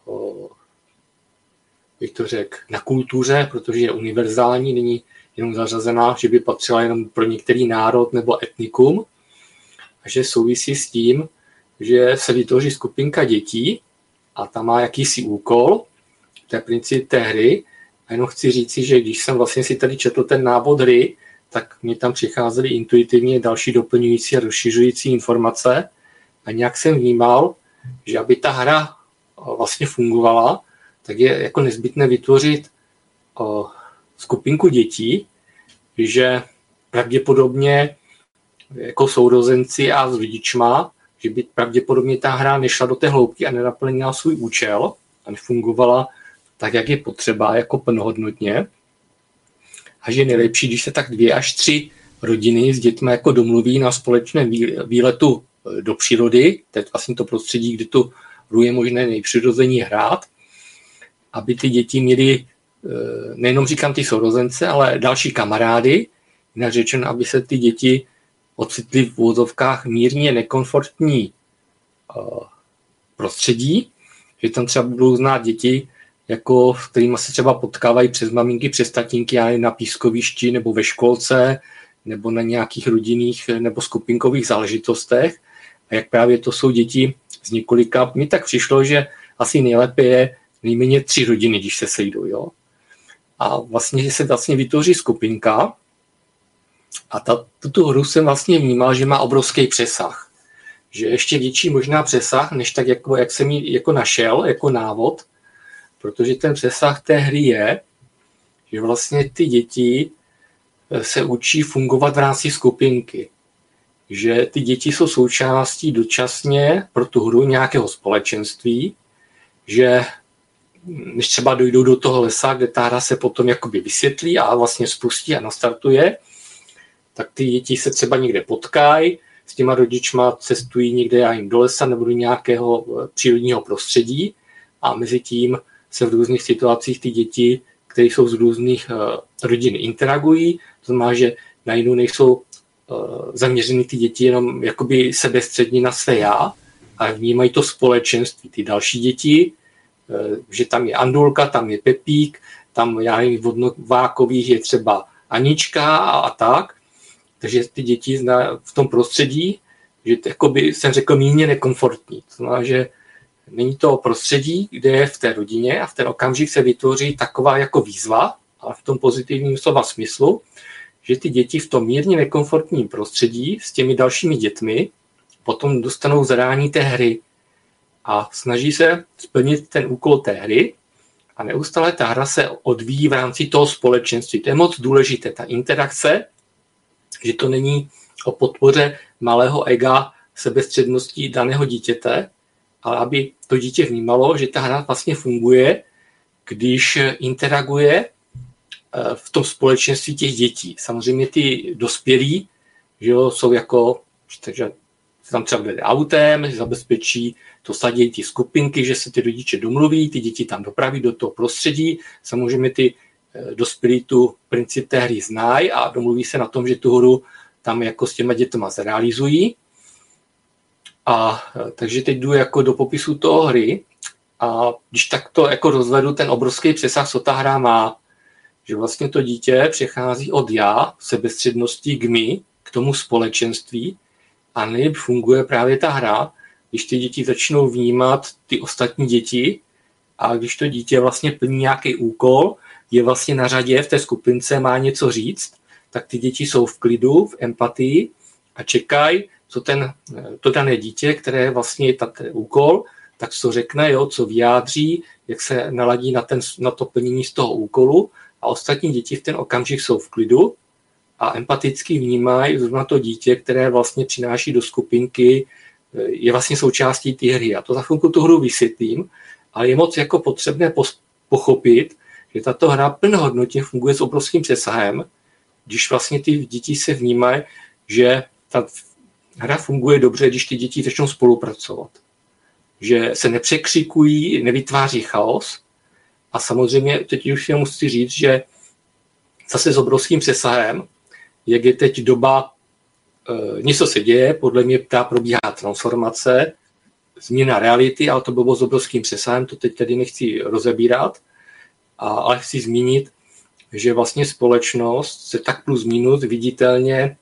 bych to řekl, na kultuře, protože je univerzální, není jenom zařazená, že by patřila jenom pro některý národ nebo etnikum. A že souvisí s tím, že se vytvoří skupinka dětí a tam má jakýsi úkol, to je princip té hry. A jenom chci říci, že když jsem vlastně si tady četl ten návod hry, tak mě tam přicházely intuitivně další doplňující a rozšiřující informace a nějak jsem vnímal, že aby ta hra vlastně fungovala, tak je jako nezbytné vytvořit skupinku dětí, že pravděpodobně jako sourozenci a s rodičma, že by pravděpodobně ta hra nešla do té hloubky a nenaplnila svůj účel a nefungovala tak, jak je potřeba, jako plnohodnotně. A že je nejlepší, když se tak 2 až 3 rodiny s dětmi jako domluví na společném výletu do přírody, to je vlastně to prostředí, kde tu hru je možné nejpřirození hrát, aby ty děti měly, nejenom říkám ty sourozence, ale další kamarády, jinak řečeno, aby se ty děti ocitly v úvozovkách mírně nekomfortní prostředí, že tam třeba budou znát děti, jako, s kterými se třeba potkávají přes maminky, přes tatínky, na pískovišti nebo ve školce, nebo na nějakých rodinných nebo skupinkových záležitostech. A jak právě to jsou děti z několika, mi tak přišlo, že asi nejlépe je nejméně 3 rodiny, když se sejdou. Jo? A vlastně se vlastně vytvoří skupinka a tuto hru jsem vlastně vnímal, že má obrovský přesah. Že ještě větší možná přesah, než tak, jak jsem ji jako našel, jako návod, protože ten přesah té hry je, že vlastně ty děti se učí fungovat v rámci skupinky. Že ty děti jsou součástí dočasně pro tu hru nějakého společenství, že než třeba dojdou do toho lesa, kde ta hra se potom jakoby vysvětlí a vlastně spustí a nastartuje, tak ty děti se třeba někde potkají, s těma rodičma cestují někde do lesa nebo do nějakého přírodního prostředí a mezi tím se v různých situacích ty děti, které jsou z různých rodin, interagují. To znamená, že najednou nejsou zaměřeny ty děti jenom jakoby sebestředně na své já, ale vnímají to společenství. Ty další děti, že tam je Andulka, tam je Pepík, tam já nevím, vodnovákových je třeba Anička a tak. Takže ty děti v tom prostředí, že jakoby jsem řekl mírně nekomfortní. To znamená, že není to prostředí, kde je v té rodině a v ten okamžik se vytvoří taková jako výzva, ale v tom pozitivním slova smyslu, že ty děti v tom mírně nekomfortním prostředí s těmi dalšími dětmi potom dostanou zadání té hry a snaží se splnit ten úkol té hry a neustále ta hra se odvíjí v rámci toho společenství. To je moc důležité, ta interakce, že to není o podpoře malého ega sebestřednosti daného dítěte, ale aby to dítě vnímalo, že ta hra vlastně funguje, když interaguje v tom společenství těch dětí. Samozřejmě ty dospělí, že jo, jsou jako, takže se tam třeba vede autem, zabezpečí to sadějí ty skupinky, že se ty rodiče domluví, ty děti tam dopraví do toho prostředí. Samozřejmě ty dospělí tu princip té hry znají a domluví se na tom, že tu hru tam jako s těma dětma zrealizují. A takže teď jdu jako do popisu toho hry a když takto jako rozvedu ten obrovský přesah, co ta hra má, že vlastně to dítě přechází od já, sebestřednosti k my, k tomu společenství a nejlíp funguje právě ta hra, když ty děti začnou vnímat ty ostatní děti a když to dítě vlastně plní nějaký úkol, je vlastně na řadě v té skupince, má něco říct, tak ty děti jsou v klidu, v empatii a čekají, co to dané dítě, které vlastně je ten úkol, tak co řekne, jo, co vyjádří, jak se naladí na to plnění z toho úkolu a ostatní děti v ten okamžik jsou v klidu a empaticky vnímají zrovna to dítě, které vlastně přináší do skupinky, je vlastně součástí té hry. A to za chvilku tu hru vysvětlím, ale je moc jako potřebné pochopit, že tato hra plnohodnotně funguje s obrovským přesahem, když vlastně ty děti se vnímají, že ta hra funguje dobře, když ty děti začnou spolupracovat. Že se nepřekřikují, nevytváří chaos. A samozřejmě teď už jenom musím říct, že zase s obrovským přesahem, jak je teď doba, něco se děje, podle mě probíhá transformace, změna reality, ale to bylo s obrovským přesahem, to teď tady nechci rozebírat, ale chci zmínit, že vlastně společnost se tak plus minus viditelně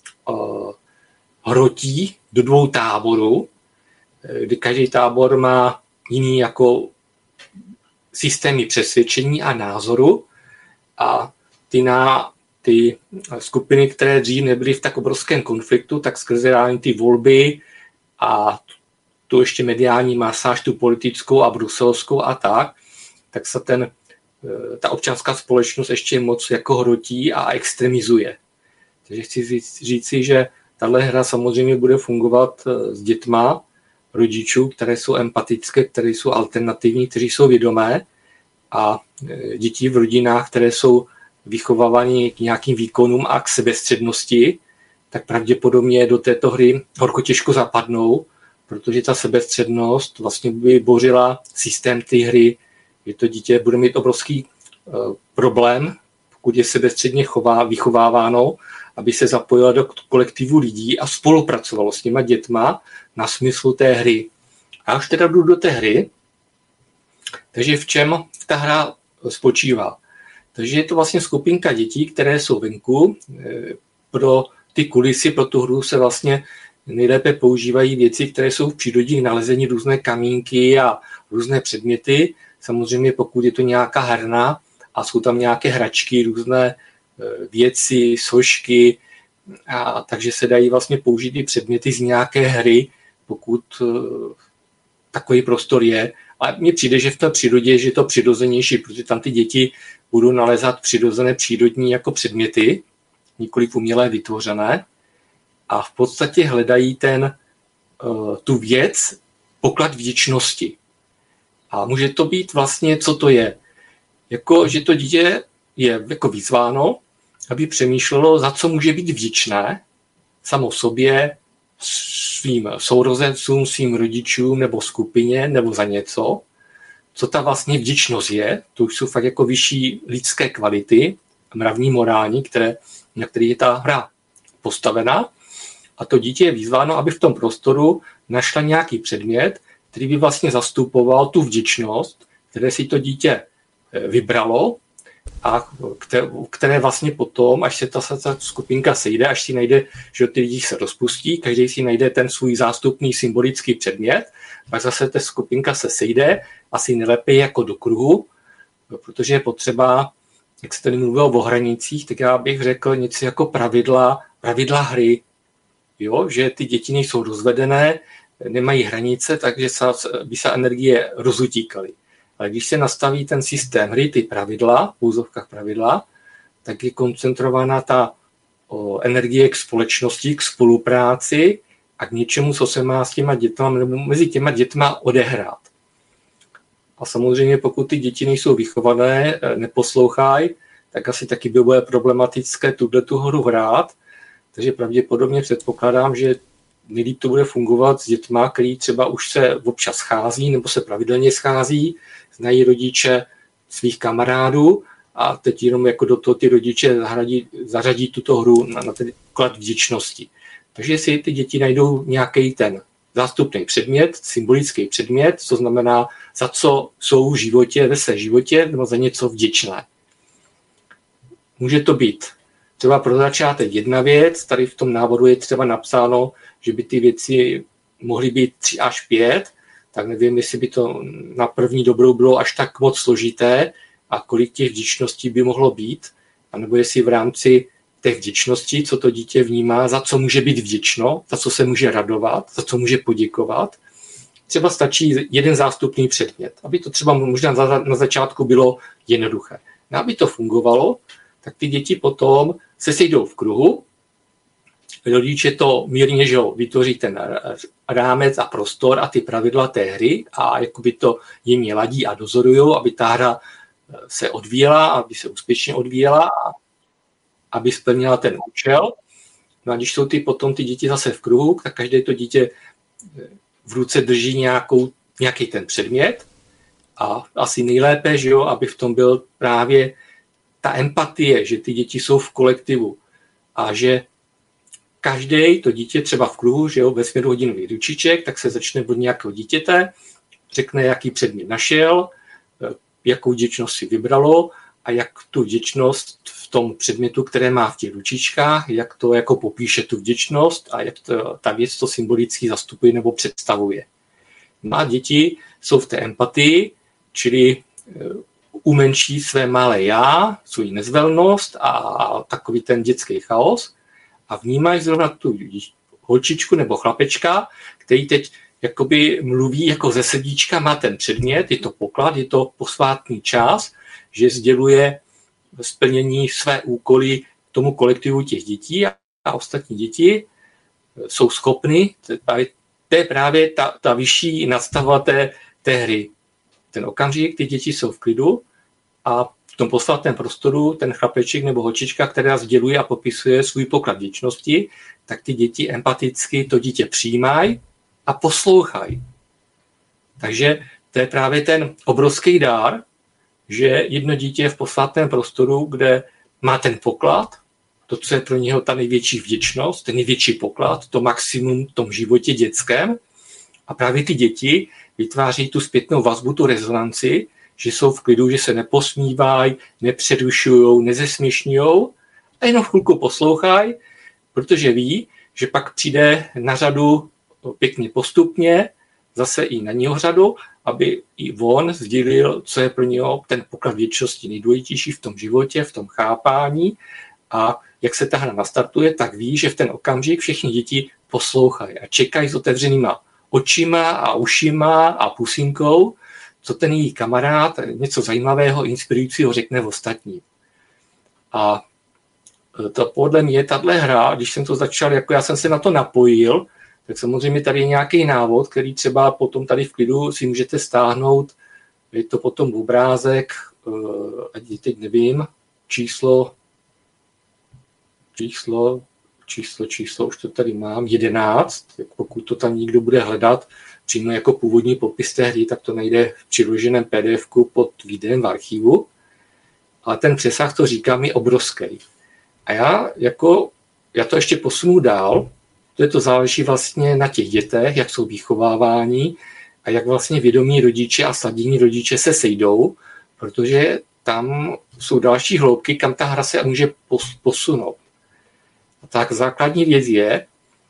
hrotí do 2 táborů, kdy každý tábor má jiný jako systémy přesvědčení a názoru a ty ty skupiny, které dřív nebyly v tak obrovském konfliktu, tak skrze ty volby a tu ještě mediální masáž, tu politickou a bruselskou a tak se ta občanská společnost ještě moc jako hrotí a extremizuje. Takže chci říci, že tahle hra samozřejmě bude fungovat s dětma rodičů, které jsou empatické, které jsou alternativní, kteří jsou vědomé, a děti v rodinách, které jsou vychovávány k nějakým výkonům a k sebestřednosti, tak pravděpodobně do této hry horko těžko zapadnou, protože ta sebestřednost vlastně by bořila systém té hry, že to dítě bude mít obrovský problém, pokud je sebestředně vychováváno, aby se zapojilo do kolektivu lidí a spolupracovalo s těma dětma na smyslu té hry. A už teda jdu do té hry, takže v čem ta hra spočívá? Takže je to vlastně skupinka dětí, které jsou venku. Pro ty kulisy, pro tu hru se vlastně nejlépe používají věci, které jsou v přírodě, nalezení různé kamínky a různé předměty. Samozřejmě pokud je to nějaká herna a jsou tam nějaké hračky, různé věci, sošky, a takže se dají vlastně použít i předměty z nějaké hry, pokud takový prostor je. A mně přijde, že v té přírodě že je to přirozenější, protože tam ty děti budou nalézat přirozené přírodní jako předměty, nikoliv umělé vytvořené, a v podstatě hledají tu věc, poklad vděčnosti. A může to být vlastně, co to je. Jako, že to dítě je jako vyzváno, aby přemýšlelo, za co může být vděčné samo sobě, svým sourozencům, svým rodičům nebo skupině, nebo za něco, co ta vlastně vděčnost je. To už jsou fakt jako vyšší lidské kvality, mravní, morální, na který je ta hra postavena. A to dítě je vyzváno, aby v tom prostoru našla nějaký předmět, který by vlastně zastupoval tu vděčnost, které si to dítě vybralo, a které vlastně potom, až se ta skupinka sejde, až si najde, že ty lidi se rozpustí, každý si najde ten svůj zástupný symbolický předmět, pak zase ta skupinka se sejde, asi nejlépe jako do kruhu, protože je potřeba, jak se tady mluvilo o hranicích, tak já bych řekl něco jako pravidla hry, jo? Že ty děti nejsou rozvedené, nemají hranice, takže by se energie rozutíkaly. Ale když se nastaví ten systém hry, ty pravidla, v úzovkách pravidla, tak je koncentrována ta energie k společnosti, k spolupráci a k něčemu, co se má s těma dětma, nebo mezi těma dětma odehrát. A samozřejmě, pokud ty děti nejsou vychované, neposlouchají, tak asi taky by bylo problematické tu hru hrát. Takže pravděpodobně předpokládám, že nejlíp to bude fungovat s dětma, který třeba už se občas schází nebo se pravidelně schází, znají rodiče svých kamarádů a teď jenom jako do toho ty rodiče zařadí tuto hru na ten klad vděčnosti. Takže si ty děti najdou nějaký ten zástupný předmět, symbolický předmět, co znamená, za co jsou v životě, ve své životě, nebo za něco vděčné. Může to být třeba pro začátek jedna věc, tady v tom návodu je třeba napsáno, že by ty věci mohly být 3 až 5, tak nevím, jestli by to na první dobrou bylo až tak moc složité a kolik těch vděčností by mohlo být, anebo jestli v rámci těch vděčností, co to dítě vnímá, za co může být vděčno, za co se může radovat, za co může poděkovat. Třeba stačí jeden zástupný předmět, aby to třeba možná na začátku bylo jednoduché. No, aby to fungovalo, tak ty děti potom se sejdou v kruhu, rodiče to mírně vytvoří ten rámec a prostor a ty pravidla té hry a jakoby to jemně ladí a dozorují, aby ta hra se odvíjela, aby se úspěšně odvíjela a aby splnila ten účel. No a když jsou potom ty děti zase v kruhu, tak každé to dítě v ruce drží nějaký ten předmět a asi nejlépe, že aby v tom byl právě ta empatie, že ty děti jsou v kolektivu a že každý to dítě třeba v kruhu, že ve směru hodinový ručiček, tak se začne od nějakého dítěte, řekne, jaký předmět našel, jakou vděčnost si vybralo a jak tu vděčnost v tom předmětu, které má v těch ručičkách, jak to jako popíše tu vděčnost a jak ta věc to symbolicky zastupuje nebo představuje. No a děti jsou v té empatii, čili umenší své malé já, svou nezvelnost a takový ten dětský chaos a vnímají zrovna tu holčičku nebo chlapečka, který teď jakoby mluví jako ze sedíčka, má ten předmět, je to poklad, je to posvátný čas, že sděluje splnění své úkoly tomu kolektivu těch dětí a ostatní děti jsou schopny, to je právě ta vyšší nadstava té hry. Ten okamžik, ty děti jsou v klidu a v tom posvátném prostoru ten chlapeček nebo holčička, která sděluje a popisuje svůj poklad vděčnosti, tak ty děti empaticky to dítě přijímají a poslouchají. Takže to je právě ten obrovský dár, že jedno dítě je v posvátném prostoru, kde má ten poklad, to, co je pro něho ta největší vděčnost, ten největší poklad, to maximum v tom životě dětském. A právě ty děti vytváří tu zpětnou vazbu, tu rezonanci, že jsou v klidu, že se neposmívají, nepřerušují, nezesměšňují a jenom chvilku poslouchají, protože ví, že pak přijde na řadu pěkně postupně, zase i na něho řadu, aby i on sdělil, co je pro něho ten poklad vděčnosti nejdůležitější v tom životě, v tom chápání a jak se ta hra nastartuje, tak ví, že v ten okamžik všechny děti poslouchají a čekají s otevřenýma očima a ušima a pusinkou, co ten její kamarád něco zajímavého, inspirujícího řekne v ostatní. A to podle mě tahle hra, když jsem to začal, jako já jsem se na to napojil, tak samozřejmě tady je nějaký návod, který třeba potom tady v klidu si můžete stáhnout, je to potom obrázek, ať teď nevím, číslo, už to tady mám, 11, pokud to tam někdo bude hledat přímo jako původní popis té hry, tak to najde v přiloženém PDF-ku pod videem v archivu, ale ten přesah, to říkám, je obrovský. A já to ještě posunu dál, to záleží vlastně na těch dětech, jak jsou vychováváni a jak vlastně vědomí rodiče a sladění rodiče se sejdou, protože tam jsou další hloubky, kam ta hra se může posunout. A tak základní věc je,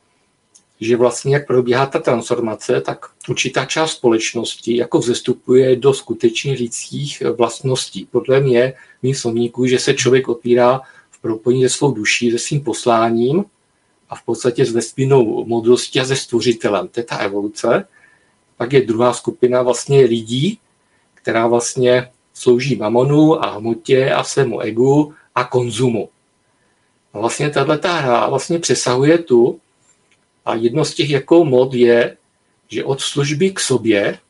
že vlastně jak probíhá ta transformace, tak určitá část společnosti jako vzestupuje do skutečných lidských vlastností. Podle mě, mým slovníků, že se člověk otvírá v propojení se svou duší, se svým posláním a v podstatě s vesmírnou moudrostí a se stvořitelem. To je ta evoluce. Pak je druhá skupina vlastně lidí, která vlastně slouží mamonu a hmotě a svému egu a konzumu. A vlastně tato hra vlastně přesahuje tu a jedno z těch jako mod je, že od služby k sobě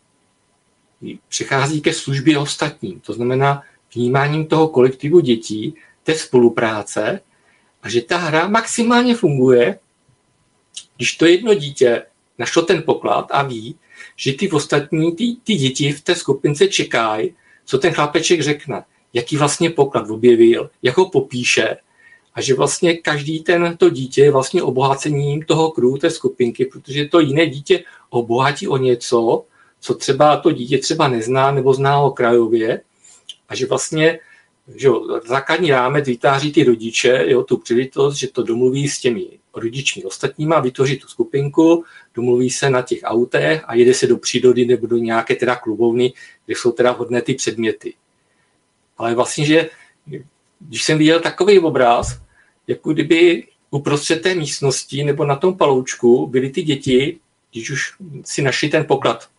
přichází ke službě ostatním. To znamená vnímáním toho kolektivu dětí, té spolupráce a že ta hra maximálně funguje, když to jedno dítě našlo ten poklad a ví, že ty ostatní, ty děti v té skupince čekají, co ten chlapeček řekne, jaký vlastně poklad objevil, jak ho popíše a že vlastně každý to dítě je vlastně obohacením toho kruhu té skupinky, protože to jiné dítě obohatí o něco, co třeba to dítě třeba nezná nebo zná ho krajově a že vlastně že základní rámec vytváří ty rodiče, tu příležitost, že to domluví s těmi rodičmi ostatníma, vytvoří tu skupinku, domluví se na těch autech a jede se do přírody nebo do nějaké teda klubovny, kde jsou teda hodné ty předměty. Ale vlastně, že když jsem viděl takový obraz, jako kdyby uprostřed té místnosti nebo na tom paloučku byly ty děti, když už si našli ten poklad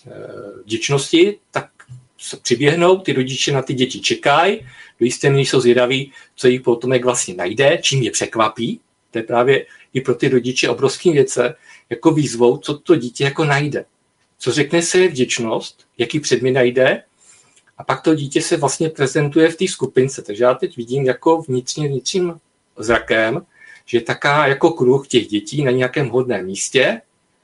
vděčnosti, tak přiběhnou, ty rodiče na ty děti čekají, do jisté míry jsou zvědaví, co jejich potomek vlastně najde, čím je překvapí. To je právě i pro ty rodiče obrovským věce, jako výzvou, co to dítě jako najde. Co řekne se je vděčnost, jaký předmět najde, a pak to dítě se vlastně prezentuje v té skupince. Takže já teď vidím jako vnitřním zrakem, že je taká jako kruh těch dětí na nějakém hodném místě,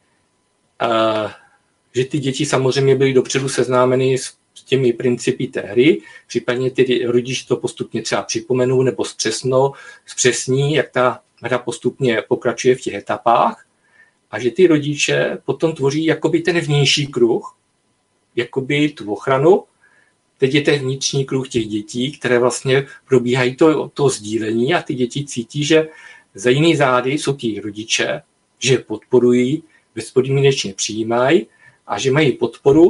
že ty děti samozřejmě byly dopředu seznámeny s těmi principy té hry, případně ty rodiče to postupně třeba připomenou nebo zpřesní, jak ta hra postupně pokračuje v těch etapách a že ty rodiče potom tvoří jakoby ten vnější kruh, jakoby tu ochranu. Teď je ten vnitřní kruh těch dětí, které vlastně probíhají to sdílení a ty děti cítí, že za jiný zády jsou ti rodiče, že podporují, bezpodmínečně přijímají a že mají podporu,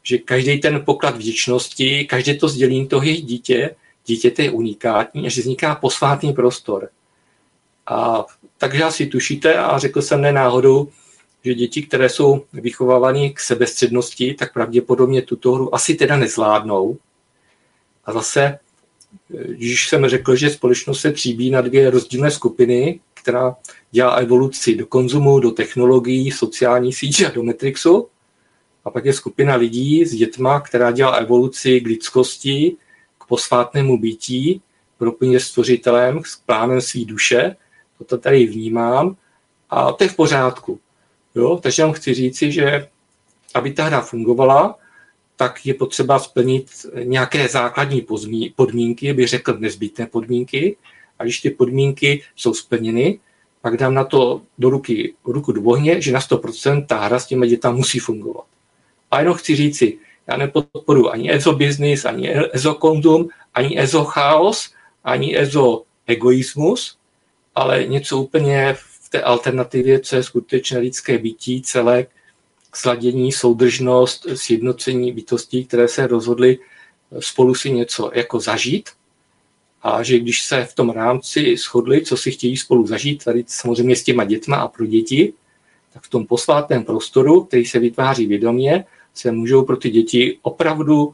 že každý ten poklad vděčnosti, každé to sdělení toho jejich dítěte je unikátní a že vzniká posvátný prostor. A takže asi tušíte, a řekl jsem ne náhodou, že děti, které jsou vychovávané k sebestřednosti, tak pravděpodobně tuto hru asi teda nezvládnou. A zase, když jsem řekl, že společnost se tříbí na dvě rozdílné skupiny, která dělá evoluci do konzumu, do technologií, sociální sítě a do Matrixu, a pak je skupina lidí s dětma, která dělá evoluci k lidskosti, k posvátnému bytí, propojení s stvořitelem, s plánem své duše. To tady vnímám a to je v pořádku. Jo? Takže vám chci říci, že aby ta hra fungovala, tak je potřeba splnit nějaké základní podmínky, bych řekl nezbytné podmínky. A když ty podmínky jsou splněny, pak dám na to ruku do ohně, že na 100% ta hra s těmi dětmi musí fungovat. A jenom chci říci, já nepodporuji ani EZO-business, ani EZO-konzum, ani EZO-chaos, ani EZO-egoismus, ale něco úplně v té alternativě, co je skutečně lidské bytí, celek, sladění, soudržnost, sjednocení bytostí, které se rozhodly spolu si něco jako zažít. A že když se v tom rámci shodli, co si chtějí spolu zažít, tady samozřejmě s těma dětma a pro děti, tak v tom posvátném prostoru, který se vytváří vědomě, se můžou pro ty děti opravdu,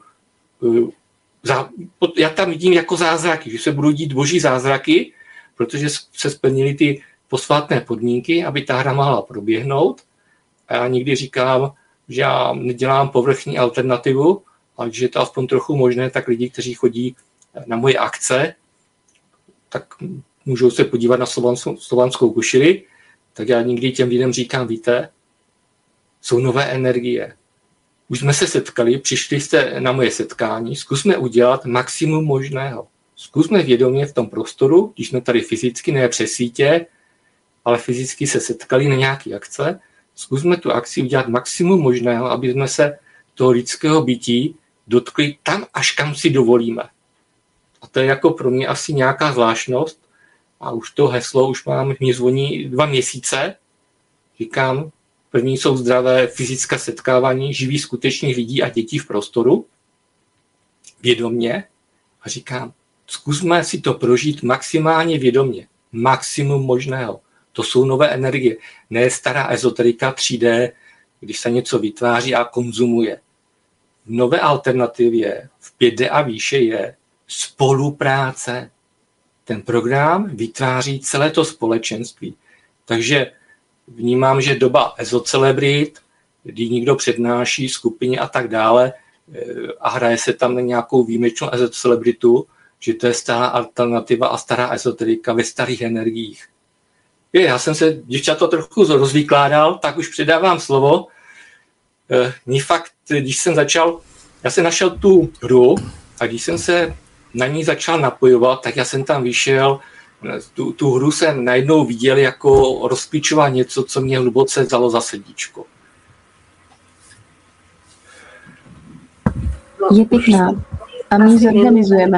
já tam vidím jako zázraky, že se budou dít boží zázraky, protože se splnily ty posvátné podmínky, aby ta hra mohla proběhnout. A já někdy říkám, že já nedělám povrchní alternativu, ale když je to aspoň trochu možné, tak lidi, kteří chodí na moje akce, tak můžou se podívat na slovanskou košili, tak já někdy těm lidem říkám, víte, jsou nové energie. Už jsme se setkali, přišli jste na moje setkání, zkusme udělat maximum možného. Zkusme vědomě v tom prostoru, když jsme tady fyzicky, ne přes sítě, ale fyzicky se setkali na nějaké akce, zkusme tu akci udělat maximum možného, aby jsme se toho lidského bytí dotkli tam, až kam si dovolíme. A to je jako pro mě asi nějaká zvláštnost. A už to heslo, už mě zvoní 2 měsíce. Říkám, první jsou zdravé fyzické setkávání živých skutečných lidí a dětí v prostoru. Vědomně. A říkám, zkusme si to prožít maximálně vědomně. Maximum možného. To jsou nové energie. Ne stará ezoterika 3D, když se něco vytváří a konzumuje. V nové alternativě v 5D a výše je spolupráce. Ten program vytváří celé to společenství. Takže vnímám, že doba ezocelebrit, kdy někdo přednáší skupině a tak dále a hraje se tam na nějakou výjimečnou ezocelebritu, že to je stará alternativa a stará ezoterika ve starých energiích. Já jsem se, děvčata, trochu rozvykládal, tak už předávám slovo. Mně fakt, když jsem začal, já jsem našel tu hru a když jsem se na ní začal napojovat, tak já jsem tam vyšel, tu hru jsem najednou viděl jako rozklíčovat něco, co mě hluboce vzalo za srdíčko. Je pěkná a my ji zorganizujeme.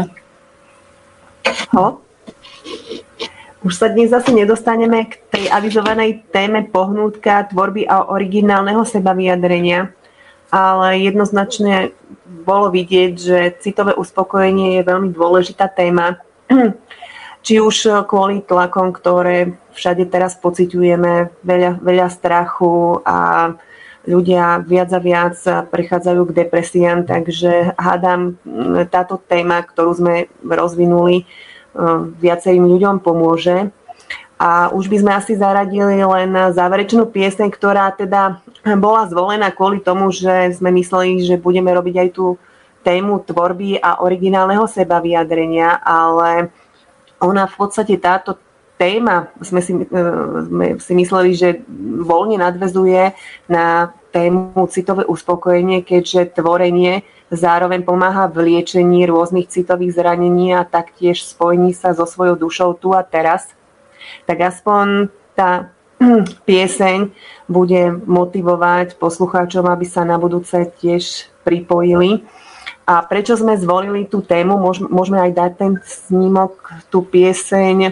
Už sa dnes asi nedostaneme k tej avizovanej téme pohnútka tvorby a originálneho sebavyjadrenia, ale jednoznačne bolo vidieť, že citové uspokojenie je veľmi dôležitá téma. Či už kvôli tlakom, ktoré všade teraz pociťujeme, veľa strachu a ľudia viac a viac prechádzajú k depresiám, takže hádam, táto téma, ktorú sme rozvinuli, viacerým ľuďom pomôže. A už by sme asi zaradili len záverečnú pieseň, ktorá teda bola zvolená kvôli tomu, že sme mysleli, že budeme robiť aj tú tému tvorby a originálneho sebavyjadrenia, ale ona v podstate táto téma, sme si mysleli, že voľne nadväzuje na tému citové uspokojenie, keďže tvorenie zároveň pomáha v liečení rôznych citových zranení a taktiež spojení sa so svojou dušou tu a teraz. Tak aspoň tá pieseň bude motivovať poslucháčov, aby sa na budúce tiež pripojili. A prečo sme zvolili tú tému? Môžeme aj dať ten snímok, tú pieseň.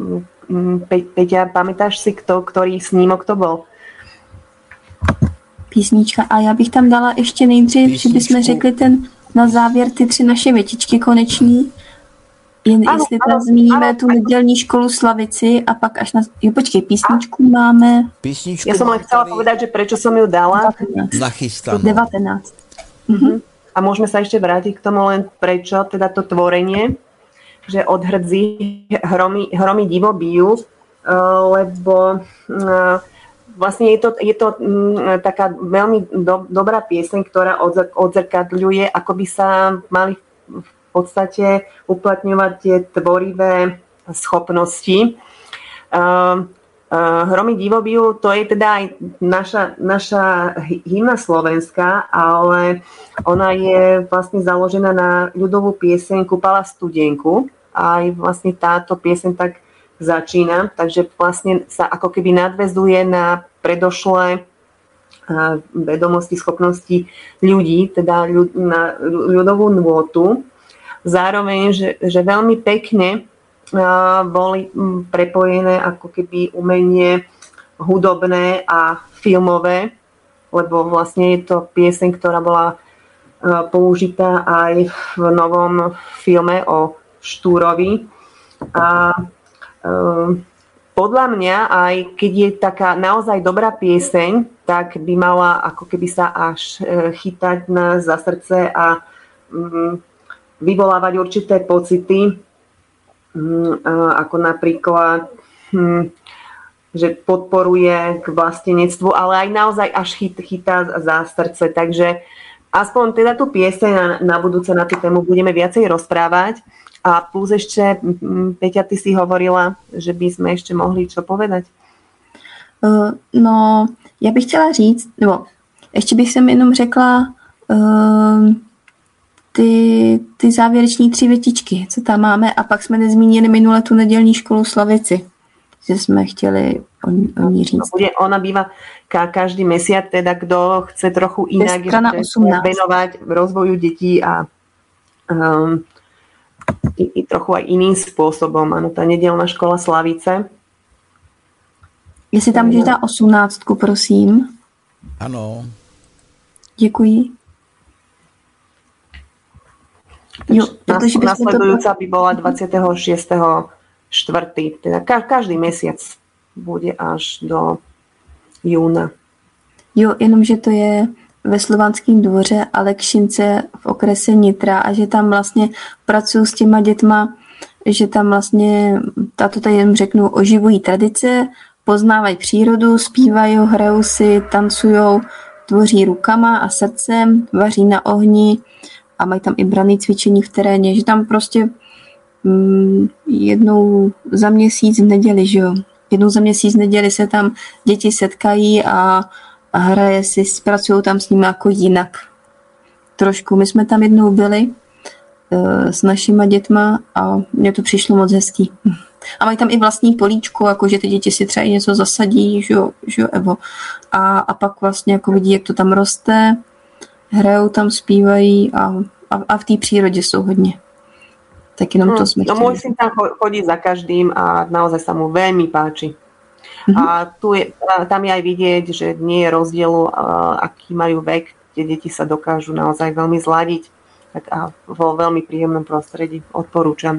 Peťa, pamätáš si, ktorý snímok to bol? písnička. A já bych tam dala ještě nejdřív, že bychom řekli na závěr ty 3 naše větičky koneční. Jestli tam zmíníme tu nedělní školu Slavici a pak až na... písničku máme... Ja som len chcela povedať, že prečo som ju dala. 19. A môžeme sa ešte vrátiť k tomu len prečo, teda to tvorenie, že od hrdzí hromy divo bijú, lebo vlastne je to taká veľmi dobrá pieseň, ktorá odzrkadľuje, ako by sa mali v podstate uplatňovať tie tvorivé schopnosti. Hromy divobiju, to je teda aj naša hymna slovenská, ale ona je vlastne založená na ľudovú pieseň Kupala studenku. A aj vlastne táto pieseň tak začína, takže vlastne sa ako keby nadväzuje na predošlé vedomosti, schopnosti ľudí, teda na ľudovú nôtu. Zároveň, že veľmi pekne boli prepojené ako keby umenie hudobné a filmové, lebo vlastne je to pieseň, ktorá bola použitá aj v novom filme o Štúrovi. A podľa mňa, aj keď je taká naozaj dobrá pieseň, tak by mala ako keby sa až chytať nás za srdce a vyvolávať určité pocity, ako napríklad, že podporuje k vlastenectvu, ale aj naozaj až chytá za srdce. Takže aspoň teda tú pieseň na budúce na tú tému budeme viacej rozprávať. A plus ešte, Peťa, ty si hovorila, že by sme ešte mohli čo povedať? No, já bych chtěla říct, nebo ještě bych sem jenom řekla ty závěreční 3 větičky, co tam máme, a pak jsme nezmínili minule tu nedělní školu Slavici, že jsme chtěli o ní říct. Ona býva každý mesiac, teda kdo chce trochu inak venovať rozvoju detí a i trochu aj iným spôsobom. Ano, ta nedělná škola Slavice. Jestli tam můžeš dát 18, prosím. Ano. Děkuji. Jo, nasledujúca by bola 26.4. Teda každý mesiac bude až do júna. Jo, jenomže to je ve Slovanském dvoře Alekšince v okrese Nitra a že tam vlastně pracují s těma dětma, že tam vlastně, tato tady jen řeknu, oživují tradice, poznávají přírodu, zpívají, hrajou si, tancujou, tvoří rukama a srdcem, vaří na ohni a mají tam i branné cvičení v teréně, že tam prostě jednou za měsíc v neděli, že jo? Jednou za měsíc v neděli se tam děti setkají a hraje si, pracují tam s nimi jako jinak. Trošku. My jsme tam jednou byli s našima dětma a mně to přišlo moc hezký. A mají tam i vlastní políčko, jako že ty děti si třeba něco zasadí, že jo, Evo. A pak vlastně jako vidí, jak to tam roste, hrajou tam, zpívají a v té přírodě jsou hodně. Tak jenom to jsme chtěli. No môj syn tam chodí za každým a naozaj sa mu veľmi páči. A tam je aj vidieť, že nie je rozdielu, aký majú vek, tie deti sa dokážu naozaj veľmi zladiť. Tak a vo veľmi príjemnom prostredí odporúčam.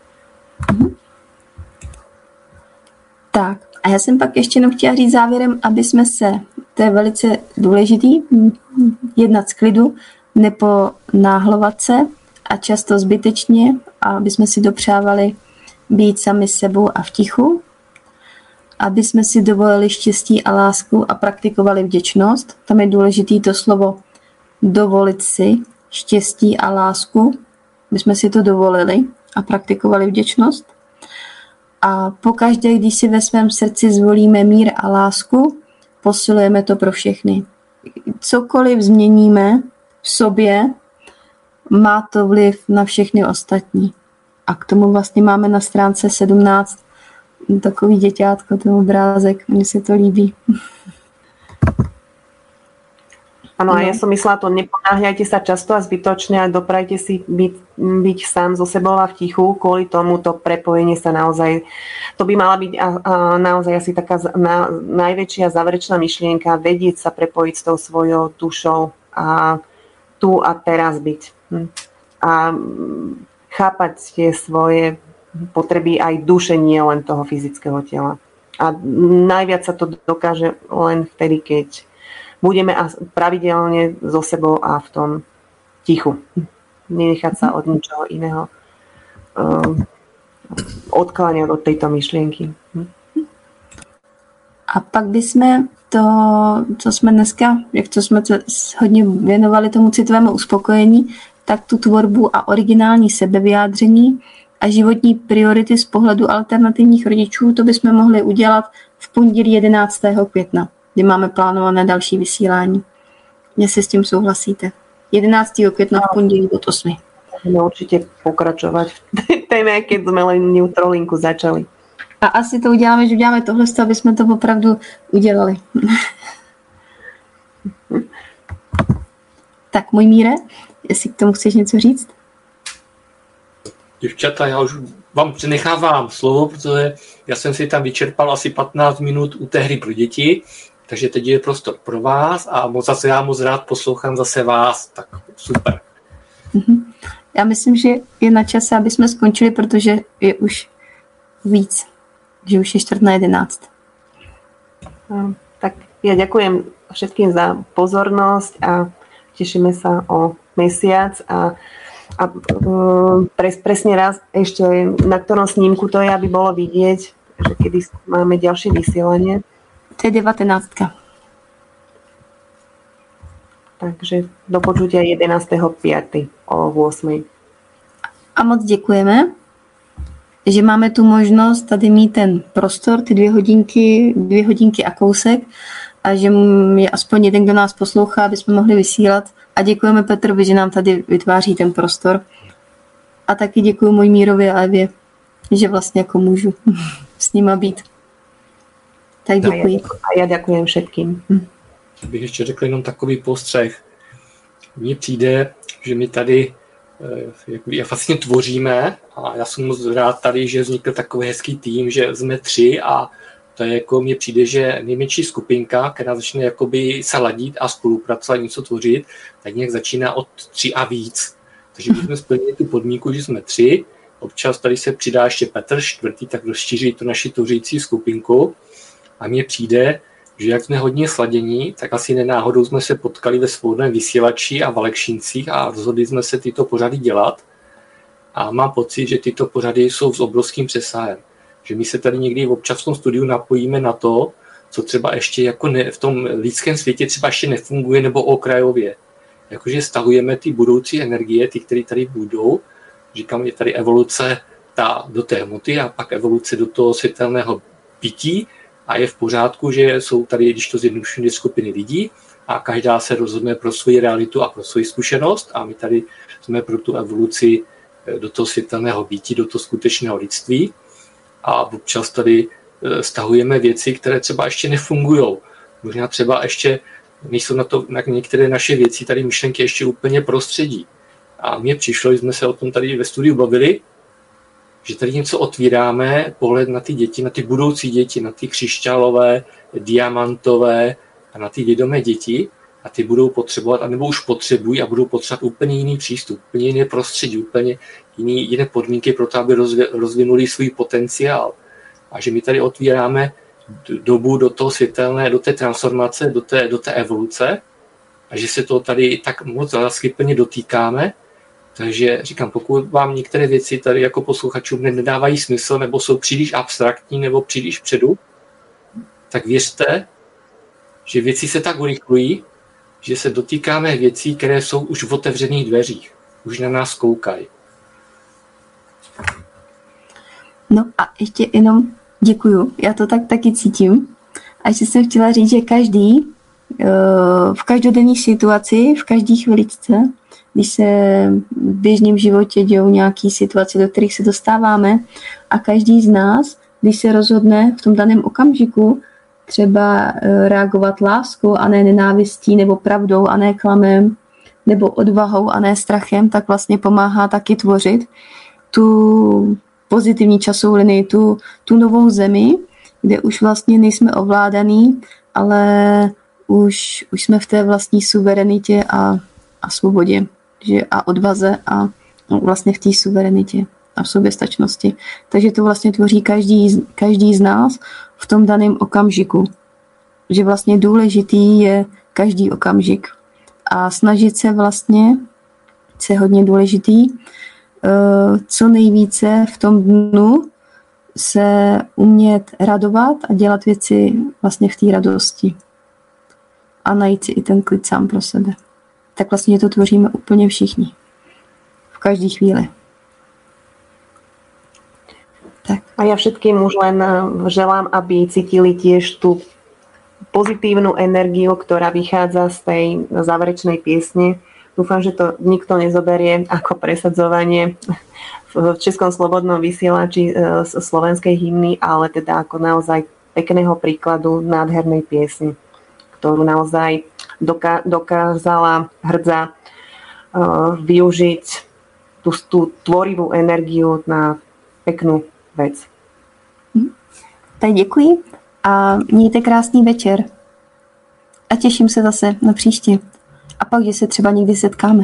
Tak a já jsem pak ještě jenom chtěla říct závěrem, aby jsme se, to je velice důležitý, jednat z klidu, neponáhlovat se a často zbytečně, aby jsme si dopřávali být sami sebou a v tichu, aby jsme si dovolili štěstí a lásku a praktikovali vděčnost. Tam je důležitý to slovo dovolit si štěstí a lásku, aby jsme si to dovolili a praktikovali vděčnost. A pokaždé, když si ve svém srdci zvolíme mír a lásku, posilujeme to pro všechny. Cokoliv změníme v sobě, má to vliv na všechny ostatní. A k tomu vlastně máme na stránce 17 takový děťátko, ten obrázek, mně se to líbí. Áno, a ja som myslela to, neponáhľajte sa často a zbytočne a doprajte si byť sám so sebou a v tichu, kvôli tomu to prepojenie sa naozaj, to by mala byť naozaj asi taká najväčšia záverečná myšlienka, vedieť sa prepojiť s tou svojou dušou a tu a teraz byť. A chápať tie svoje potreby aj duše, nie len toho fyzického tela. A najviac sa to dokáže len vtedy, keď budeme pravidelne so sebou a v tom tichu. Nenechať sa od ničoho iného odkláňať od tejto myšlienky. A pak bychom to, co jsme dneska, jak to jsme hodně věnovali tomu citovému uspokojení, tak tu tvorbu a originální sebevyjádření a životní priority z pohledu alternativních rodičů, to bychom mohli udělat v pondělí 11. května, kdy máme plánované další vysílání. Jestli s tím souhlasíte. 11. května v pondělí od 8. Budeme určitě pokračovat v téme, keď jsme len neutrolinku začali. A asi to uděláme, že uděláme tohle, aby jsme to opravdu udělali. Tak, můj Míre, jestli k tomu chceš něco říct? Děvčata, já už vám přenechávám slovo, protože já jsem si tam vyčerpal asi 15 minut u té hry pro děti, takže teď je prostor pro vás a já moc rád poslouchám zase vás, tak super. Já myslím, že je na čase, aby jsme skončili, protože je už víc, že už je 10:45. Tak ja ďakujem všetkým za pozornosť a tešíme sa o mesiac a presne raz ešte na ktorom snímku to je, aby bolo vidieť, že kedy máme ďalšie vysielanie. To je 19. Takže do počutia 11.5. o 8. A moc děkujeme, že máme tu možnost tady mít ten prostor, ty 2 hodinky a kousek a že je aspoň jeden, kdo nás poslouchá, aby jsme mohli vysílat. A děkujeme Petrovi, že nám tady vytváří ten prostor. A taky děkuji mojí Mírovi a Evě, že vlastně jako můžu s nima být. Tak děkuji. A já děkuji všetkým. Bych ještě řekl jenom takový postřeh. Mně přijde, že my tady vlastně tvoříme a já jsem moc rád tady, že vznikl takový hezký tým, že jsme 3 a to je jako mně přijde, že nejmenší skupinka, která začne jakoby se ladit a spolupracovat, něco tvořit, tak nějak začíná od 3 a víc. Takže když jsme splnili tu podmínku, že jsme 3, občas tady se přidá ještě Petr 4, tak rozšíří tu naši tvořící skupinku a mně přijde, že jak jsme hodně sladění, tak asi nenáhodou jsme se potkali ve Svobodném vysílači a v Alekšincích a rozhodli jsme se tyto pořady dělat. A mám pocit, že tyto pořady jsou s obrovským přesahem. Že my se tady někdy v občasném studiu napojíme na to, co třeba ještě jako v tom lidském světě třeba ještě nefunguje nebo okrajově. Jakože stahujeme ty budoucí energie, ty, které tady budou. Říkám, je tady evoluce do té hmoty a pak evoluce do toho světelného bytí. A je v pořádku, že jsou tady, když to zjednodušují, skupiny lidí a každá se rozhodne pro svoji realitu a pro svoji zkušenost a my tady jsme pro tu evoluci do toho světelného bytí, do toho skutečného lidství a občas tady stahujeme věci, které třeba ještě nefungují. Možná třeba ještě nejsou na některé naše věci, tady myšlenky ještě úplně prostředí. A mně přišlo, že jsme se o tom tady ve studiu bavili, že tady něco otvíráme, pohled na ty děti, na ty budoucí děti, na ty křišťálové, diamantové a na ty vědomé děti a ty budou potřebovat, anebo už potřebují a budou potřebovat úplně jiný přístup, úplně jiné prostředí, úplně jiné podmínky pro to, aby rozvinuli svůj potenciál. A že my tady otvíráme dobu do toho světelné, do té transformace, do té evoluce a že se to tady tak moc láskyplně dotýkáme. Takže říkám, pokud vám některé věci tady jako posluchačům nedávají smysl nebo jsou příliš abstraktní nebo příliš předu, tak věřte, že věci se tak urychlují, že se dotýkáme věcí, které jsou už v otevřených dveřích. Už na nás koukají. No a ještě jenom děkuju. Já to taky cítím. A ještě jsem chtěla říct, že každý v každodenní situaci, v každé chviličce, když se v běžném životě dějou nějaké situace, do kterých se dostáváme a každý z nás, když se rozhodne v tom daném okamžiku třeba reagovat láskou a ne nenávistí, nebo pravdou a ne klamem, nebo odvahou a ne strachem, tak vlastně pomáhá taky tvořit tu pozitivní časovou linii, tu novou zemi, kde už vlastně nejsme ovládaný, ale už jsme v té vlastní suverenitě a svobodě, a odvaze a vlastně v té suverenitě a v soběstačnosti. Takže to vlastně tvoří každý z nás v tom daném okamžiku. Že vlastně důležitý je každý okamžik. A snažit se vlastně, co je hodně důležitý, co nejvíce v tom dnu se umět radovat a dělat věci vlastně v té radosti. A najít si i ten klid sám pro sebe. Tak vlastně to tvoříme úplně všichni. V každé chvíli. Tak. A ja všetkým už len želám, aby cítili tiež tú pozitívnu energiu, ktorá vychádza z tej záverečnej piesne. Dúfam, že to nikto nezoberie ako presadzovanie v Českom slobodnom vysielači slovenskej hymny, ale teda ako naozaj pekného príkladu nádhernej piesne, ktorú naozaj dokázala Hrdza využiť tú tvorivú energiu na peknú vec. Tak děkuji a mějte krásný večer. A těším se zase na příště. A pak, že se třeba někdy setkáme.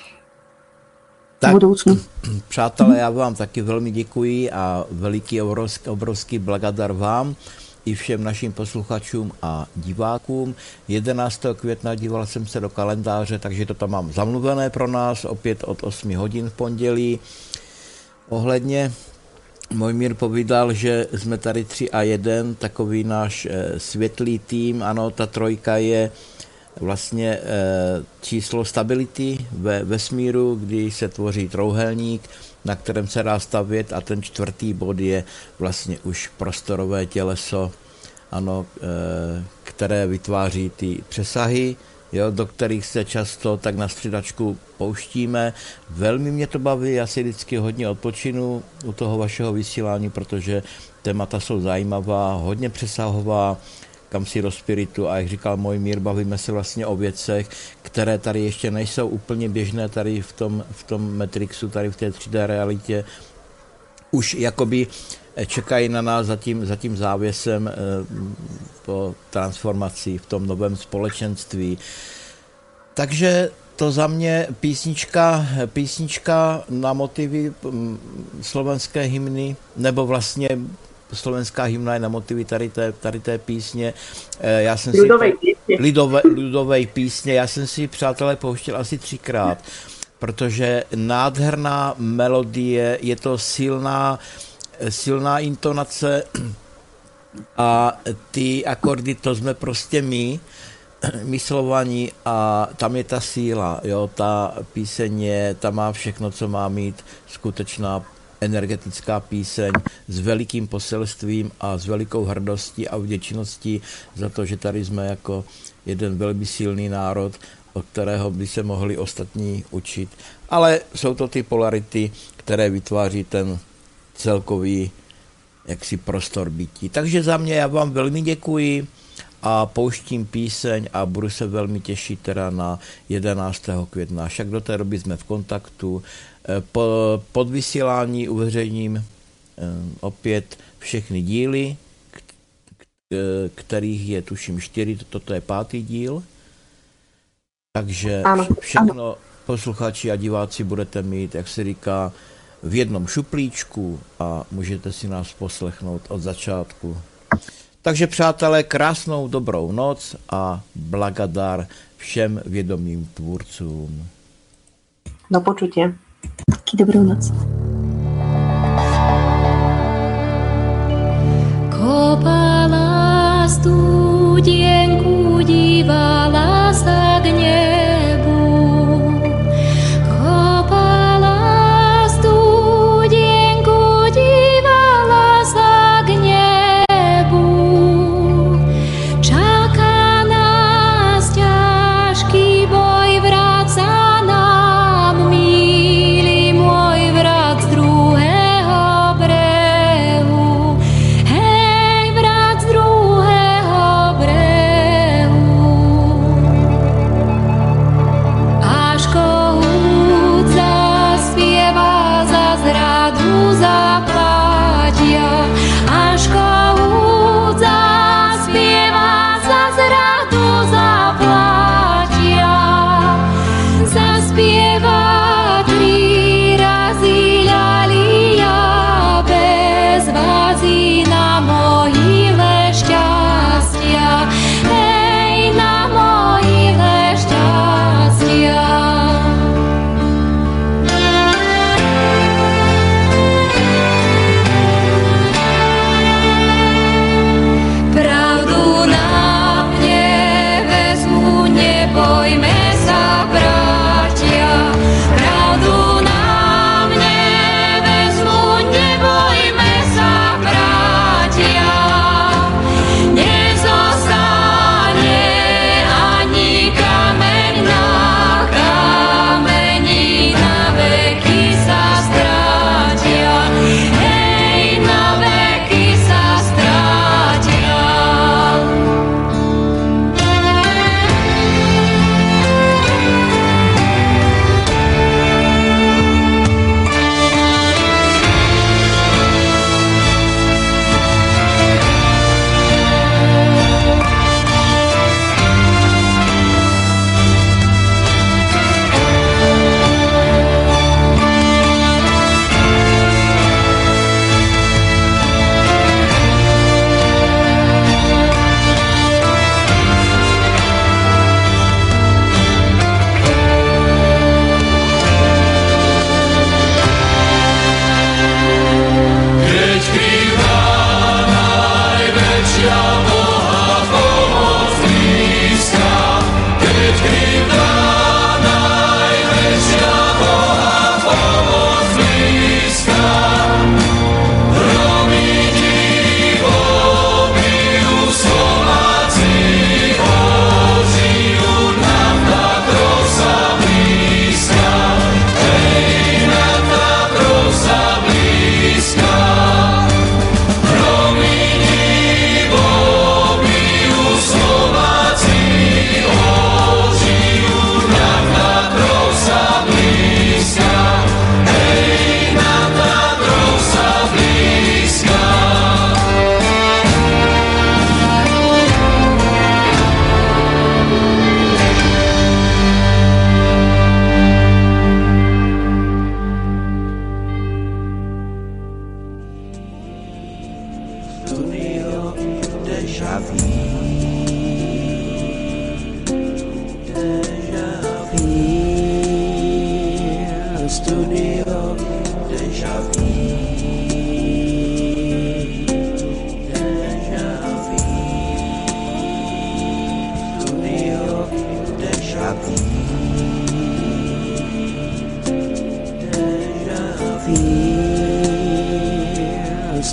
Tak, v budoucnu. Přátelé, já vám taky velmi děkuji a veliký obrovský blagadar vám i všem našim posluchačům a divákům. 11. května díval jsem se do kalendáře, takže to tam mám zamluvené pro nás, opět od 8 hodin v pondělí. Ohledně Mojmír povídal, že jsme tady 3 a 1, takový náš světlý tým. Ano, ta trojka je vlastně číslo stability ve vesmíru, kdy se tvoří trouhelník, na kterém se dá stavět, a ten 4. bod je vlastně už prostorové těleso, ano, které vytváří ty přesahy, jo, do kterých se často tak na střídačku pouštíme. Velmi mě to baví, já si vždycky hodně odpočinu u toho vašeho vysílání, protože témata jsou zajímavá, hodně přesahová, kam si do spiritu, a jak říkal Mojmír, bavíme se vlastně o věcech, které tady ještě nejsou úplně běžné tady v tom Matrixu, tady v té 3D realitě. Už jakoby čekají na nás za tím závěsem po transformaci v tom novém společenství. Takže to za mě písnička na motivy slovenské hymny, nebo vlastně slovenská hymna je na motivy tady té písně. Já jsem Ľudové písně. Já jsem si, přátelé, pouštěl asi 3krát, protože nádherná melodie, je to silná intonace a ty akordy, to jsme prostě my Myslovaní, a tam je ta síla, jo, ta píseň ta má všechno, co má mít skutečná energetická píseň s velikým poselstvím a s velikou hrdostí a vděčností za to, že tady jsme jako jeden velmi silný národ, od kterého by se mohli ostatní učit. Ale jsou to ty polarity, které vytváří ten celkový jaksi prostor bytí. Takže za mě já vám velmi děkuji a pouštím píseň a budu se velmi těšit teda na 11. května. Však do té doby jsme v kontaktu. Pod vysílání uveřejním opět všechny díly, kterých je tuším 4, toto je 5. díl. Takže všechno posluchači a diváci budete mít, jak se říká, v jednom šuplíčku a můžete si nás poslechnout od začátku. Takže přátelé, krásnou dobrou noc a blagadar všem vědomým tvůrcům. Do počutia. Taky dobrou noc. Kopala studienku, dívala sa k nebu. Kopala studienku, dívala sa k nebu. Čaká nás ťažký boj, vráca nám, milý môj vrát.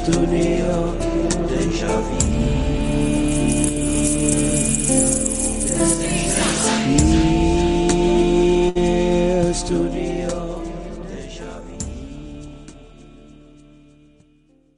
Studio Deja Vu.